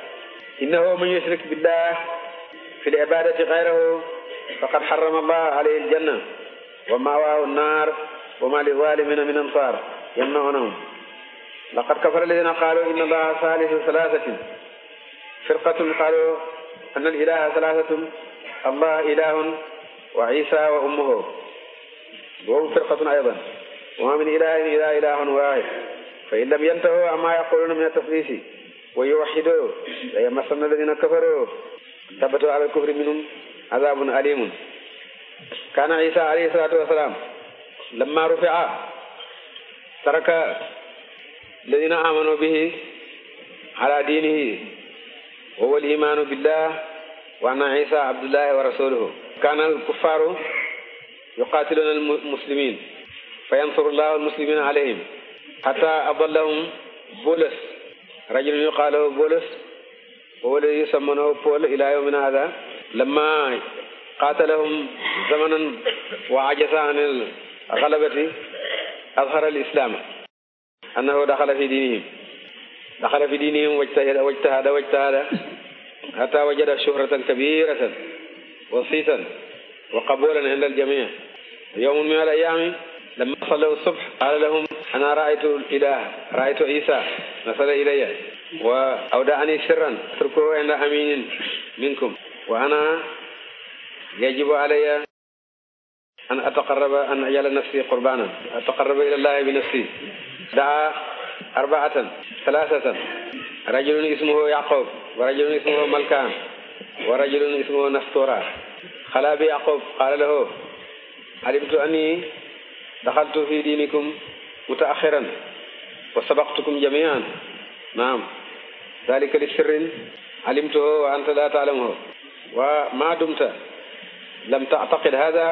innahu man yushrik billah fi al-ibadati ghayrahu faqad harrama Allah alayhi al-janna wa ma'wahu an-nar wa ma lil-zalimina min ansar yamna'unahum laqad kafara alladhina qalu inna Allaha thalithu thalathatin firqatun qalu anna al-ilaha thalathatun Allah ilahun wa Isa wa ummuhu wa hum firqatun aydan wa ma min ilahin illa ilahun wahid fa in lam yantahu amma yaquluna min at-taflisi wa yuwahhidu la yamassanna alladhina kafaru tabatu ala al-kufri minhum adhabun alimun kana Isa alayhi salatu wa salam lamma rufi'a taraka alladhina amanu bihi ala dinihi wa huwa al-imanu billah wa anna Isa abdullah wa rasuluhu kana al-kuffaru yuqatiluna al-muslimin fayansuru Allahu al-muslimina alayhim hatta adallahum Bulus rajulun yuqalu lahu Bulus wa huwa alladhi yusammahu Paul ila yawmina hadha lamma qatalahum zamanan wa ajaza an al-ghalabati azhara al-islam annahu dakhala fi dinihim dakhala fi dinihim wajtahada wajtahada wajtahada hatta wajada shuhratan kabiratan wa sitan wa qabulan inda al-jami' yawmun min al-ayyam lamma sallaw as-subh qala lahum ana ra'aytu al-ilah ra'aytu Isa nasala ilayya wa awda'ani sirran atruku inda aminin minkum wa ana yajibu alayya an ataqarraba an ajala nafsi qurbanan ataqarraba ila Allah bi nafsi da'a arba'atan thalathatan rajulun ismuhu Yaqub wa rajulun ismuhu Malkan wa rajulun ismuhu Nastura khala bi Yaqub qala lahu alimtu anni dakhaltu fi dinikum mutaakhiran wa sabaqtukum jami'an na'am dhalika li sirrin alimtuhu wa anta la ta'lamuhu wa ma dumta lam ta'taqid hadha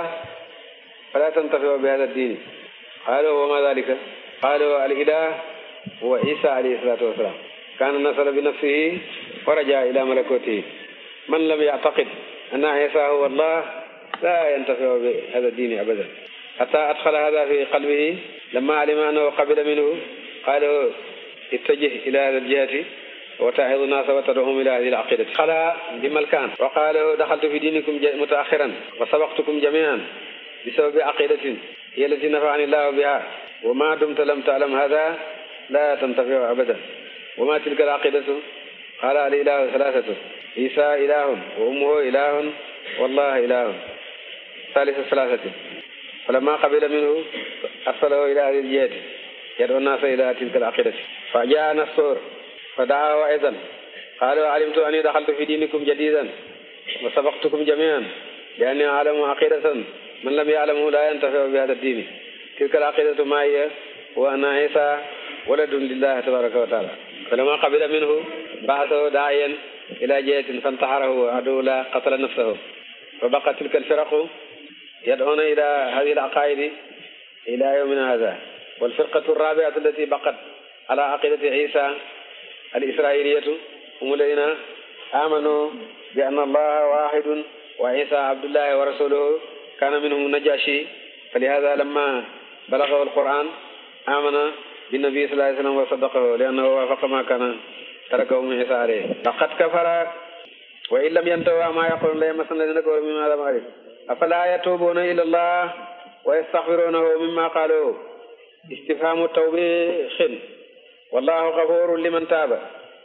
fala tantafi'u bi hadha ad-din qalu wa ma dhalika qalu al-ilah huwa Isa alayhi salatu wa salam kana nasala bi nafsihi wa raja'a ila malakutihi man lam ya'taqid anna Isa huwa Allah la yantafi'u bi hadha ad-din abadan hatta adkhala hadha fi qalbihi lamma alima annahu qabila minhu qalu ittajih ila hadha al-jihati وتعظ الناس وتدعوهم إلى هذه العقيدة خلا بملكان وقال دخلت في دينكم متأخرا وسبقتكم جميعا بسبب عقيدة هي التي نفعني الله بها وما دمت لم تعلم هذا لا تنتفع أبدا وما تلك العقيدة قال الإله ثلاثة عيسى إله وأمه إله والله إله ثالث ثلاثة فلما قبل منه أرسله إلى هذه الجهة يدعو الناس إلى تلك العقيدة فجاء نصر فدعاه أيضا قالوا علمت أني دخلت في دينكم جديدا وسبقتكم جميعا لأني أعلم عقيدة من لم يعلمه لا ينتفع بهذا الدين تلك العقيدة ما هي وأن عيسى ولد لله تبارك وتعالى فلما قبل منه بعثه داعيا إلى جهة فانتحره عدو لا قتل نفسه فبقى تلك الفرق يدعون إلى هذه العقائد إلى يومنا هذا والفرقة الرابعة التي بقت على عقيدة عيسى الإسرائيلية هم الذين آمنوا بأن الله واحد وعيسى عبد الله ورسوله كان منهم النجاشي فلهذا لما بلغه القرآن آمن بالنبي صلى الله عليه وسلم وصدقه لأنه وافق ما كان تركه من عيسى عليه لقد كفر وإن لم ينتهوا ما يقولون لا يمسن الذين كفروا مما لم يعرف أفلا يتوبون إلى الله ويستغفرونه مما قالوا استفهام التوبيخ والله غفور لمن تاب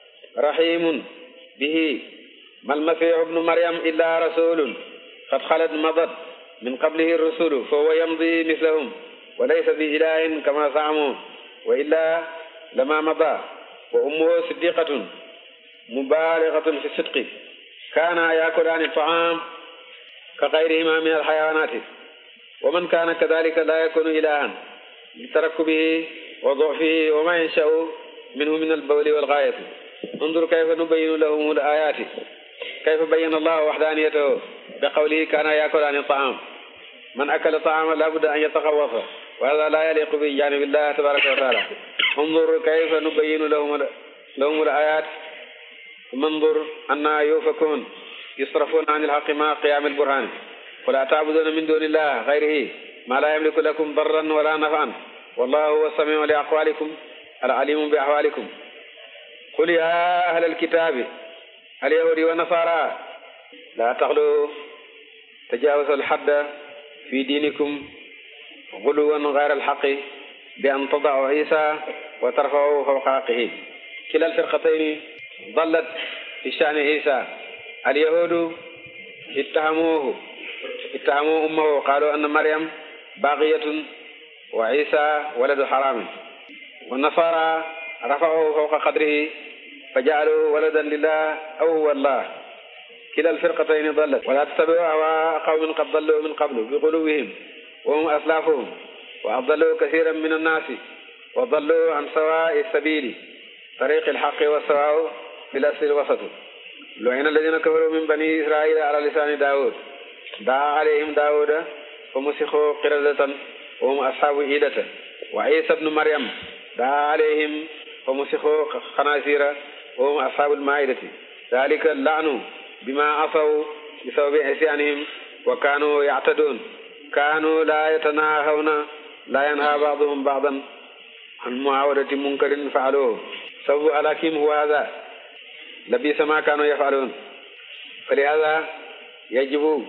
رحيم به ما المسيح ابن مريم إلا رسول قد خلت مضت من قبله الرسل فهو يمضي مثلهم وليس بإله كما زعموا وإلا لما مضى وأمه صديقة مبالغة في الصدق كانا يأكلان الطعام كغيرهما من الحيوانات ومن كان كذلك لا يكون إلها لتركبه وضعفه وما ينشأ منه من البول والغاية انظر كيف نبين لهم الآيات كيف بين الله وحدانيته بقوله كان يأكل عن الطعام من أكل طعاما لابد أن يتخوف وهذا لا يليق بجانب الله تبارك وتعالى انظر كيف نبين لهم لهم الآيات منظر أن يوفكون يصرفون عن الحق مع قيام البرهان ولا تعبدون من دون الله غيره ما لا يملك لكم ضرا ولا نفعا والله هو السميع لأقوالكم العليم بأحوالكم قل يا أهل الكتاب اليهود والنصارى لا تغلوا تجاوزوا الحد في دينكم غلوا غير الحق بأن تضعوا عيسى وترفعوا فوق حقه. كلا الفرقتين ضلت في شأن عيسى. اليهود اتهموه اتهموا أمه قالوا أن مريم باغية وعيسى ولد حرام، والنصارى رفعوه فوق قدره فجعلوا ولدا لله أو هو الله. كلا الفرقتين ضلت. ولا تتبعوا أهواء قوم قد ضلوا من قبل بغلوهم وهم أسلافهم وأضلوا كثيرا من الناس وضلوا عن سواء السبيل طريق الحق والسواء في الأصل الوسط. لعن الذين كفروا من بني إسرائيل على لسان داود دعا عليهم داود فمسخوا قردة وهم أصحاب عيدة. وعيسى ابن مريم دعا عليهم فمسخوا خنازير وهم أصحاب المائدة. ذلك اللعن بما عصوا بسبب عصيانهم وكانوا يعتدون. كانوا لا يتناهون لا ينهى بعضهم بعضا عن معاودة منكر فعلوه. سبب هلاكهم هو هذا لبئس ما كانوا يفعلون. فلهذا يجب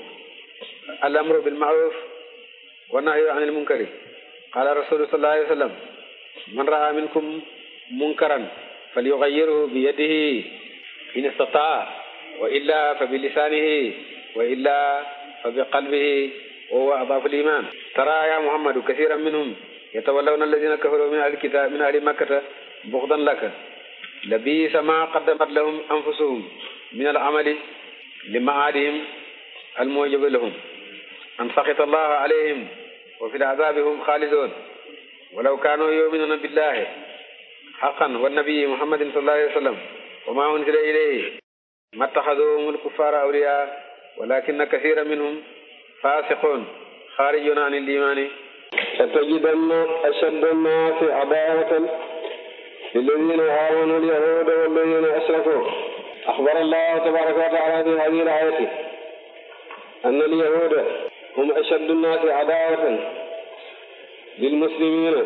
الأمر بالمعروف والنهي عن المنكر. قال الرسول صلى الله عليه وسلم: من رأى منكم منكرا فليغيره بيده إن استطاع وإلا فبلسانه وإلا فبقلبه وهو أضعف الإيمان. ترى يا محمد كثيرا منهم يتولون الذين كفروا من أهل الكتاب من أهل مكة بغضا لك لبئس ما قدمت لهم أنفسهم من العمل لمعادهم الموجب لهم أن سخط الله عليهم وفي العذاب هم خالدون. ولو كانوا يؤمنون بالله حقا والنبي محمد صلى الله عليه وسلم وما أنزل إليه ما اتخذوهم الكفار أولياء ولكن كثيرا منهم فاسقون خارجون عن الإيمان. ستجدن أشد الناس عداوة للذين آمنوا اليهود والذين أشركوا. أخبر الله تبارك وتعالى في هذه الآية أن اليهود هم أشد الناس عداوة للمسلمين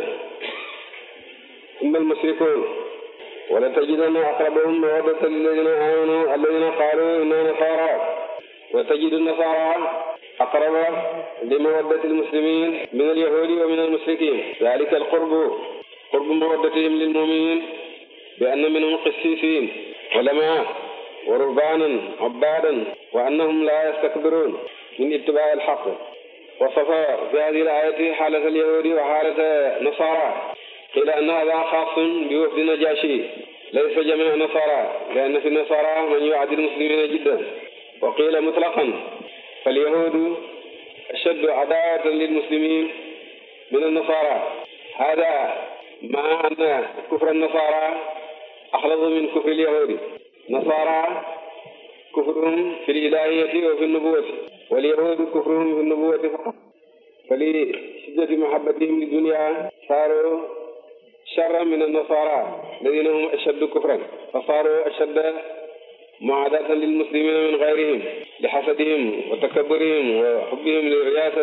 ثم المشركون، ولتجدن أقربهم مودة للذين آمنوا الذين قالوا إنا نصارى، وتجد النصارى أقرب لمودة المسلمين من اليهود ومن المشركين. ذلك القرب قرب مودتهم للمؤمنين بأن منهم قسيسين علماء ورهبانا عبادا وأنهم لا يستكبرون من اتباع الحق. وصف في هذه الآية حالة اليهود وحالة نصارى. قيل أن هذا خاص بوفد النجاشي ليس جميع النصارى، لأن في النصارى من يعادي المسلمين جدا. وقيل مطلقا فاليهود أشد عداوة للمسلمين من النصارى. هذا مع أن كفر النصارى أخلظ من كفر اليهود. نصارى كفرهم في الإلهية وفي النبوة، واليهود كفرهم في النبوة فقط. فلشدة محبتهم للدنيا صاروا شرا من النصارى الذين هم أشد كفرا، فصاروا أشد معاداة للمسلمين من غيرهم لحسدهم وتكبرهم وحبهم للرياسة.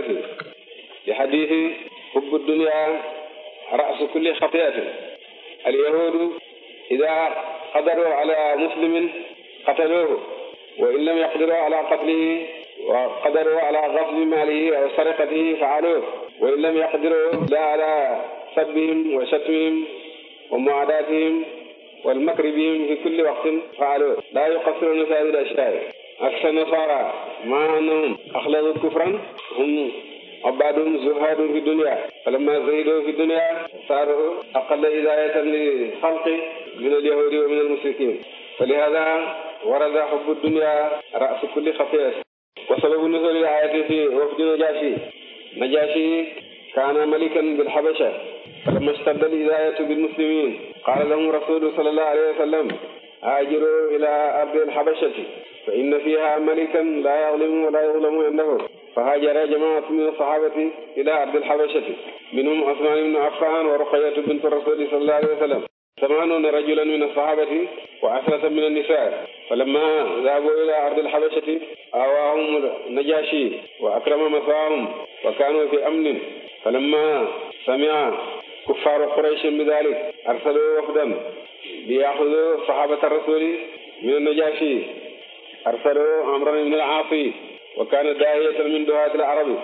لحديث حب الدنيا رأس كل خطيئة. اليهود إذا قدروا على مسلم قتلوه، وإن لم يقدروا على قتله وقدروا على غصب ماله أو سرقته فعلوه، وإن لم يقدروا لا على سبهم وشتمهم ومعاداتهم والمكر بهم في كل وقت فعلوه. لا يقصرون في هذه الأشياء. أكثر النصارى مع أنهم أخلصوا كفرا هم عبادهم زهاد في الدنيا، فلما زهدوا في الدنيا صاروا أقل إذاية للخلق من اليهود ومن المشركين. فلهذا ورد حب الدنيا رأس كل خطيئة. وسبب نزول الآية في وفد نجاشي. نجاشي كان ملكا بالحبشة، فلما اشتد الإذاية بالمسلمين قال لهم رسول صلى الله عليه وسلم: هاجروا إلى أرض الحبشة فإن فيها ملكا لا يظلم ولا يظلم عنده. فهاجر جماعة من الصحابة إلى أرض الحبشة، منهم عثمان بن عفان ورقية بنت الرسول صلى الله عليه وسلم، ثمانون رجلا من الصحابة وعشرة من النساء. فلما ذهبوا إلى أرض الحبشة آواهم النجاشي وأكرم مثواهم وكانوا في أمن. فلما سمع كفار قريش بذلك أرسلوا وفدا ليأخذوا صحابة الرسول من النجاشي، أرسلوا عمرو بن العاص وكان داعية من دعاة العرب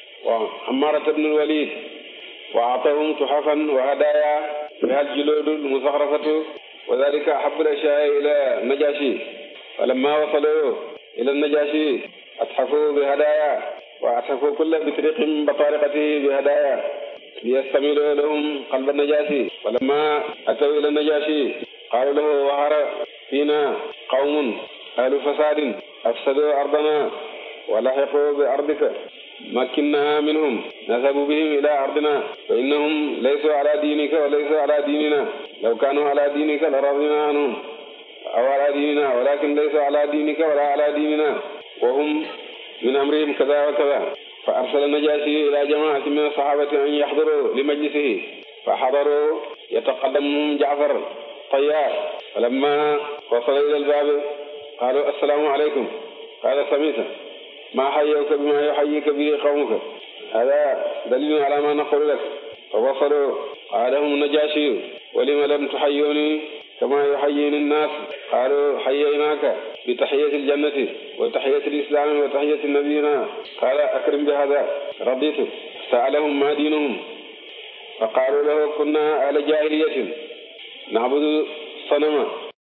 وعمارة بن الوليد وأعطاهم تحفا وهدايا فيها الجلود المزخرفة وذلك أحب الأشياء إلى النجاشي. فلما وصلوا إلى النجاشي أتحفوا بهدايا وأتحفوا كل بطريق من بطارقته بهدايا ليستملوا لهم قلب النجاشي. ولما أتوا إلى النجاشي قالوا له وهر فينا قوم أهل فساد أفسدوا أرضنا ولحقوا بأرضك مكنها منهم نذهب بهم إلى أرضنا فإنهم ليسوا على دينك وليسوا على ديننا لو كانوا على دينك لرضينا عنهم أو على ديننا ولكن ليسوا على دينك ولا على ديننا وهم من أمرهم كذا وكذا. فأرسل النجاشي إلى جماعة من الصحابة أن يحضروا لمجلسه فحضروا يتقدمهم جعفر طيار. فلما وصلوا إلى الباب قالوا السلام عليكم. قال سميت ما حيوك بما يحييك به قومك هذا دليل على ما نقول لك. فوصلوا قال لهم النجاشي ولم لم تحيوني كما يحييني الناس؟ قالوا حييناك بتحية الجنة وتحية الإسلام وتحية نبينا. قال أكرم بهذا رضيت. سألهم ما دينهم فقالوا له كنا أهل جاهلية نعبد الصنم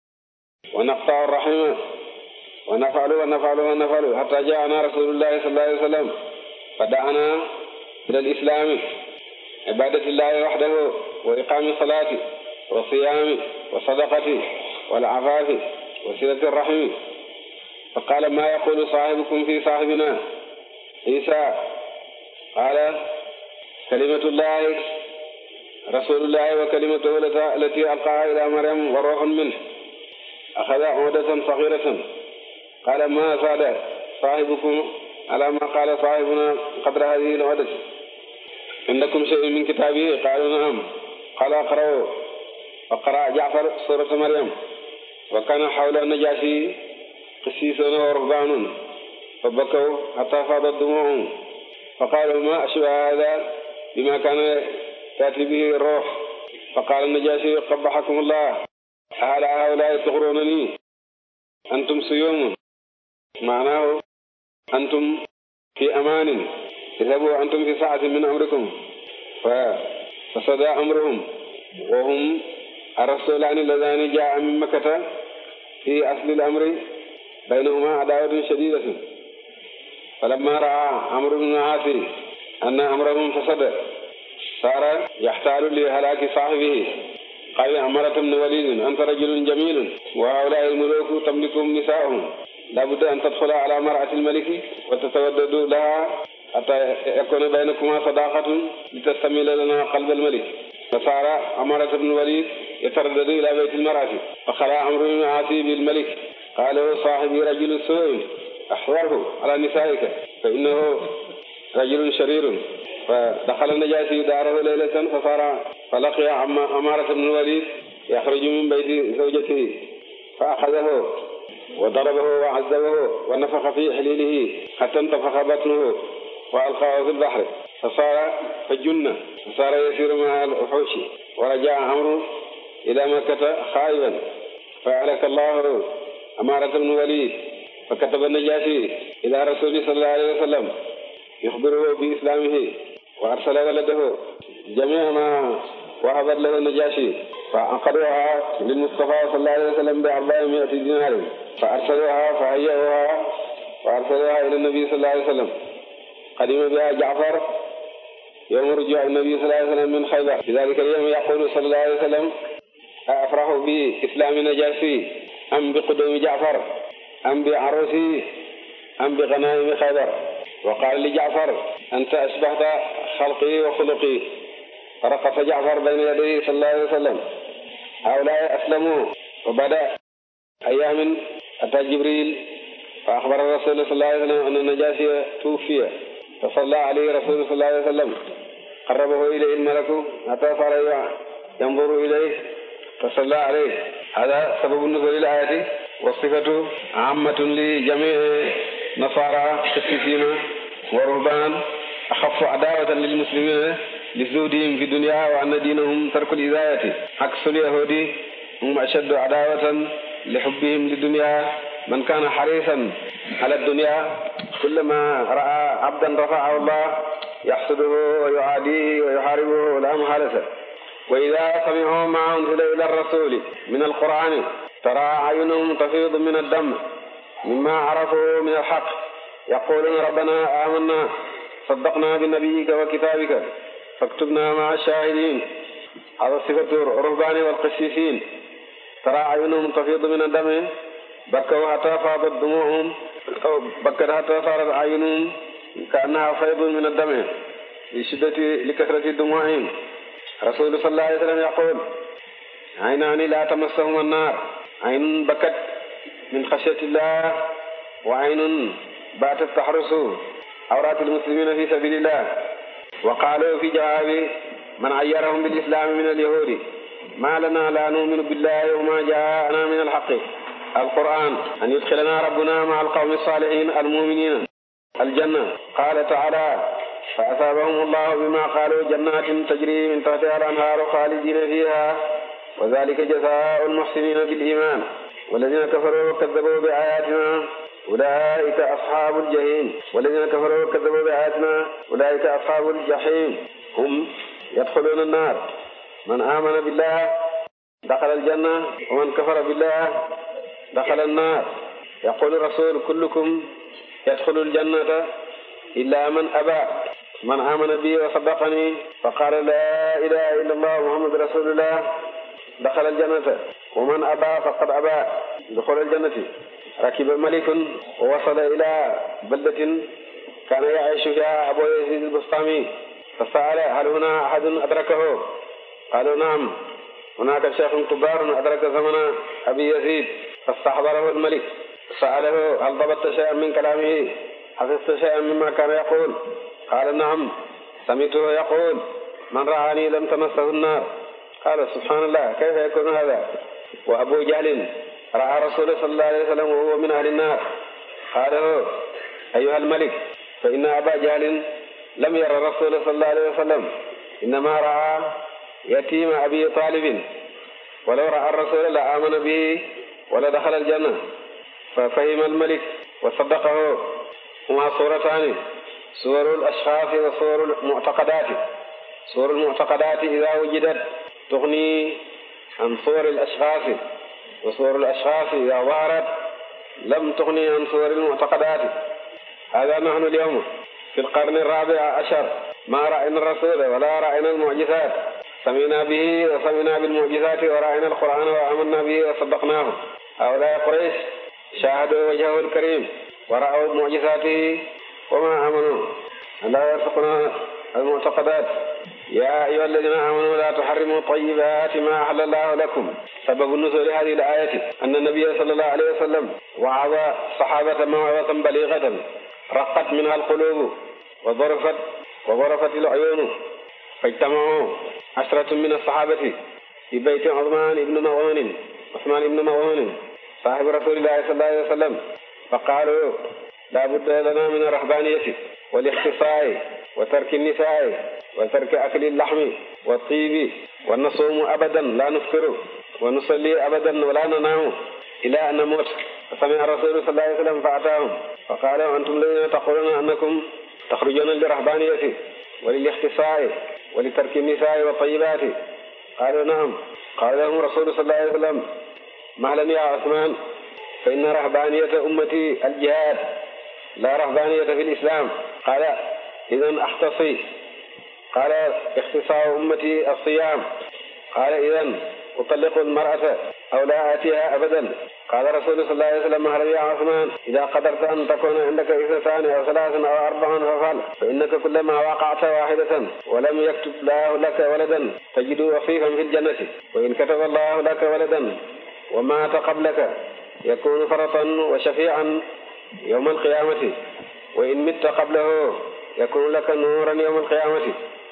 ونقطع الرحم ونفعل ونفعل ونفعل حتى جاءنا رسول الله صلى الله عليه وسلم فدعنا إلى الإسلام عبادة الله وحده وإقام الصلاة والصيام والصدقة والعفاف وصلة الرحم. فقال ما يقول صاحبكم في صاحبنا عيسى؟ قال كلمة الله رسول الله وكلمته التي ألقاها إلى مريم وروح منه. أخذ عودة صغيرة قال ما زاد صاحبكم على ما قال صاحبنا قدر هذه العودة؟ عندكم شيء من كتابه؟ قالوا نعم. قال اقرأوا. فقرأ جعفر سورة مريم. وكان حول النجاشي قسيسون ورهبان فبكوا حتى فاضت دموعهم فقالوا ما أشبه هذا بما كان تأتي به الروح. فقال النجاشي قبحكم الله أهل هؤلاء تغرونني أنتم سيوم معناه أنتم في أمان اذهبوا أنتم في ساعة من أمركم. فصدى أمرهم وهم الرسولان اللذان جاء من مكة في أصل الأمر بينهما عداوة شديدة. فلما رأى عمرو بن العاص أن أمرهم فسد صار يحتال لهلاك صاحبه. قال عمارة بن وليد أنت رجل جميل وهؤلاء الملوك تملكهم نساءهم لابد أن تدخل على مرأة الملك وتتودد لها حتى يكون بينكما صداقة لتستميل لنا قلب الملك. فصار عمارة بن الوليد يتردد إلى بيت المرأة. فخلع عمرو بن العاص بالملك قال صاحبي رجل سوء أحضره على نسائك فإنه رجل شرير. فدخل النجاشي داره ليلة فصار فلقي عمارة بن الوليد يخرج من بيت زوجته فأخذه وضربه وعذبه ونفخ في حليله حتى انتفخ بطنه وألقاه في البحر فصار فجن فصار يسير مع الوحوش. ورجع عمرو إلى مكة خائبا فأهلك الله عمارة بن الوليد. فكتب النجاشي إلى رسول صلى الله عليه وسلم يخبره بإسلامه وأرسل ولده جميع ما وهبت له النجاشي فعقدوها للمصطفى صلى الله عليه وسلم بأربعمائة دينار فأرسلوها فهيئوها وأرسلوها إلى النبي صلى الله عليه وسلم. قدم بها جعفر يوم رجوع النبي صلى الله عليه وسلم من خيبر. في ذلك اليوم يقول صلى الله عليه وسلم أفرح بإسلام نجاشي أم بقدوم جعفر أم بعروسي أم بغنائم خيبر؟ وقال لجعفر أنت أشبهت خلقي وخلقي. فرقص جعفر بين يديه صلى الله عليه وسلم. هؤلاء أسلموا. وبدأ أيام أتى جبريل فأخبر الرسول صلى الله عليه وسلم أن النجاشي توفي فصلى عليه رسول صلى الله عليه وسلم قربه إليه الملك حتى صار ينظر إليه فصلى عليه. هذا سبب نزول الآية. والصفة عامة لجميع نصارى قسيسين ورهبان أخف عداوة للمسلمين لزودهم في الدنيا وأن دينهم ترك الإذاية. عكس اليهود هم أشد عداوة لحبهم للدنيا من كان حريصا على الدنيا كلما رأى عبدا رفعه الله يحسده ويعاديه ويحاربه لا محالة. وإذا سمعوا ما أنزل إلى الرسول من القرآن ترى أعينهم تفيض من الدم مما عرفوا من الحق يقولون ربنا آمنا صدقنا بنبيك وكتابك فاكتبنا مع الشاهدين. هذا صفة الرهبان والقسيسين. ترى أعينهم تفيض من الدم بكوا حتى فاضت دموعهم أو بكت حتى صارت أعينهم كأنها فيض من الدم لشدة لكثرة دموعهم. رسول صلى الله عليه وسلم يقول عينان لا تمسهما النار، عين بكت من خشية الله وعين باتت تحرس عورات المسلمين في سبيل الله. وقالوا في جواب من عيرهم بالإسلام من اليهود ما لنا لا نؤمن بالله وما جاءنا من الحق القرآن أن يدخلنا ربنا مع القوم الصالحين المؤمنين الجنة. قال تعالى فأثابهم الله بما قالوا جنات تجري من تحتها الأنهار خالدين فيها وذلك جزاء المحسنين بالإيمان والذين كفروا وكذبوا بآياتنا أولئك أصحاب الجحيم والذين كفروا وكذبوا بآياتنا أولئك أصحاب الجحيم هم يدخلون النار. من آمن بالله دخل الجنة ومن كفر بالله دخل النار. يقول الرسول كلكم يدخل الجنة إلا من أبى من آمن بي وصدقني فقال لا إله إلا الله محمد رسول الله دخل الجنة ومن أبى فقد أبى دخل الجنة. ركب ملك ووصل إلى بلدة كان يعيش فيها أبو يزيد البسطامي فسأل هل هنا أحد أدركه؟ قالوا نعم هناك شيخ كبار أدرك زمن أبي يزيد. فاستحضره الملك سأله هل ضبطت شيئا من كلامه؟ حفظت شيئا مما كان يقول؟ قال نعم سمعته يقول من رآني لم تمسه النار. قال سبحان الله كيف يكون هذا؟ وأبو جهل رأى رسول صلى الله عليه وسلم وهو من أهل النار. قال له أيها الملك فإن أبا جهل لم يرى الرسول صلى الله عليه وسلم إنما رأى يتيم أبي طالب ولو رأى الرسول لآمن به ولدخل الجنة. ففهم الملك وصدقه. هما صورتان صور الأشخاص وصور المعتقدات. صور المعتقدات إذا وجدت تغني عن صور الأشخاص وصور الأشخاص إذا ظهرت لم تغني عن صور المعتقدات. هذا نحن اليوم في القرن الرابع عشر ما رأينا الرسول ولا رأينا المعجزات. سمعنا به وسمعنا بالمعجزات ورأينا القرآن وآمنا به وصدقناه. هؤلاء قريش شاهدوا وجهه الكريم ورأوا معجزاته وما آمنوا. لا يرزقنا المعتقدات. يا أيها الذين آمنوا لا تحرموا طيبات ما أحل الله لكم. سبب نزول هذه الآية أن النبي صلى الله عليه وسلم وعظ الصحابة موعظة بليغة رقت منها القلوب وظرفت وظرفت العيون. فاجتمعوا عشرة من الصحابة في بيت عثمان بن مظعون عثمان بن مظعون صاحب رسول الله صلى الله عليه وسلم فقالوا لا بد لنا من الرهبانية والاختصاء وترك النساء وترك أكل اللحم والطيب ونصوم أبدا لا نفطر ونصلي أبدا ولا ننام إلى أن نموت. فسمع الرسول صلى الله عليه وسلم فأتاهم فقالوا أنتم الذين تقولون أنكم تخرجون للرهبانية وللاختصاء ولترك النساء والطيبات. قالوا نعم. قال لهم الرسول صلى الله عليه وسلم مهلا يا عثمان فإن رهبانية أمتي الجهاد لا رهبانية في الإسلام. قال إذن أختصي. قال اختصاء أمتي الصيام. قال إذن أطلق المرأة أو لا آتيها أبدا. قال رسول صلى الله عليه وسلم مهلا يا عثمان إذا قدرت أن تكون عندك اثنتان أو ثلاث أو أربع فافعل فإنك كلما وقعت واحدة ولم يكتب الله لك ولدا تجد وصيفا في الجنة وإن كتب الله لك ولدا ومات قبلك يكون فرطا وشفيعا يوم القيامة وإن مت قبله يكون لك نورا يوم القيامة.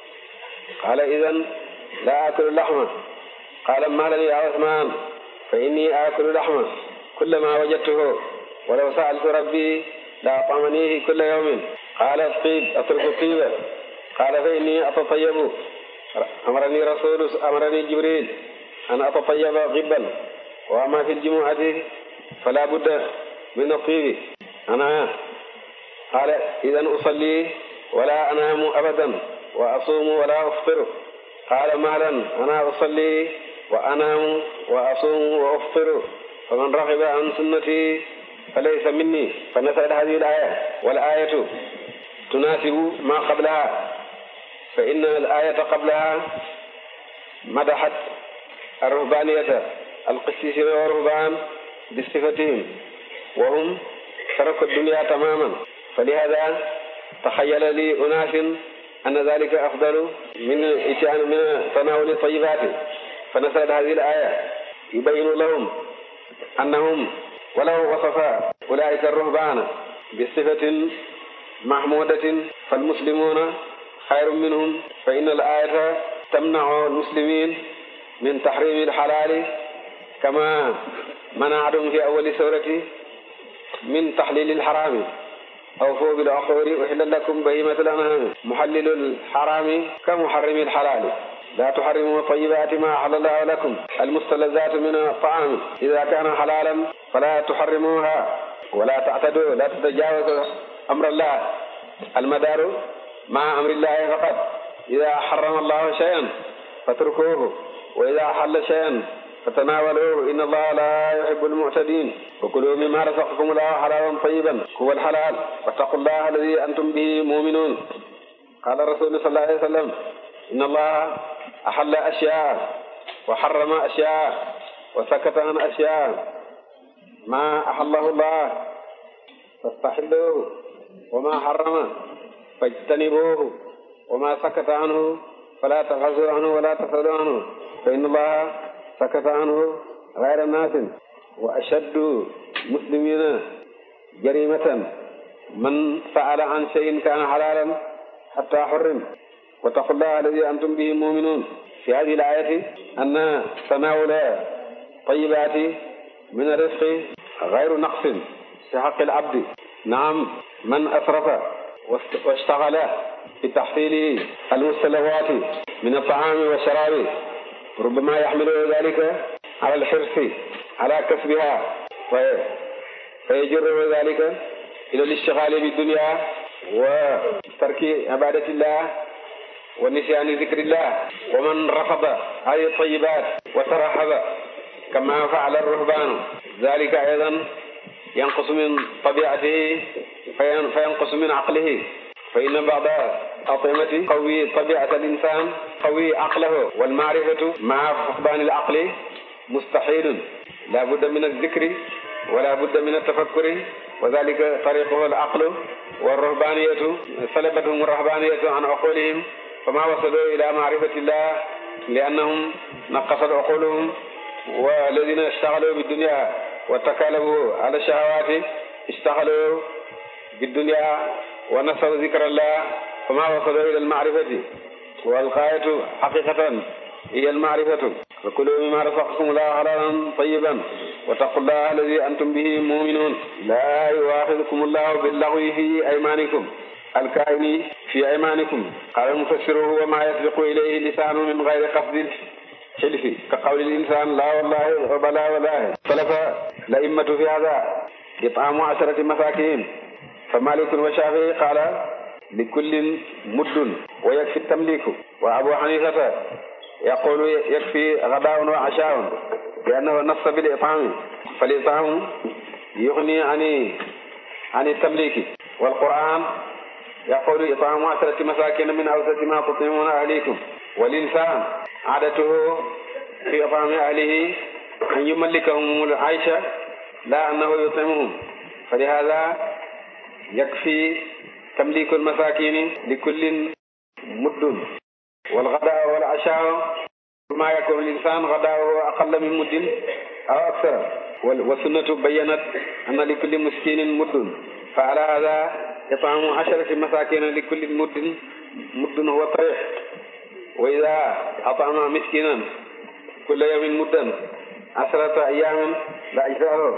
قال إذن لا آكل اللحم. قال مهلا يا عثمان فإني آكل لحمه كلما وجدته ولو سألت ربي لأطعمنيه كل يوم. قال الطيب أترك الطيب. قال فإني أتطيب. أمرني رسول أمرني جبريل أن أتطيب غبا وأما في الجمعة فلا بد من الطيب. أنا قال إذن أصلي ولا أنام أبدا وأصوم ولا أفطر. قال مهلا أنا أصلي وأنام وأصوم وأفطر فمن رغب عن سنتي فليس مني. فنزلت هذه الآية والآية تناسب ما قبلها، فإن الآية قبلها مدحت الرهبانية القسيسين والرهبان بصفتهم وهم تركوا الدنيا تماما، فلهذا تخيل لي أناس أن ذلك أفضل من إتيان من تناول الطيبات، فنزلت هذه الآية يبين لهم أنهم ولو وصف أولئك الرهبان بصفة محمودة فالمسلمون خير منهم، فإن الآية تمنع المسلمين من تحريم الحلال كما منعهم في أول سورة من تحليل الحرام. أوفوا بالعقود أحل لكم بهيمة الأنعام محلل الحرام كمحرم الحلال لا تحرموا طيبات ما أحل الله لكم المستلذات من الطعام إذا كان حلالا فلا تحرموها ولا تعتدوا لا تتجاوزوا أمر الله. المدار مع أمر الله فقط. إذا حرم الله شيئا فاتركوه وإذا حل شيئا فتناولوه إن الله لا يحب المعتدين. وكلوا مما رزقكم الله حلالا طيبا هو الحلال واتقوا الله الذي أنتم به مؤمنون. قال الرسول صلى الله عليه وسلم إن الله أحل أشياء وحرم أشياء وسكت عن أشياء ما أحله الله فاستحلوه وما حرم فاجتنبوه وما سكت عنه فلا تبحثوا عنه ولا تسألوا عنه فإن الله سكت عنه غير الناس. وأشد مسلمين جريمة من فعل عن شيء كان حلالا حتى حرم واتقوا الله الذي أنتم به مؤمنون. في هذه الآية أن تناول طيبات من الرزق غير نقص في حق العبد. نعم من أسرف واشتغل بتحصيل المستلزمات من الطعام والشراب ربما يحمله ذلك على الحرص على كسبها فيجره ذلك إلى الاشتغال بالدنيا وترك عبادة الله ونسيان ذكر الله. ومن رفض هذه الطيبات وترحب كما فعل الرهبان ذلك أيضا ينقص من طبيعته فينقص من عقله، فإن بعض أطعمة قوي طبيعة الإنسان قوي عقله والمعرفة مع فقدان العقل مستحيل. لا بد من الذكر ولا بد من التفكر وذلك طريقه العقل. والرهبانية سلبتهم الرهبانية عن عقولهم فما وصلوا إلى معرفة الله لأنهم نقصت عقولهم. والذين اشتغلوا بالدنيا وتكالبوا على الشهوات اشتغلوا بالدنيا ونسوا ذكر الله فما وصلوا إلى المعرفة. والغاية حقيقة هي المعرفة. فكلوا مما رزقكم الله حلالا طيبا واتقوا الله الذي أنتم به مؤمنون. لا يؤاخذكم الله باللغو في أيمانكم الكائن في أيمانكم. قال المفسر هو ما يسبق إليه اللسان من غير قصد الحلف كقول الإنسان لا والله وبلا والله. سلف الأئمة في هذا إطعام عشرة مساكين، فمالك وشافعي قال لكل مد ويكفي التمليك، وأبو حنيفة يقول يكفي غداء وعشاء لأنه نص بالإطعام فالإطعام يغني عن عن التمليك. والقرآن يقول إطعام عشرة مساكين من أوسط ما تطعمون أهليكم. والإنسان عادته في إطعام أهله أن يملكهم العيشة لا أنه يطعمهم، فلهذا يكفي تمليك المساكين لكل مد. والغداء والعشاء ما يكون الإنسان غداءه أقل من مد أو أكثر. والسنة بيّنت أن لكل مسكين مد، فعلى هذا إطعام عشرة مساكين لكل مد مد هو طريق. وإذا أطعم مسكينا كل يوم مدا عشرة أيام لا أجزاءه.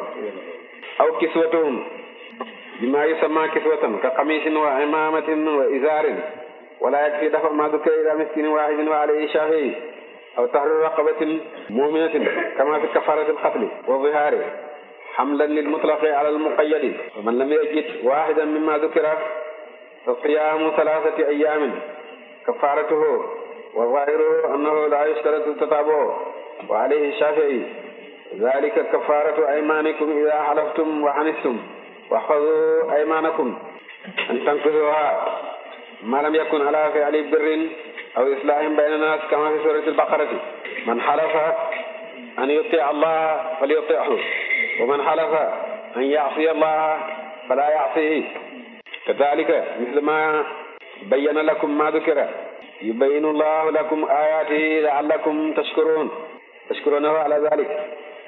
أو كسوتهم بما يسمى كسوة كقميص وعمامة وإزار، ولا يكفي دفع ما ذكر إلى مسكين واحد وعليه شافعي. أو تحرير رقبة مؤمنة كما في كفارة القتل والظهار حملا للمطلق على المقيد ومن لم يجد واحدا مما ذكر فصيام ثلاثة أيام كفارته وظاهره أنه لا يشترط التتابع وعليه الشافعي ذلك كفارة أيمانكم إذا حلفتم وحنثتم واحفظوا أيمانكم أن تنقذوها ما لم يكن على فعل بر أو إصلاح بين الناس كما في سورة البقرة من حلف أن يطيع الله فليطيعه ومن حلف أن يعصي الله فلا يعصيه كذلك مثل ما بين لكم ما ذكر يبين الله لكم آياته لعلكم تشكرون تشكرونه على ذلك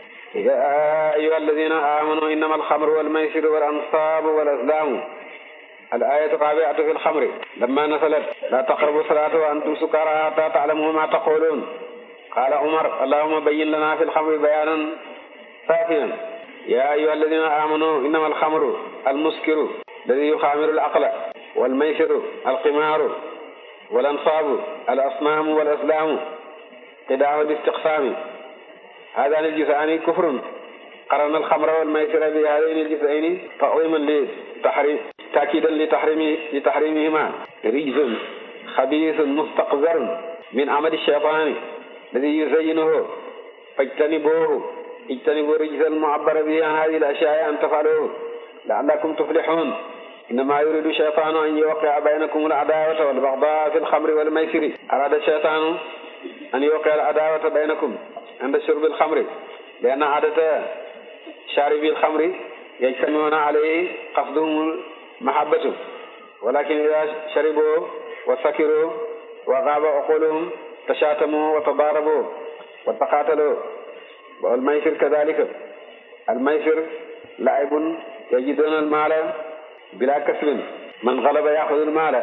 يا أيها الذين آمنوا إنما الخمر والميسر والأنصاب والأزلام الآية الرابعة في الخمر لما نزلت لا تقربوا الصلاة وأنتم سكارى حتى تعلموا ما تقولون قال عمر اللهم بين لنا في الخمر بيانا سافيا يا أيها الذين آمنوا إنما الخمر المسكر الذي يخامر العقل والميسر القمار والأنصاب الأصنام والأزلام قداع الاستقسام هذان الجزءان كفر قرن الخمر والميسر بهذين الجزئين تعظيما لتحريم تأكيدا لتحريم لتحريمهما رجز خبيث مستقذر من عمل الشيطان الذي يزينه فاجتنبوه اجتنبوا رجز المعبر به عن هذه الأشياء أن تفعلوه لعلكم تفلحون إنما يريد الشيطان أن يوقع بينكم العداوة والبغضاء في الخمر والميسر أراد الشيطان أن يوقع العداوة بينكم عند شرب الخمر لأن عادة شاربي الخمر يجتمعون عليه قصدهم محبته ولكن إذا شربوا وسكروا وغاب عقولهم تشاتموا وتضاربوا وتقاتلوا والميسر كذلك الميسر لعب يجدون المال بلا كسب من غلب يأخذ المال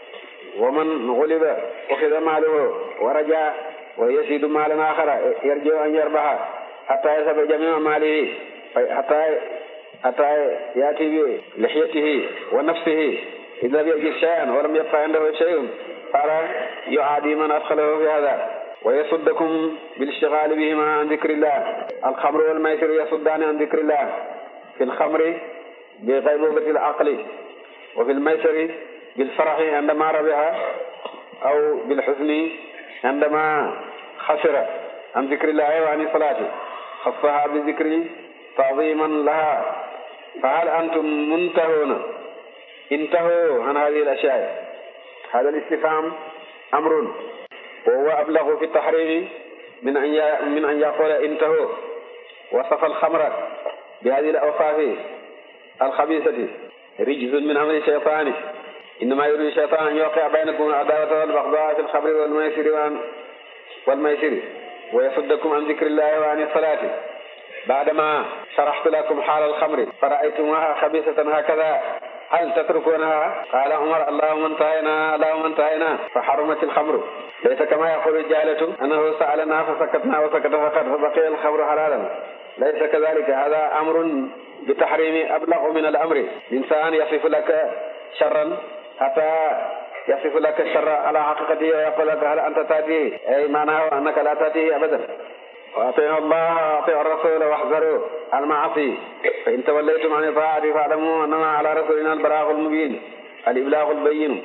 ومن غلب أخذ ماله ورجع ويزيد مالا آخر يرجو أن يربح حتى يذهب جميع ماله حتى حتى يأتي بلحيته ونفسه إذا لم يجد شيئا ولم يبقى عنده شيء قال يعادي من أدخله في هذا ويصدكم بالاشتغال بهما عن ذكر الله الخمر والميسر يصدان عن ذكر الله في الخمر بغيبوبة العقل وفي الميسر بالفرح عندما ربح أو بالحزن عندما خسر عن ذكر الله وعن الصلاة خصها بذكر تعظيما لها فهل أنتم منتهون انتهوا عن هذه الأشياء هذا الاستفهام أمر وهو أبلغ في التحريم من أن من أن يقول انتهوا وصف الخمر بهذه الأوصاف الخبيثة رجز من عمل الشيطان إنما يريد الشيطان أن يوقع بينكم العداوة والبغضاء في الخمر والميسر والميسر ويصدكم عن ذكر الله وعن الصلاة بعدما شرحت لكم حال الخمر فرأيتموها خبيثة هكذا هل تتركونها؟ قال عمر اللهم انتهينا اللهم انتهينا فحرمت الخمر ليس كما يقول الجهلة أنه سألنا فسكتنا وسكت فقط فبقي الخمر حلالا ليس كذلك هذا أمر بتحريم أبلغ من الأمر الإنسان يصف لك شرا حتى يصف لك الشر على حقيقته ويقول لك هل أنت تأتيه أي معناه أنك لا تأتيه أبدا وأطيعوا الله وأطيعوا الرسول واحذروا المعاصي فإن توليتم عن الطاعة فاعلموا أنما على رسولنا البلاغ المبين الإبلاغ البين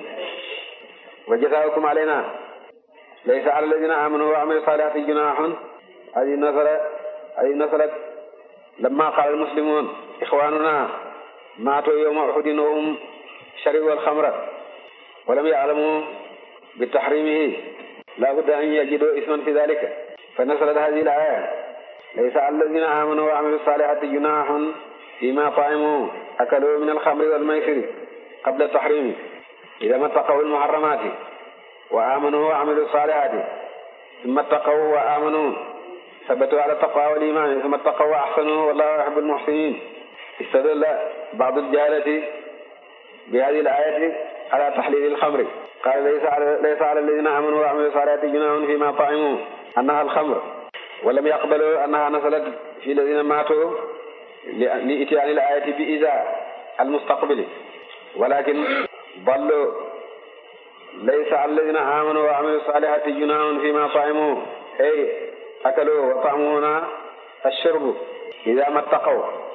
وجزاؤكم علينا ليس على الذين آمنوا وعملوا الصالحات جناح هذه نزلت هذه نزلت لما قال المسلمون إخواننا ماتوا يوم أحد وهم شربوا الخمر ولم يعلموا بتحريمه لا بد أن يجدوا إثما في ذلك فنزلت هذه الآية ليس على الذين آمنوا وعملوا الصالحات جناح فيما طعموا أكلوا من الخمر والميسر قبل التحريم إذا ما اتقوا المحرمات وآمنوا وعملوا الصالحات ثم اتقوا وآمنوا ثبتوا على التقوى والإيمان ثم اتقوا وأحسنوا والله يحب المحسنين استدل بعض الجهلة بهذه الآية على تحليل الخمر قال ليس على, ليس على الذين آمنوا وعملوا الصالحات جناح فيما طعموا أنها الخمر ولم يقبلوا أنها نزلت في الذين ماتوا لإتيان الآية بإيذاء المستقبل ولكن ضلوا ليس على الذين آمنوا وعملوا الصالحات جناح فيما طعموا أي أكلوا وطعموا هنا الشرب إذا ما اتقوا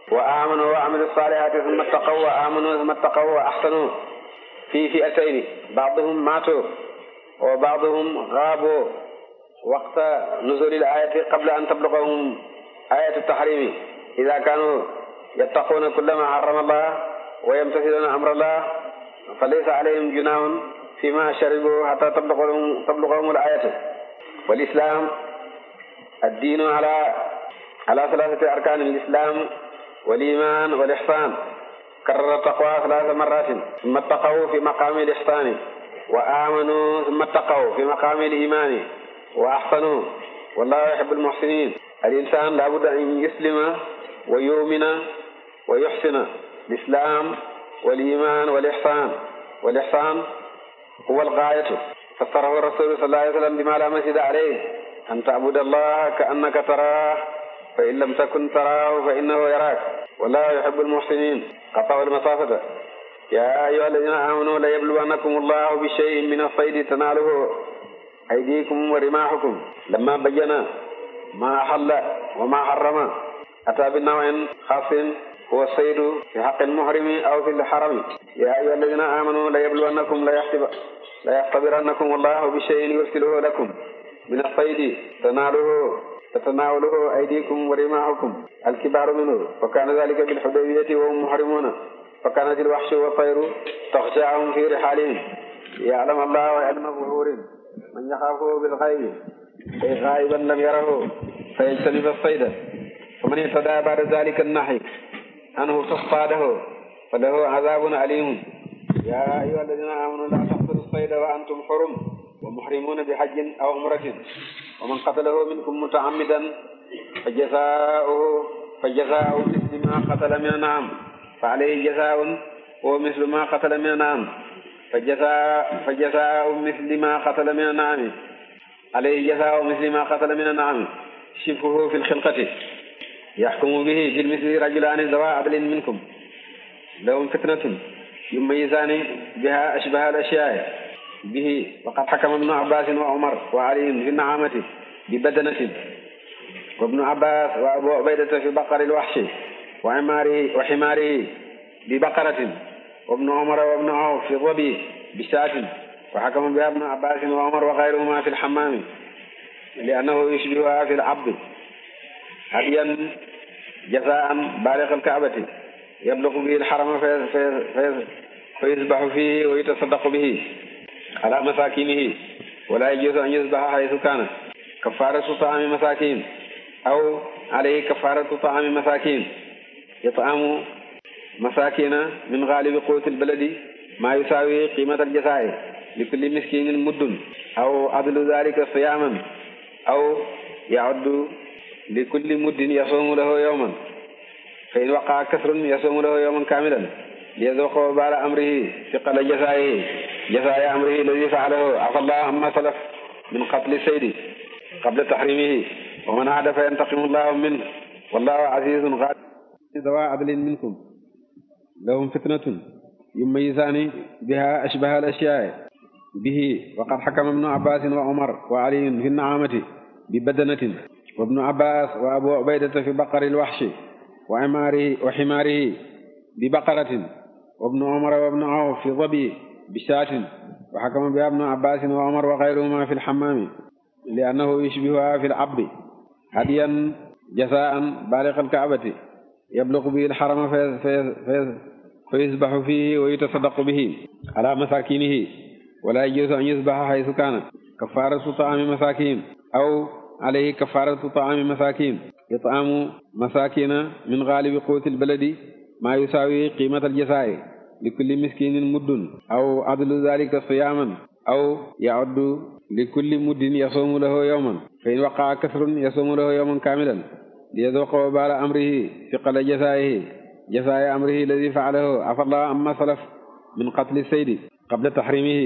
wa amanu wa amilu salihati thumma taqaw wa amanu thumma taqaw wa ahsanu fi fi'atayni ba'duhum matu wa ba'duhum ghabu waqta nuzul al-ayati qabla an tablughahum ayatu at-tahrimi idha kanu yattaquna kulla ma harrama Allah wa yamtathiluna amra Allah falaysa alayhim junahun fima sharibu hatta tablughahum tablughahum al-ayatu wal islam ad-din ala ala thalathati arkan al-islam wal iman wal ihsan karrara taqwa thalatha marratin thumma taqaw fi maqami al-ihsan wa amanu thumma taqaw fi maqami al-iman wa ahsanu wallahu yuhibbul muhsinin al-insan la budda an yuslima wa yu'mina wa yuhsina al-islam wal iman wal ihsan wal ihsan huwa al-ghayatu fassarahu ar-rasul sallallahu alayhi wa sallam bima la masjida alayhi an ta'buda allaha ka'annaka tarahu fa in lam takun tarahu fa innahu yarak wallahu yuhibbul muhsinin qata'a al-masafata ya ayyuhalladhina amanu la yabluwannakum allahu bi shay'in min as-saydi tanaluhu aydikum wa rimahukum lamma bayyana ma ahalla wa ma harrama ata bi naw'in khasin huwa as-saydu fi haqqi al-muhrimi aw fi al-harami ya ayyuhalladhina amanu la yabluwannakum la yahtiba la yahtabirannakum allahu bi shay'in yursiluhu lakum min as-saydi tanaluhu تتناوله أيديكم ورماحكم الكبار منه وكان ذلك بالحديبية وهم محرمون فكانت الوحش والطير تخشاهم في رحالهم يعلم الله علم ظهور من يخافه بالغيب أي غائبا لم يره فيجتنب الصيد ومن اهتدى بعد ذلك النحي عنه فاصطاده فله عذاب أليم يا أيها الذين آمنوا لا تقتلوا الصيد وأنتم حرم ومحرمون بحج أو عمرة ومن قتله منكم متعمدا فجزاؤه فجزاؤه مثل ما قتل من النعم فعليه جزاء ومثل ما قتل من النعم فجزاء فجزاء مثل ما قتل من النعم عليه جزاء مثل ما قتل من النعم شبهه في الخلقة يحكم به بالمثل رجلان ذوى عدل منكم لهم فتنة يميزان بها أشبه الأشياء به وقد حكم ابن عباس وعمر وعلي في النعامة ببدنة وابن عباس وأبو عبيدة في بقر الوحش وعماره وحماره ببقرة وابن عمر وابن عوف في الظبي بشاة وحكم بها ابن عباس وعمر وغيرهما في الحمام لأنه يشبهها في العبد هديا جزاء بالغ الكعبة يبلغ به الحرم فيذبح فيه ويتصدق به على مساكينه ولا يجوز أن يذبح حيث كان كفارة طعام مساكين أو عليه كفارة طعام مساكين يطعم مساكين من غالب قوت البلد ما يساوي قيمة الجزاء لكل مسكين مد أو عدل ذلك صياما أو يعد لكل مد يصوم له يوما فإن وقع كسر يصوم له يوما كاملا ليذوق وبال أمره ثقل جزائه جزاء أمره الذي فعله عفى الله عما سلف من قتل السيد قبل تحريمه ومن عاد فينتقم الله منه والله عزيز غالب ذوى عدل منكم لهم فتنة يميزان بها أشبه الأشياء به وقد حكم ابن عباس وعمر وعلي في النعامة ببدنة وابن عباس وأبو عبيدة في بقر الوحش وعماره وحماره ببقرة وابن عمر وابن عوف في ظبي بشاة وحكم بها ابن عباس وعمر وغيرهما في الحمام لأنه يشبهها في العبد هديا جزاء بالغ الكعبة يبلغ به الحرم فيذبح فيه ويتصدق به على مساكينه ولا يجوز أن يذبح حيث كان كفارة طعام مساكين أو عليه كفارة طعام مساكين يطعم مساكين من غالب قوت البلد ما يساوي قيمة الجزاء لكل مسكين مد أو عدل ذلك صياما أو يعد لكل مد يصوم له يوما فإن وقع كسر يصوم له يوما كاملا ليذوق وبال أمره ثقل جزائه جزاء أمره الذي فعله عفى الله عما سلف من قتل السيد قبل تحريمه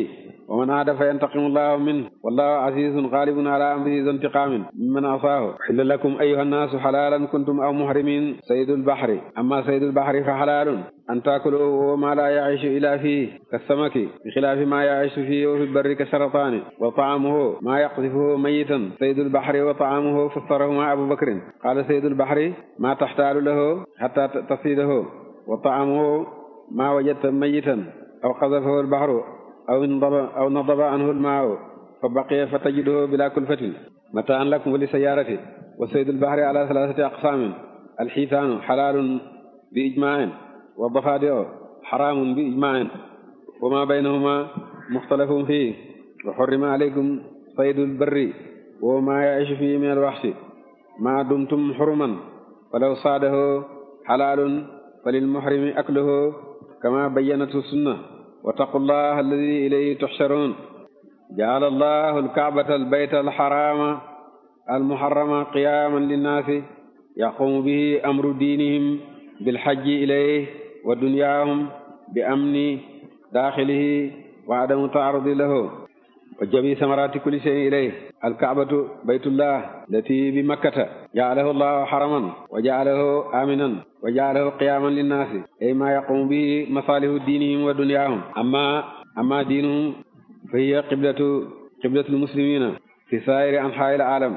wa man aada fa yantaqimu llahu minhu wallahu azizun ghalibun ala amrihi dhu intiqamin mimman asaahu uhilla lakum ayyuha nnaasu halalan kuntum aw muhrimin saydul bahri amma saydul bahri fa halalun an taakuluhu ma la ya'ishu illa fihi kassamaki bi khilaafi ma ya'ishu fihi wa fil barri kasharatani wa ta'amuhu ma yaqdhifuhu mayitan saydul bahri wa ta'amuhu fassarahuma abu bakrin qala saydul bahri ma tahtalu lahu hatta tasidahu wa ta'amuhu ma wajadta mayitan aw qadhafahu al bahru aw nadaba aw nadaba anhu al ma'u fa baqiya fatajiduhu bila kulfatin mata'an lakum wa li sayyarati wa saydul bahri ala thalathati aqsamin al hitanu halalun bi ijma'in wa dafadi'u haramun bi ijma'in wa ma baynahuma mukhtalafun fihi wa hurrima alaykum saydul barri wa ma ya'ishu fihi min al wahshi ma dumtum huruman walaw saadahu halalun falil muhrimi akluhu kama bayyanatu sunnah wattaqullaha alladhi ilayhi tuhsharun ja'ala allahu al-ka'bata al-bayta al-harama al-muharrama qiyaman lin-nasi yaqumu bihi amru dinihim bil-hajji ilayhi wa dunyahum bi amni dakhilihi wa adamu ta'arrudi lahu wa jami samarati kulli shay'in ilayhi al-ka'batu baytullah allati bi makkata ja'alahu allahu haraman wa ja'alahu aminan wa ja'alahu qiyaman lin-nasi ay ma yaqumu bihi masalihu dinihim wa dunyahum amma amma dinuhum fa hiya qiblatu qiblatul muslimina fi sa'iri anha'il alam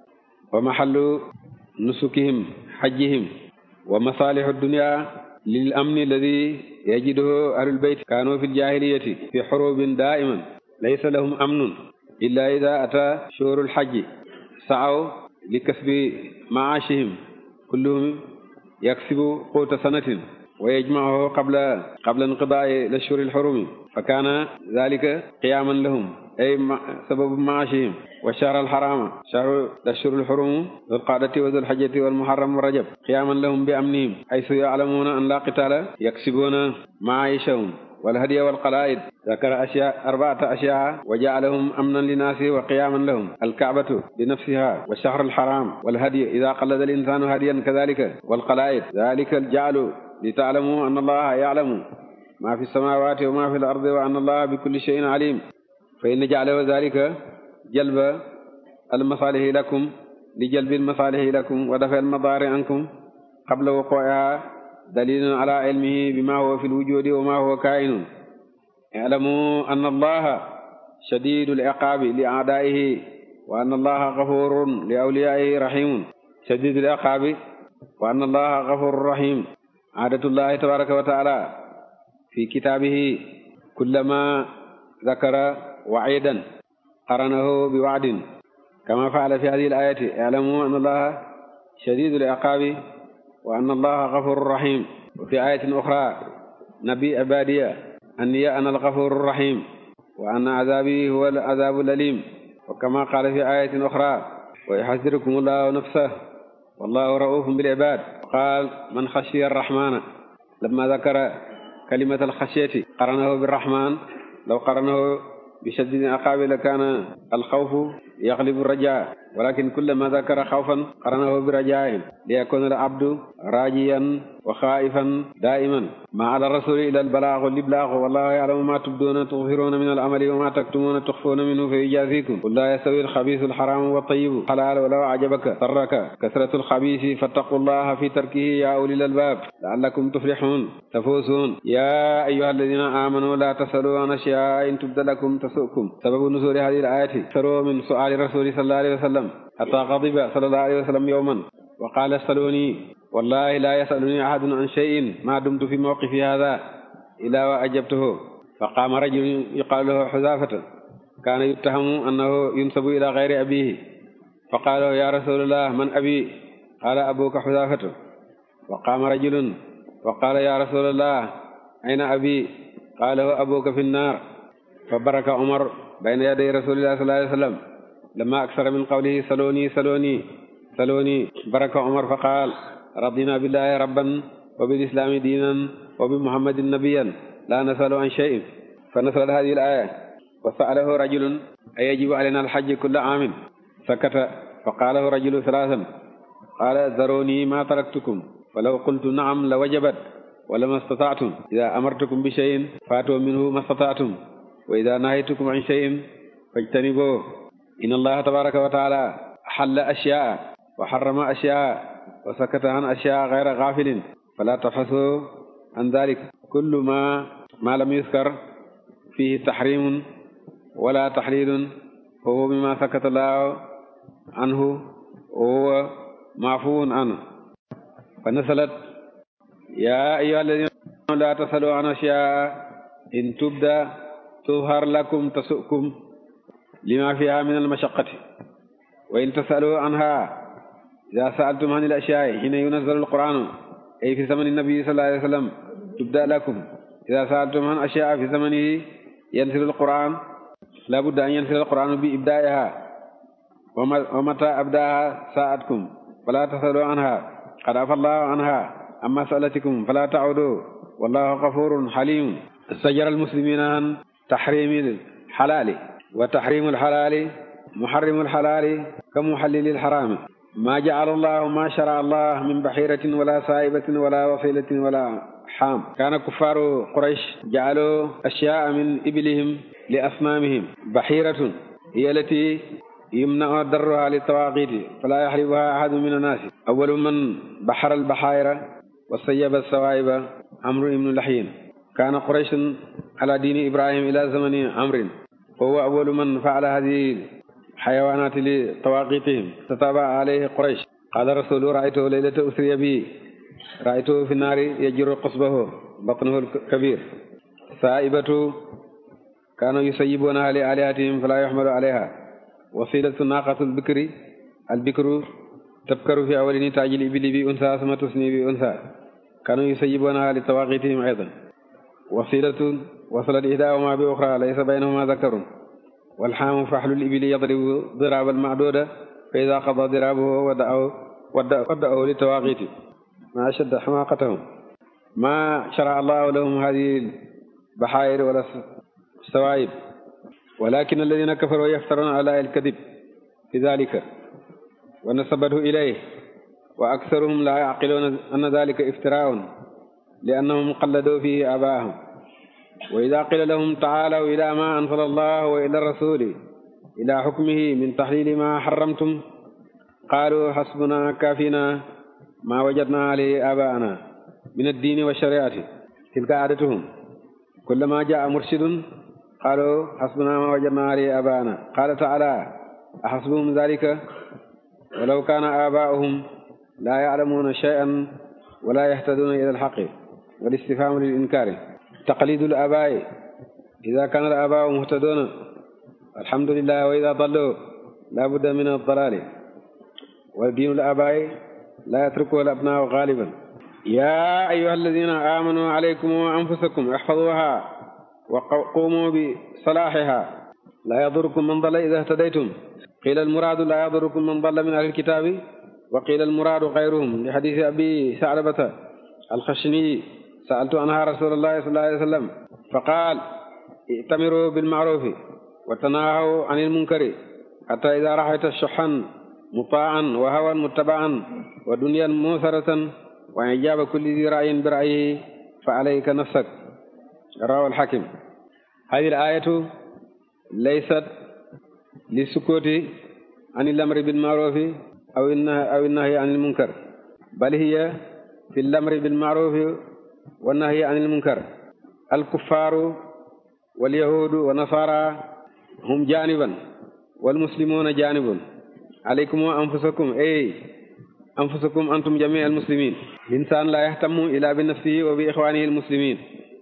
wa mahallu nusukihim hajjihim wa masalihu ad-dunya lil amni alladhi yajiduhu ahlul bayt kanu fil jahiliyyati fi hurubin da'iman laysa lahum amnun illa idha ata shuhurul hajji sa'aw li kasbi ma'ashihim kulluhum yaksibu quuta sanatin wa yajma'uhu qabla qabla inqida'i al-ashhur al-hurum fa kana dhalika qiyaman lahum ay sababu ma'ashihim wa shahr al-harama shahru al-ashhur al-hurum dhul qa'dati wa dhul hajjati wal muharram wa rajab qiyaman lahum bi amnihim haythu ya'lamuna an la qitala yaksibuna ma'ishahum wal hadiya wal qala'id ذكر أشياء أربعة أشياء وجعلهم أمنا للناس وقياما لهم الكعبة بنفسها والشهر الحرام والهدي إذا قلد الإنسان هديا كذلك والقلائد ذلك الجعل لتعلموا أن الله يعلم ما في السماوات وما في الأرض وأن الله بكل شيء عليم فإن جعله ذلك جلب المصالح لكم لجلب المصالح لكم ودفع المضار عنكم قبل وقوعها دليل على علمه بما هو في الوجود وما هو كائن اعلموا أن الله شديد العقاب لأعدائه وأن الله غفور لأوليائه رحيم شديد العقاب وأن الله غفور رحيم عادة الله تبارك وتعالى في كتابه كلما ذكر وعيدا قرنه بوعد كما فعل في هذه الآية اعلموا أن الله شديد العقاب وأن الله غفور رحيم وفي آية أخرى نبي عبادية أني أنا الغفور الرحيم وأن عذابي هو العذاب الأليم وكما قال في آية أخرى ويحذركم الله نفسه والله رؤوف بالعباد قال من خشي الرحمن لما ذكر كلمة الخشية قرنه بالرحمن لو قرنه بشديد العقاب لكان الخوف يغلب الرجاء ولكن كلما ذكر خوفا قرنه برجاء ليكون العبد راجيا وخائفا دائما ما على الرسول إلى البلاغ والإبلاغ والله يعلم ما تبدون تظهرون من العمل وما تكتمون تخفون منه فيجازيكم قل لا يستوي الخبيث الحرام والطيب حلال ولو أعجبك سرك كثرة الخبيث فاتقوا الله في تركه يا أولي الألباب لعلكم تفلحون تفوزون يا أيها الذين آمنوا لا تسألوا عن أشياء إن تبد لكم تسؤكم سبب نزول هذه الآية سروا من سؤال الرسول صلى الله عليه وسلم حتى غضب صلى الله عليه وسلم يوما وقال اسألوني والله لا يسألني أحد عن شيء ما دمت في موقفي هذا إلا وأجبته فقام رجل يقال له حذافة كان يتهم أنه ينسب إلى غير أبيه فقال يا رسول الله من أبي قال أبوك حذافة وقام رجل وقال يا رسول الله أين أبي قال هو أبوك في النار فبرك عمر بين يدي رسول الله صلى الله عليه وسلم لما أكثر من قوله سلوني سلوني سلوني برك عمر فقال رضينا بالله ربا وبالإسلام دينا وبمحمد نبيا لا نسأل عن شيء فنسأل هذه الآية وسأله رجل أيجب علينا الحج كل عام سكت فقاله رجل ثلاثا قال ذروني ما تركتكم ولو قلت نعم لوجبت ولما استطعتم إذا أمرتكم بشيء فاتوا منه ما استطعتم wa idha nahaytukum an shay'in fajtanibuhu inna allaha tabaraka wa ta'ala ahalla ashya'a wa harrama ashya'a wa sakata an ashya'a ghayra ghafilin fala tafhasu an dhalik kullu ma ma lam yuzkar fihi tahrimun wala tahlilun fa huwa mimma sakata allahu anhu wa huwa ma'fuun anhu fa nasalat ya ayyuha alladhina la tasalu an ashya'a in tubda tuhar lakum tasukum lima fiha min al-mashaqqati wa in tasalu anha idha sa'altum an al-ashya'i hina yunazzalu al-qur'anu ay fi zamani an-nabi sallallahu alayhi wa sallam tubda lakum idha sa'altum an ashya'a fi zamanihi yanzilu al-qur'an la budda an yanzila al-qur'anu bi ibda'iha wa mata abdaha sa'atkum fala tasalu anha qad afa Allahu anha amma sa'alatikum fala ta'udu wallahu ghafurun halim sajara al-muslimina an tahrimil halali wa tahrimul halali muharrimul halali ka muhallilil harami ma ja'ala Allahu ma shara'a Allah min bahiratin wala sa'ibatin wala wasilatin wala ham kana kuffaru quraish ja'alu ashya'a min iblihim li asnamihim bahiratun hiya allati yumna'u darruha li tawaqiti fala yahribuha ahadun min an-nas awwalu man bahara al-bahayra wa sayyaba as-sawa'iba amru ibn lahyin kana qurayshun ala dini ibrahim ila zamani amrin wa huwa awwalu man fa'ala hadhihi حيوانات لتواقيتهم تتابع عليه قريش قال رسول رأيته ليلة أسري بي رأيته في النار يجر قصبه بطنه الكبير سائبة كانوا يسيبونها لآلهتهم فلا يحمل عليها وصيلة ناقة البكر البكر تبكر في أول نتاج الإبل بأنثى ثم تسني بأنثى كانوا يسيبونها لتواقيتهم أيضا وصيلة وصلت إحداهما بأخرى ليس بينهما ذكر والحام فحل الإبل يضرب ضراب المعدودة فإذا قضى ضرابه ودعه ودعه لتواقيته ما أشد حماقتهم ما شرع الله لهم هذه البحائر ولا السوائب ولكن الذين كفروا يفترون على الكذب في ذلك ونسبته إليه وأكثرهم لا يعقلون أن ذلك افتراء لأنهم قلدوا فيه آباءهم وإذا قيل لهم تعالوا إلى ما أنزل الله وإلى الرسول إلى حكمه من تحليل ما حرمتم قالوا حسبنا كافينا ما وجدنا عليه آباءنا من الدين والشريعة تلك عادتهم كلما جاء مرشد قالوا حسبنا ما وجدنا عليه آباءنا قال تعالى أحسبهم ذلك ولو كان آباؤهم لا يعلمون شيئا ولا يهتدون إلى الحق والاستفهام للإنكار تقليد الآباء إذا كان الآباء مهتدون الحمد لله وإذا ضلوا لا بد من الضلال ودين الآباء لا يتركه الأبناء غالبا يا أيها الذين آمنوا عليكم وأنفسكم احفظوها وقوموا بصلاحها لا يضركم من ضل إذا اهتديتم قيل المراد لا يضركم من ضل من أهل الكتاب وقيل المراد غيرهم لحديث أبي ثعلبة الخشني سألت عنها رسول الله صلى الله عليه وسلم فقال ائتمروا بالمعروف وتناهوا عن المنكر حتى إذا رأيت شحا مطاعا وهوى متبعا ودنيا موثرة وإعجاب كل ذي رأي برأيه فعليك نفسك رواه الحاكم. هذه الآية ليست للسكوت عن الأمر بالمعروف أو أو النهي عن المنكر بل هي في الأمر بالمعروف والنهي عن المنكر. الكفار واليهود والنصارى هم جانبا والمسلمون جانب عليكم وأنفسكم أي أنفسكم أنتم جميع المسلمين. الإنسان لا يهتم إلا بنفسه وبإخوانه المسلمين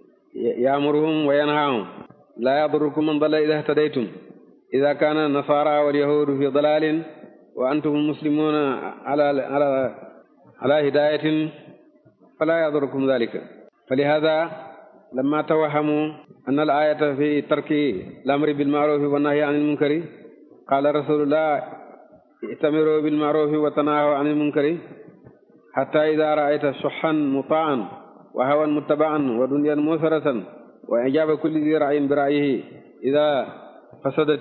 يأمرهم وينهاهم لا يضركم من ضل إذا اهتديتم إذا كان النصارى واليهود في ضلال وأنتم المسلمون على على على هداية فلا يضركم ذلك. فلهذا لما توهموا أن الآية في ترك الأمر بالمعروف والنهي عن المنكر قال رسول الله ائتمروا بالمعروف وتناهوا عن المنكر حتى إذا رأيت شحا مطاعا وهوى متبعا ودنيا موثرة وإعجاب كل ذي رأي برأيه إذا فسدت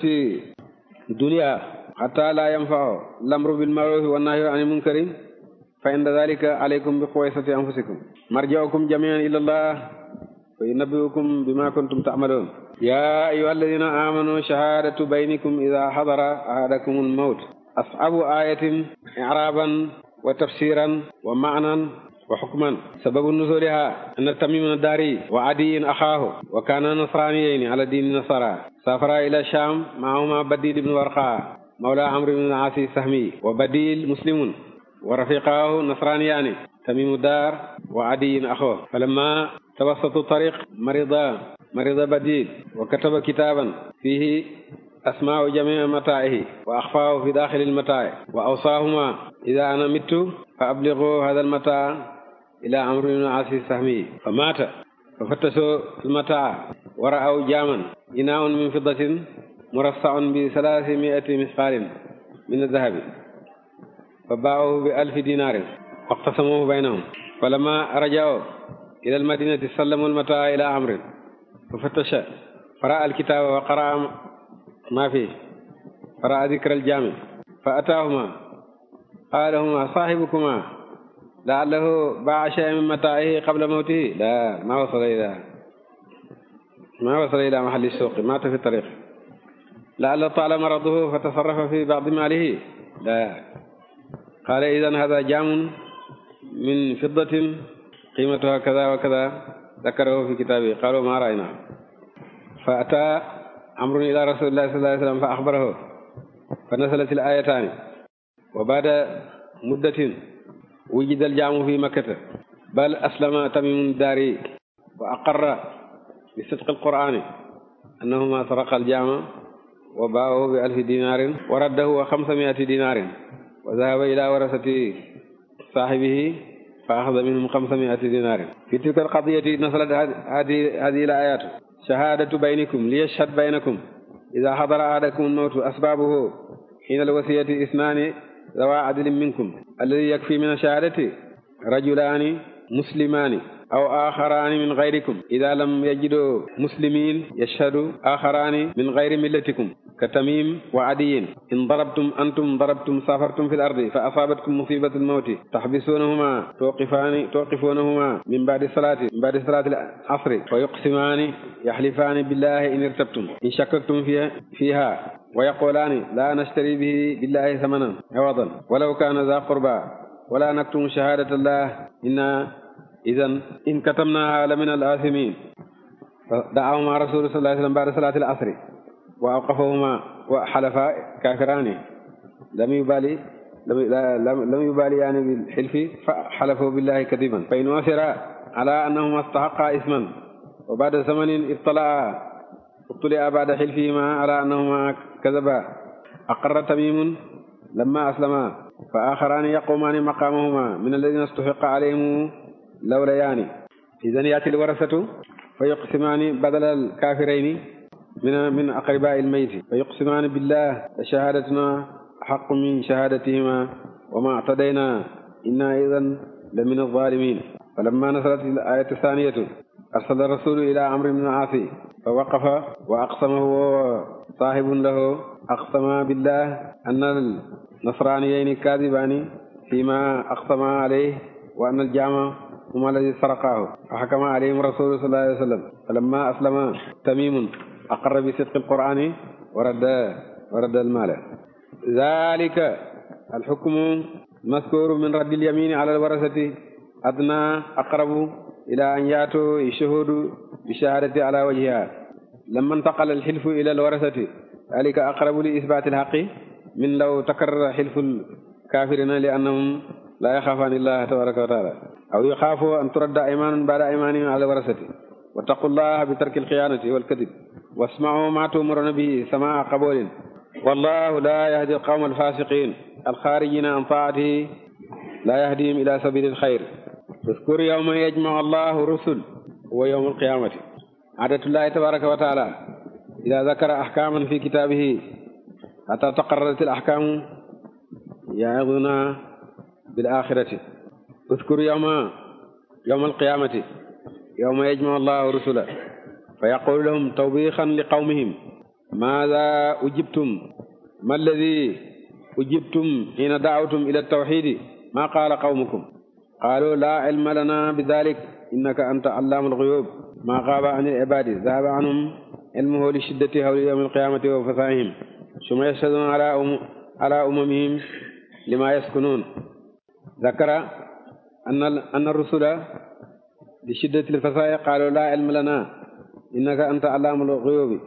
الدنيا حتى لا ينفع الأمر بالمعروف والنهي عن المنكر فعند ذلك عليكم بقويسة أنفسكم مرجعكم جميعا إلى الله وينبئكم بما كنتم تعملون. يا أيها الذين آمنوا شهادة بينكم إذا حضر أحدكم الموت أصعب آية إعرابا وتفسيرا ومعنى وحكما. سبب نزولها أن تميم الداري وعدي أخاه وكانا نصرانيين على دين النصارى سافرا إلى الشام معهما بديل بن ورقاء مولى عمرو بن العاص السهمي وبديل مسلم ورفيقاه نصرانيان تميم الدار وعدي أخوه. فلما توسطوا الطريق مرض مرض بديل وكتب كتابا فيه أسماء جميع متاعه وأخفاه في داخل المتاع وأوصاهما إذا أنا مت فأبلغوا هذا المتاع إلى عمرو بن العاص السهمي. فمات ففتشوا المتاع ورأوا جاما إناء من فضة مرصع بثلاثمائة مثقال من الذهب فباعوه بألف دينار واقتسموه بينهم. فلما رجعوا إلى المدينة سلموا المتاع إلى عمرو ففتش فرأى الكتاب وقرأ ما فيه فرأى ذكر الجامع فأتاهما قال لهما صاحبكما لعله باع شيئا من متاعه قبل موته. لا ما وصل إلى ما وصل إلى محل السوق مات في الطريق. لعل طال مرضه فتصرف في بعض ماله. لا قال إذن هذا جام من فضة قيمتها كذا وكذا ذكره في كتابه. قالوا ما رأينا. فأتى عمرو إلى رسول الله صلى الله عليه وسلم فأخبره فنزلت الآيتان. وبعد مدة وجد الجام في مكة بل أسلم تميم الداري وأقر بصدق القرآن أنه ما سرق الجام وباعه بألف دينار ورده وخمسمائة دينار وذهب إلى ورثة صاحبه فأخذ منهم خمسمائة دينار. في تلك القضية نزلت هذه هذه الآيات شهادة بينكم ليشهد بينكم إذا حضر أحدكم الموت أسبابه حين الوصية اثنان ذوى عدل منكم الذي يكفي من الشهادة رجلان مسلمان أو آخران من غيركم إذا لم يجدوا مسلمين يشهد آخران من غير ملتكم كتميم وعدي. إن ضربتم أنتم ضربتم سافرتم في الأرض فأصابتكم مصيبة الموت تحبسونهما توقفان توقفونهما من بعد الصلاة من بعد صلاة العصر ويقسمان يحلفان بالله إن ارتبتم إن شككتم فيها, فيها ويقولان لا نشتري به بالله ثمنا عوضا ولو كان ذا قربى ولا نكتم شهادة الله إنا إذن إن كتمناها لمن الآثمين. فدعاهما رسول الله صلى الله عليه وسلم بعد صلاة العصر وأوقفهما وحلفا كافران لم يبالي لم, لم يبالي يعني بالحلف فحلفوا بالله كذبا فإن وافر على أنهما استحقا إثما وبعد زمن اطلع اطلع بعد حلفهما على أنهما كذبا أقر تميم لما أسلما فآخران يقومان مقامهما من الذين استحق عليهم لوليان. إذن يأتي الورثة فيقسمان بدل الكافرين من من أقرباء الميت فيقسمان بالله شهادتنا حق من شهادتهما وما اعتدينا إنا إذن لمن الظالمين. فلما نزلت الآية الثانية أرسل الرسول إلى عمرو بن العاص فوقف وأقسم هو صاحب له أقسم بالله أن النصرانيين كاذبان فيما أقسم عليه وأن الجامع هما الذي سرقاه فحكم عليهم الرسول صلى الله عليه وسلم. فلما أسلم تميم أقر بصدق القرآن ورد ورد المال. ذلك الحكم مذكور من رد اليمين على الورثة أدنى أقرب إلى أن يأتوا الشهود بشهادة على وجهها. لما انتقل الحلف إلى الورثة ذلك أقرب لإثبات الحق من لو تكرر حلف الكافرين لأنهم لا يخافون الله تبارك وتعالى أو يخافوا أن ترد أيمان بعد أيمانهم على الورثة. واتقوا الله بترك الخيانة والكذب واسمعوا ما تؤمرون به سماع قبول والله لا يهدي القوم الفاسقين الخارجين عن طاعته لا يهديهم إلى سبيل الخير. اذكر يوم يجمع الله الرسل ويوم القيامة. عادة الله تبارك وتعالى إذا ذكر أحكاما في كتابه حتى تقررت الأحكام يعظنا بالآخرة. اذكر يوم يوم القيامة يوم يجمع الله رسله فيقول لهم توبيخا لقومهم ماذا أجبتم ما الذي أجبتم حين دعوتم إلى التوحيد ما قال قومكم قالوا لا علم لنا بذلك إنك أنت علام الغيوب ما غاب عن العباد ذهب عنهم علمه لشدة هول يوم القيامة وفزعهم ثم يشهدون على أم على أممهم لما يسكنون. ذكر أن أن الرسل لشدة الفزع قالوا لا علم لنا إنك أنت علام الغيوب.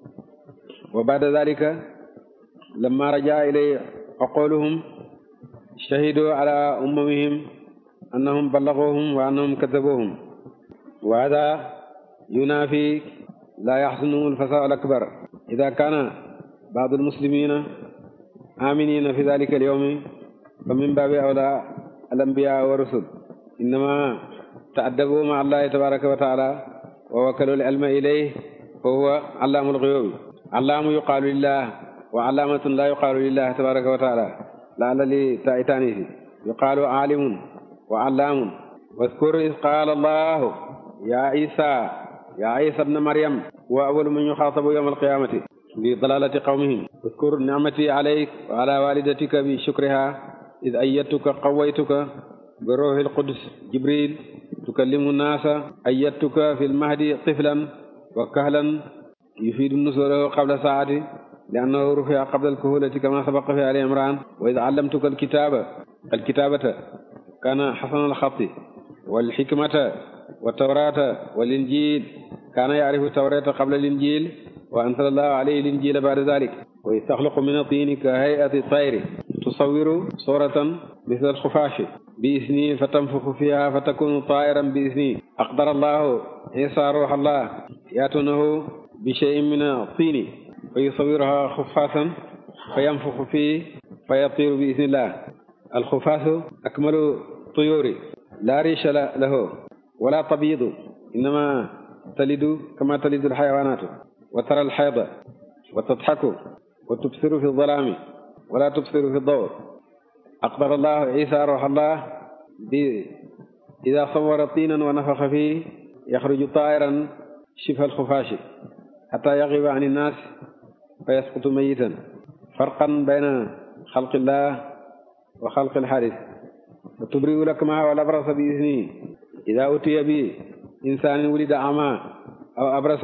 وبعد ذلك لما رجع إليه عقولهم شهدوا على أممهم أنهم بلغوهم وأنهم كذبوهم. وهذا ينافي لا يحسنهم الفساد الأكبر. إذا كان بعض المسلمين آمنين في ذلك اليوم فمن باب أولى الأنبياء والرسل، إنما تأدبوا مع الله تبارك وتعالى ووكلوا العلم إليه، فهو علام الغيوب. علام يقال لله وعلامة لا يقال لله تبارك وتعالى، لعل لي تأتاني يقال عالم وعلام. واذكر إذ قال الله يا عيسى يا عيسى ابن مريم وأول من يخاطب يوم القيامة بضلالة قومهم. اذكر نعمتي عليك وعلى والدتك بشكرها إذ أيدتك قويتك بروح القدس جبريل تكلم الناس. أيدتك في المهدي طفلا وكهلا يفيد النزول قبل ساعة لأنه رفع قبل الكهولة كما سبق في آل عمران. وإذ علمتك الكتابة الكتابة كان حسن الخط والحكمة والتوراة والإنجيل كان يعرف التوراة قبل الإنجيل وأنزل الله عليه الإنجيل بعد ذلك. وإذ تخلق من الطين كهيئة الطير تصور صورة مثل الخفاش بإذنه فتنفخ فيها فتكون طائرا بإذنه. أقدر الله عيسى روح الله يأتونه بشيء من الطين ويصورها خفاسا فينفخ فيه فيطير بإذن الله. الخفاس أكمل الطيور لا ريش له ولا تبيض، إنما تلد كما تلد الحيوانات وترى الحيض وتضحك وتبصر في الظلام ولا تبصر في الضوء. أقدر الله عيسى روح الله إذا صور طينا ونفخ فيه يخرج طائرا شبه الخفاش حتى يغيب عن الناس فيسقط ميتا. فرقا بين خلق الله وخلق الحادث. وتبرئ لكما والأبرص بإذنه إذا أتي به إنسان ولد أعمى أو أبرص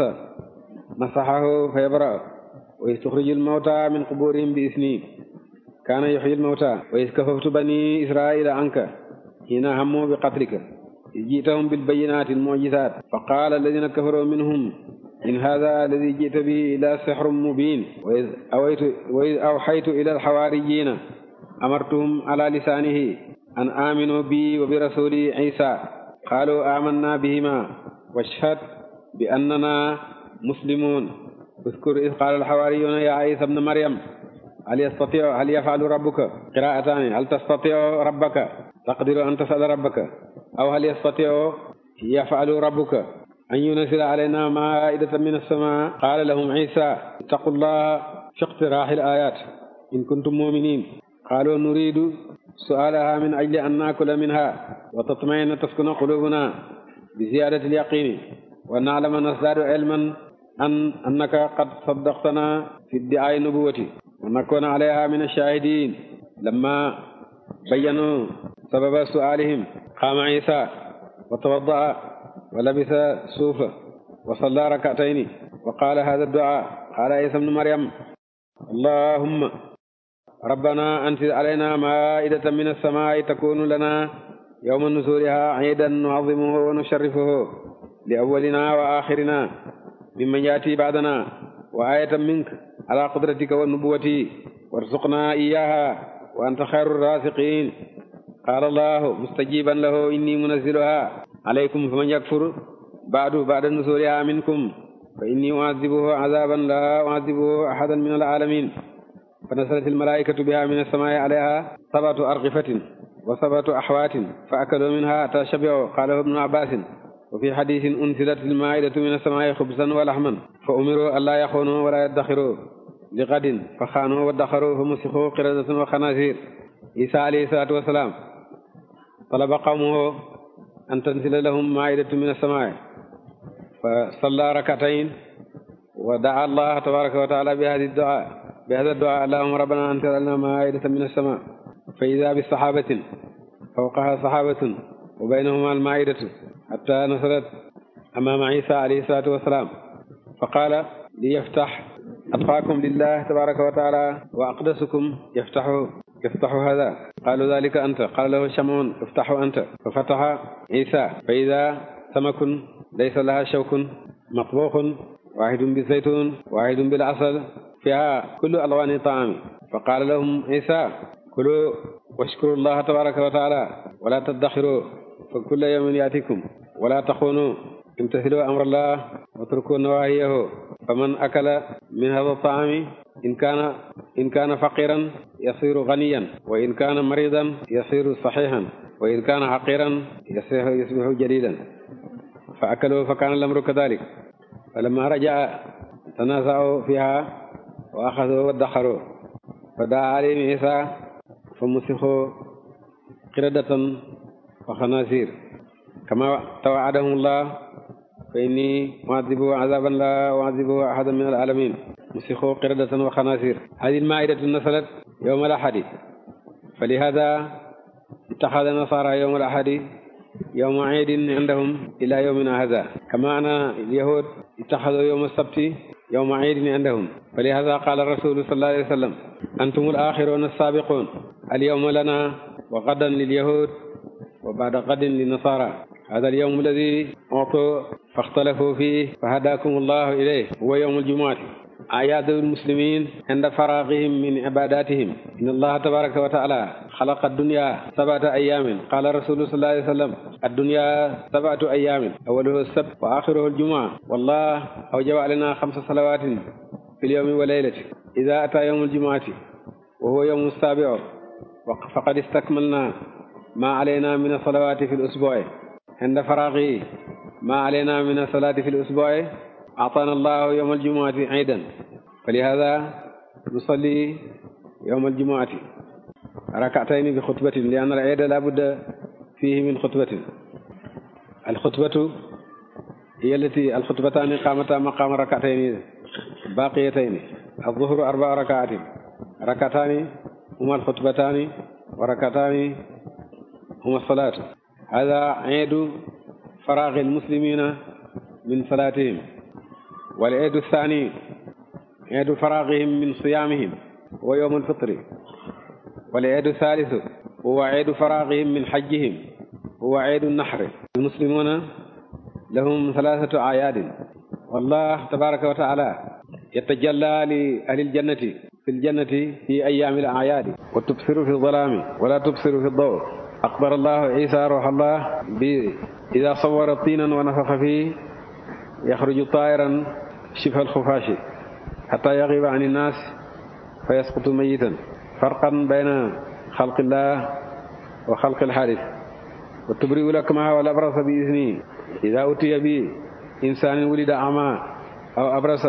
مسحه فيبرأ. وإذ تخرج الموتى من قبورهم بإذنه كان يحيي الموتى. وإذ كففت بني إسرائيل عنك حين هموا بقتلك إذ جئتهم بالبينات المعجزات فقال الذين كفروا منهم إن هذا الذي جئت به إلا سحر مبين. وإذ, وإذ أوحيت إلى الحواريين أمرتهم على لسانه أن آمنوا بي وبرسولي عيسى قالوا آمنا بهما واشهد بأننا مسلمون. اذكر إذ قال الحواريون يا عيسى ابن مريم هل يستطيع هل يفعل ربك قراءتان هل تستطيع ربك تقدر أن تسأل ربك أو هل يستطيع يفعل ربك أن ينزل علينا مائدة من السماء. قال لهم عيسى اتقوا الله في اقتراح الآيات إن كنتم مؤمنين. قالوا نريد سؤالها من أجل أن نأكل منها وتطمئن تسكن قلوبنا بزيادة اليقين ونعلم نزداد علما أن أنك قد صدقتنا في ادعاء النبوة ونكون عليها من الشاهدين. لما بينوا سبب سؤالهم قام عيسى وتوضأ ولبس صوفه وصلى ركعتين وقال هذا الدعاء. قال عيسى ابن مريم اللهم ربنا أنزل علينا مائدة من السماء تكون لنا يوم نزولها عيدا نعظمه ونشرفه لأولنا وآخرنا ممن يأتي بعدنا وآية منك على قدرتك والنبوة وارزقنا إياها وأنت خير الرازقين. قال الله مستجيبا له إني منزلها عليكم فمن يكفر بعد بعد نزولها منكم فإني أعذبه عذابا لا أعذبه أحدا من العالمين. فنزلت الملائكة بها من السماء عليها سبعة أرغفة وسبعة أحوات فأكلوا منها حتى شبعوا. قاله ابن عباس. وفي حديث أنزلت المائدة من السماء خبزا ولحما فأمروا ألا يخونوا ولا يدخروا لغد فخانوا وادخروا فمسخوا قردة وخنازير. عيسى عليه الصلاة والسلام طلب قومه أن تنزل لهم مائدة من السماء فصلى ركعتين ودعا الله تبارك وتعالى بهذه الدعاء بهذا الدعاء اللهم ربنا أنزل لنا مائدة من السماء فإذا بالصحابة فوقها صحابة وبينهما المائدة حتى نزلت أمام عيسى عليه الصلاة والسلام فقال ليفتح أتقاكم لله تبارك وتعالى وأقدسكم يفتح يفتح هذا. قالوا ذلك أنت. قال له شمعون افتحوا أنت. ففتح عيسى فإذا سمك ليس لها شوك مطبوخ واحد بالزيتون واحد بالعسل فيها كل ألوان الطعام. فقال لهم عيسى كلوا واشكروا الله تبارك وتعالى ولا تدخروا فكل يوم يأتيكم ولا تخونوا امتثلوا أمر الله واتركوا نواهيه. فمن أكل من هذا الطعام إن كان إن كان فقيرا يصير غنيا وإن كان مريضا يصير صحيحا وإن كان حقيرا يصبح جليلا. فأكلوا فكان الأمر كذلك. فلما رجع تنازعوا فيها وأخذوا وادخروا. فدعا عليهم عيسى فمسخوا قردة وخنازير كما توعدهم الله فإني معذبه عذابا لا أعذبه أحدا من العالمين. مسخوا قردة وخنازير. هذه المائدة نزلت يوم الأحد فلهذا اتخذ النصارى يوم الأحد يوم عيد عندهم إلى يومنا هذا كما أن اليهود اتخذوا يوم السبت يوم عيد عندهم. فلهذا قال الرسول صلى الله عليه وسلم أنتم الآخرون السابقون اليوم لنا وغدا لليهود وبعد غد للنصارى. هذا اليوم الذي أعطوا فاختلفوا فيه فهداكم الله إليه هو يوم الجمعة. أعياد المسلمين عند فراغهم من عباداتهم. إن الله تبارك وتعالى خلق الدنيا سبعة أيام. قال الرسول صلى الله عليه وسلم الدنيا سبعة أيام أوله السبت وآخره الجمعة. والله أوجب علينا خمس صلوات في اليوم والليلة. إذا أتى يوم الجمعة وهو يوم السابع فقد استكملنا ما علينا من الصلوات في الأسبوع. عند فراغه ما علينا من الصلاة في الأسبوع أعطانا الله يوم الجمعة عيدا. فلهذا نصلي يوم الجمعة ركعتين بخطبة لأن العيد لا بد فيه من خطبة. الخطبة هي التي الخطبتان قامتا مقام ركعتين باقيتين. الظهر أربع ركعات ركعتان هما الخطبتان وركعتان هما الصلاة. هذا عيد فراغ المسلمين من صلاتهم. والعيد الثاني عيد فراغهم من صيامهم ويوم الفطر. والعيد الثالث هو عيد فراغهم من حجهم هو عيد النحر. المسلمون لهم ثلاثة أعياد. والله تبارك وتعالى يتجلى لأهل الجنة في الجنة في أيام الأعياد وتبصر في الظلام ولا تبصر في الضوء. أخبر الله عيسى روح الله إذا صور طينا ونفخ فيه يخرج طائرا شبه الخفاش حتى يغيب عن الناس فيسقط ميتا. فرقا بين خلق الله وخلق الحادث. وتبرئ الأكمه والأبرص بإذنه. إذا أتي به إنسان ولد أعمى أو أبرص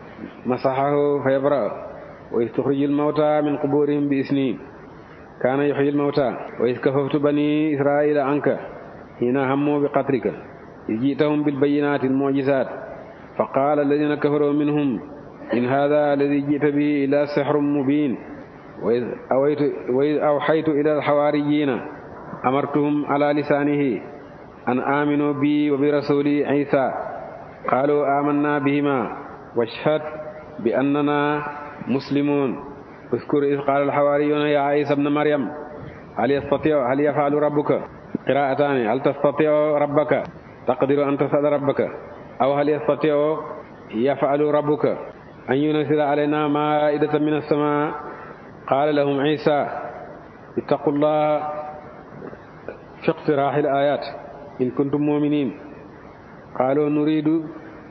مسحه فيبرأ. وإذ تخرج الموتى من قبورهم بإذنه كان يحيي الموتى. وإذ كففت بني إسرائيل عنك حين هموا بقتلك إذ جئتهم بالبينات المعجزات فقال الذين كفروا منهم إن هذا الذي جئت به إلا سحر مبين. وإذ, وإذ أوحيت إلى الحواريين أمرتهم على لسانه أن آمنوا بي وبرسولي عيسى قالوا آمنا بهما واشهد بأننا مسلمون. اذكر إذ قال الحواريون يا عيسى ابن مريم هل يستطيع هل يفعل ربك قراءتان هل تستطيع ربك تقدر أن تسأل ربك أو هل يستطيع يفعل ربك أن ينزل علينا مائدة من السماء. قال لهم عيسى اتقوا الله في اقتراح الآيات إن كنتم مؤمنين. قالوا نريد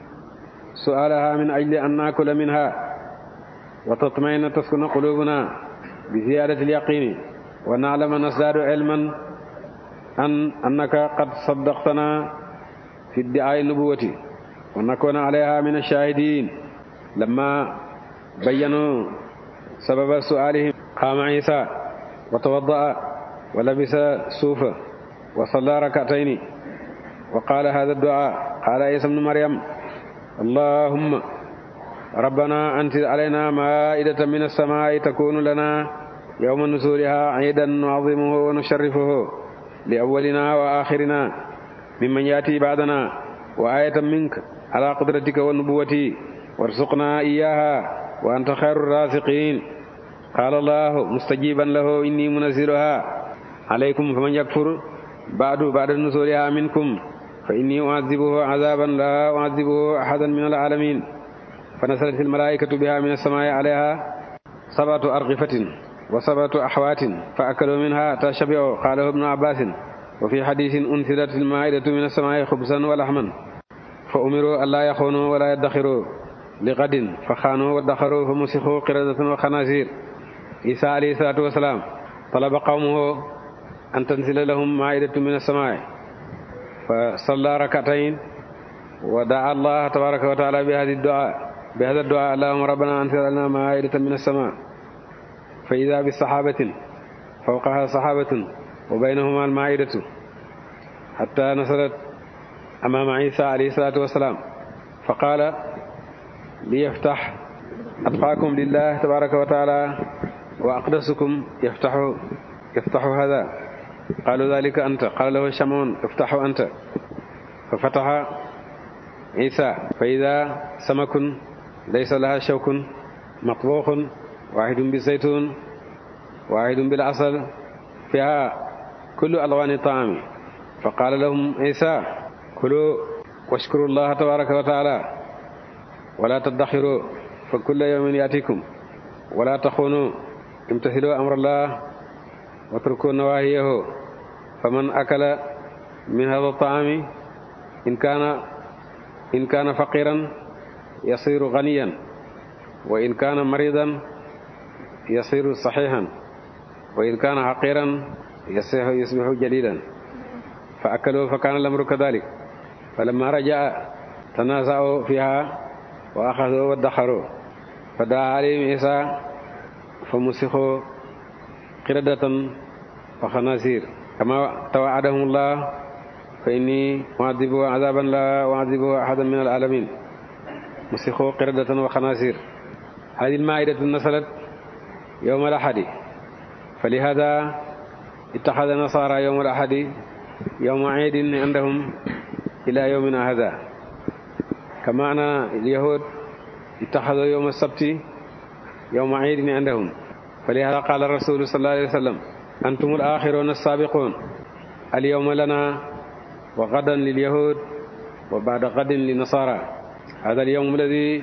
سؤالها من أجل أن نأكل منها وتطمئن تسكن قلوبنا بزيادة اليقين ونعلم نزداد علما أن أنك قد صدقتنا في ادعاء النبوة ونكون عليها من الشاهدين. لما بينوا سبب سؤالهم قام عيسى وتوضأ ولبس صوفا وصلى ركعتين وقال هذا الدعاء. قال عيسى ابن مريم اللهم ربنا أنزل علينا مائدة من السماء تكون لنا يوم نزولها عيدا نعظمه ونشرفه لأولنا وآخرنا ممن يأتي بعدنا وآية منك على قدرتك والنبوة وارزقنا إياها وأنت خير الرازقين. قال الله مستجيبا له إني منزلها عليكم فمن يكفر بعد بعد نزولها منكم فإني أعذبه عذابا لا أعذبه أحدا من العالمين. فنزلت الملائكة بها من السماء عليها سبعة أرغفة وسبعة أحوات فأكلوا منها تشبعوا. قاله ابن عباس. وفي حديث أنزلت المائدة من السماء خبزا ولحما فأمروا ألا يخونوا ولا يدخروا لغد فخانوا وادخروا فمسخوا قردة وخنازير. عيسى عليه الصلاة والسلام طلب قومه أن تنزل لهم مائدة من السماء فصلى ركعتين ودعا الله تبارك وتعالى بهذه الدعاء بهذا الدعاء اللهم ربنا أنزل لنا مائدة من السماء فإذا بصحابة فوقها صحابة وبينهما المائدة حتى نزلت أمام عيسى عليه الصلاة والسلام فقال ليفتح أطفاكم لله تبارك وتعالى وأقدسكم يفتح يفتح هذا. قالوا ذلك أنت. قال له شمعون افتح أنت. ففتح عيسى فإذا سمك ليس لها شوك مطبوخ واحد بالزيتون واحد بالعسل فيها كل ألوان الطعام. فقال لهم عيسى كلوا واشكروا الله تبارك وتعالى ولا تدخروا فكل يوم يأتيكم ولا تخونوا امتثلوا أمر الله واتركوا نواهيه. فمن أكل من هذا الطعام إن كان إن كان فقيرا يصير غنيا وإن كان مريضا يصير صحيحا وإن كان حقيرا يصبح جليلا. فأكلوا فكان الأمر كذلك. فلما رجع تنازعوا فيها وأخذوا وادخروا فدعا عليهم عيسى فمسخوا قردة وخنازير كما توعدهم الله فإني أعذبه عذابا لا أعذبه أحدا من العالمين. مسخوا قردة وخنازير. هذه المائدة نزلت يوم الأحد فلهذا اتخذ النصارى يوم الأحد يوم عيد عندهم إلى يومنا هذا. كما أن اليهود اتخذوا يوم السبت يوم عيد عندهم. فلهذا قال الرسول صلى الله عليه وسلم أنتم الآخرون السابقون اليوم لنا وغدا لليهود وبعد غد للنصارى. هذا اليوم الذي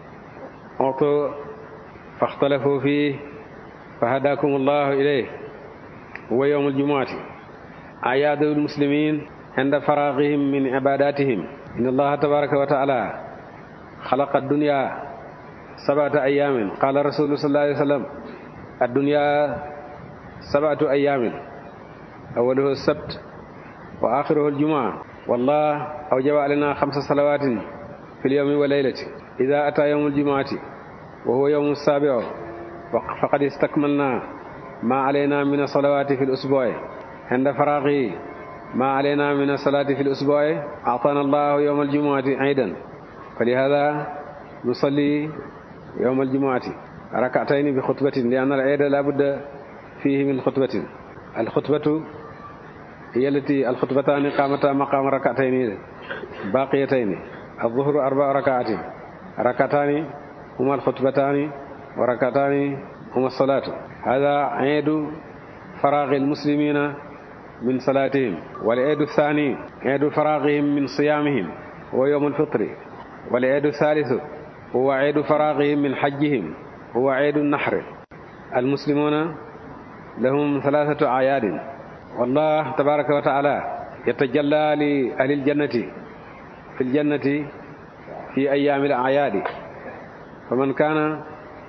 أعطوا فاختلفوا فيه فهداكم الله إليه هو يوم الجمعة. أعياد المسلمين عند فراغهم من عباداتهم. إن الله تبارك وتعالى خلق الدنيا سبعة أيام. قال الرسول صلى الله عليه وسلم الدنيا سبعة أيام أوله السبت وآخره الجمعة. والله أوجب علينا خمس صلوات في اليوم والليلة. إذا أتى يوم الجمعة وهو يوم السابع فقد استكملنا ما علينا من الصلوات في الأسبوع. عند فراغه ما علينا من الصلاة في الأسبوع أعطانا الله يوم الجمعة عيدا. فلهذا نصلي يوم الجمعة ركعتين بخطبة لأن العيد لا بد فيه من خطبة. الخطبة هي التي الخطبتان قامتا مقام ركعتين باقيتين. الظهر أربع ركعات ركعتان هما الخطبتان وركعتان هما الصلاة. هذا عيد فراغ المسلمين من صلاتهم. والعيد الثاني عيد فراغهم من صيامهم هو يوم الفطر. والعيد الثالث هو عيد فراغهم من حجهم هو عيد النحر. المسلمون لهم ثلاثة أعياد. والله تبارك وتعالى يتجلى لأهل الجنة في الجنة في أيام الأعياد. فمن كان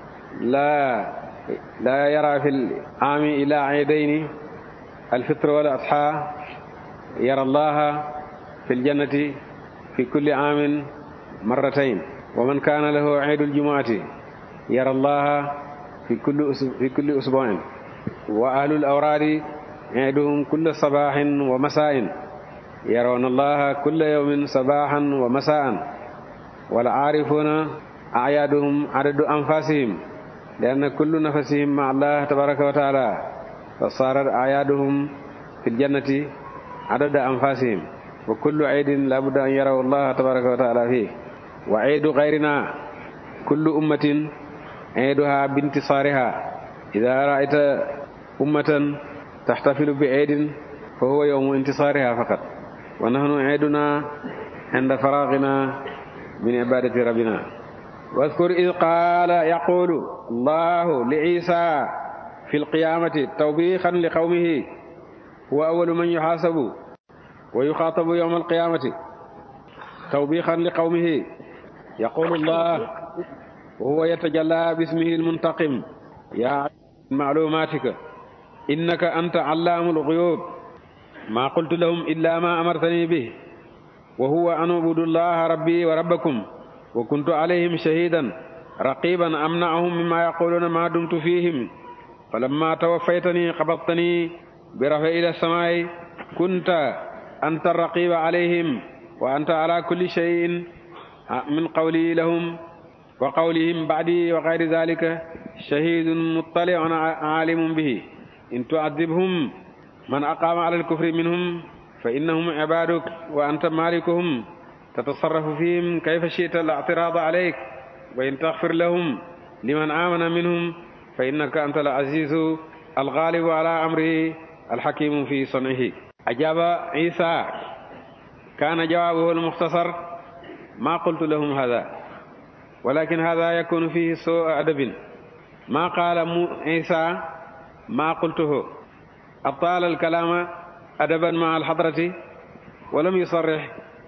لا لا يرى في العام إلى عيدين الفطر والأضحى يرى الله في الجنة في كل عام مرتين. ومن كان له عيد الجمعة يرى الله في كل في كل أسبوع. وأهل الأوراد عيدهم كل صباح ومساء يرون الله كل يوم صباحا ومساء. والعارفون أعيادهم عدد أنفاسهم لأن كل نفسهم مع الله تبارك وتعالى فصارت أعيادهم في الجنة عدد أنفاسهم. وكل عيد لا بد أن يروا الله تبارك وتعالى فيه. وعيد غيرنا kullu ummatin iiduha bintisaariha ida ra'ayta ummatan taxtafilu bi iidin fa huwa yawmu intisaariha faqat wa nahnu iiduna inda faraagina min ibadati rabbina wadkur id qaala yaqulu allahu li isa fi lqiyamati tawbiixan li qawmihi huwa awalu man yuxaasabu wa yuxaatabu yawma alqiyamati tawbiixan li qawmihi yaqulu allah wa huwa yatajalla bismihi almuntaqim ya maalumatika innaka anta allaamu alghuyub ma qultu lahum illa ma amartani bih wa huwa an ubudu allaha rabbi wa rabbakum wa kuntu alayhim shahidan raqiban amna'ahum mimma yaquluna ma dumtu fihim falamma tawaffaytani qabadtani bi rafi ila samaa'i kunta anta raqiba alayhim wa anta ala kulli shay'in min qawli lahum wa qawlihim ba'di wa ghayri dhalika shahidun muttali'un alimun bihi in tu'adhibhum man aqama ala al-kufri minhum fa innahum ibaduk wa anta malikuhum tatasarrafu fihim kayfa shi'ta la i'tirada alayk wa in taghfir lahum liman amana minhum fa innaka anta al-azizu al-ghalibu ala amrihi al-hakimu fi sun'ihi ajaba Isa kana jawabuhu al-mukhtasar ma qultu lahum hadha walakin hadha yakunu fihi su'u adabin ma qala Isa ma qultuhu atala al-kalama adaban ma al-hadrati wa lam yusarrih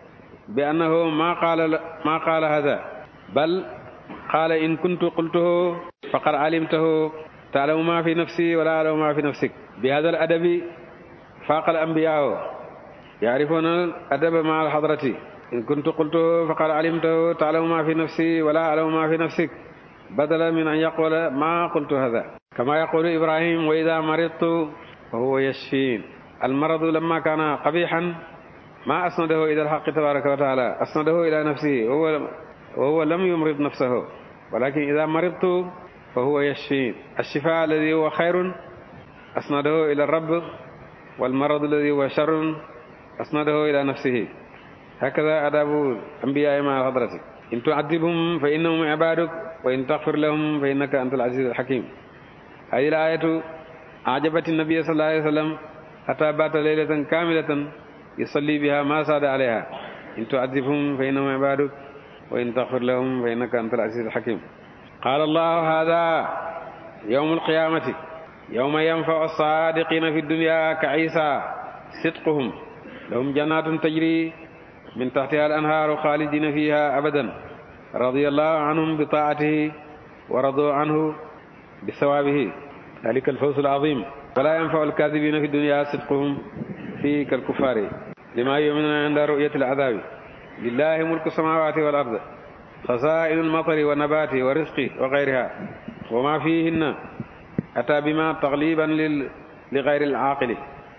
bi annahu ma qala ma qala hadha bal qala in kuntu qultuhu faqad alimtahu ta'lamu ma fi nafsi wa la a'lamu ma fi nafsik bi hadha al-adabi faqa al-anbiya'u ya'rifuna al-adaba ma al-hadrati in kuntu qultuhu faqad alimtahu ta'lamu ma fi nafsi wa la a'lamu ma fi nafsik badala min an yaqula ma qultu hadha kama yaqulu Ibrahim wa idha maridtu fa huwa yashfin al-maradu lamma kana qabihan ma asnadahu ila al-haqqi tabaraka wa ta'ala asnadahu ila nafsihi wa huwa wa huwa lam yumrid nafsahu walakin idha maridtu fa huwa yashfin ash-shifaa alladhi huwa khayrun asnadahu ila ar-rabb wal marad alladhi huwa sharrun asnadahu ila nafsihi hakadha adabu anbiya'i ma hadrati in tu'adhibhum fa innahum ibaduk wa in taghfir lahum fa innaka antal azizul hakim hadhihi al-ayatu a'jabat an-nabiy sallallahu alayhi wa sallam hatta bata laylatan kamilatan yusalli biha ma sada alayha in tu'adhibhum fa innahum ibaduk wa in taghfir lahum fa innaka antal azizul hakim qala allah hadha yawm al-qiyamati yawma yanfa'u as-sadiqina fi ad-dunya ka'isa sidquhum lahum jannatun tajri min tahtiha al-anharu khalidina fiha abadan radiyallahu anhum bi ta'atihi wa radu anhu bi thawabihi dhalika al-fawz al-azim fala yanfa'u al-kadhibina fi ad-dunya sidquhum fi kal-kuffari lima yu'minuna 'inda ru'yati al-'adhabi lillahi mulku as-samawati wal-ardi khaza'inu al-matari wan-nabati wa rizqi wa ghayriha wa ma fihinna ata bima taghliban li ghayri al-'aqili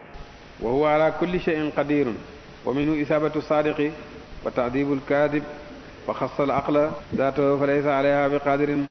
wa huwa ala kulli shay'in qadirun wa minhu isabatu as-sadiqi wa ta'dibu al-kadhib wa khassa al-aqla dhatahu fa laysa 'alayha biqadirin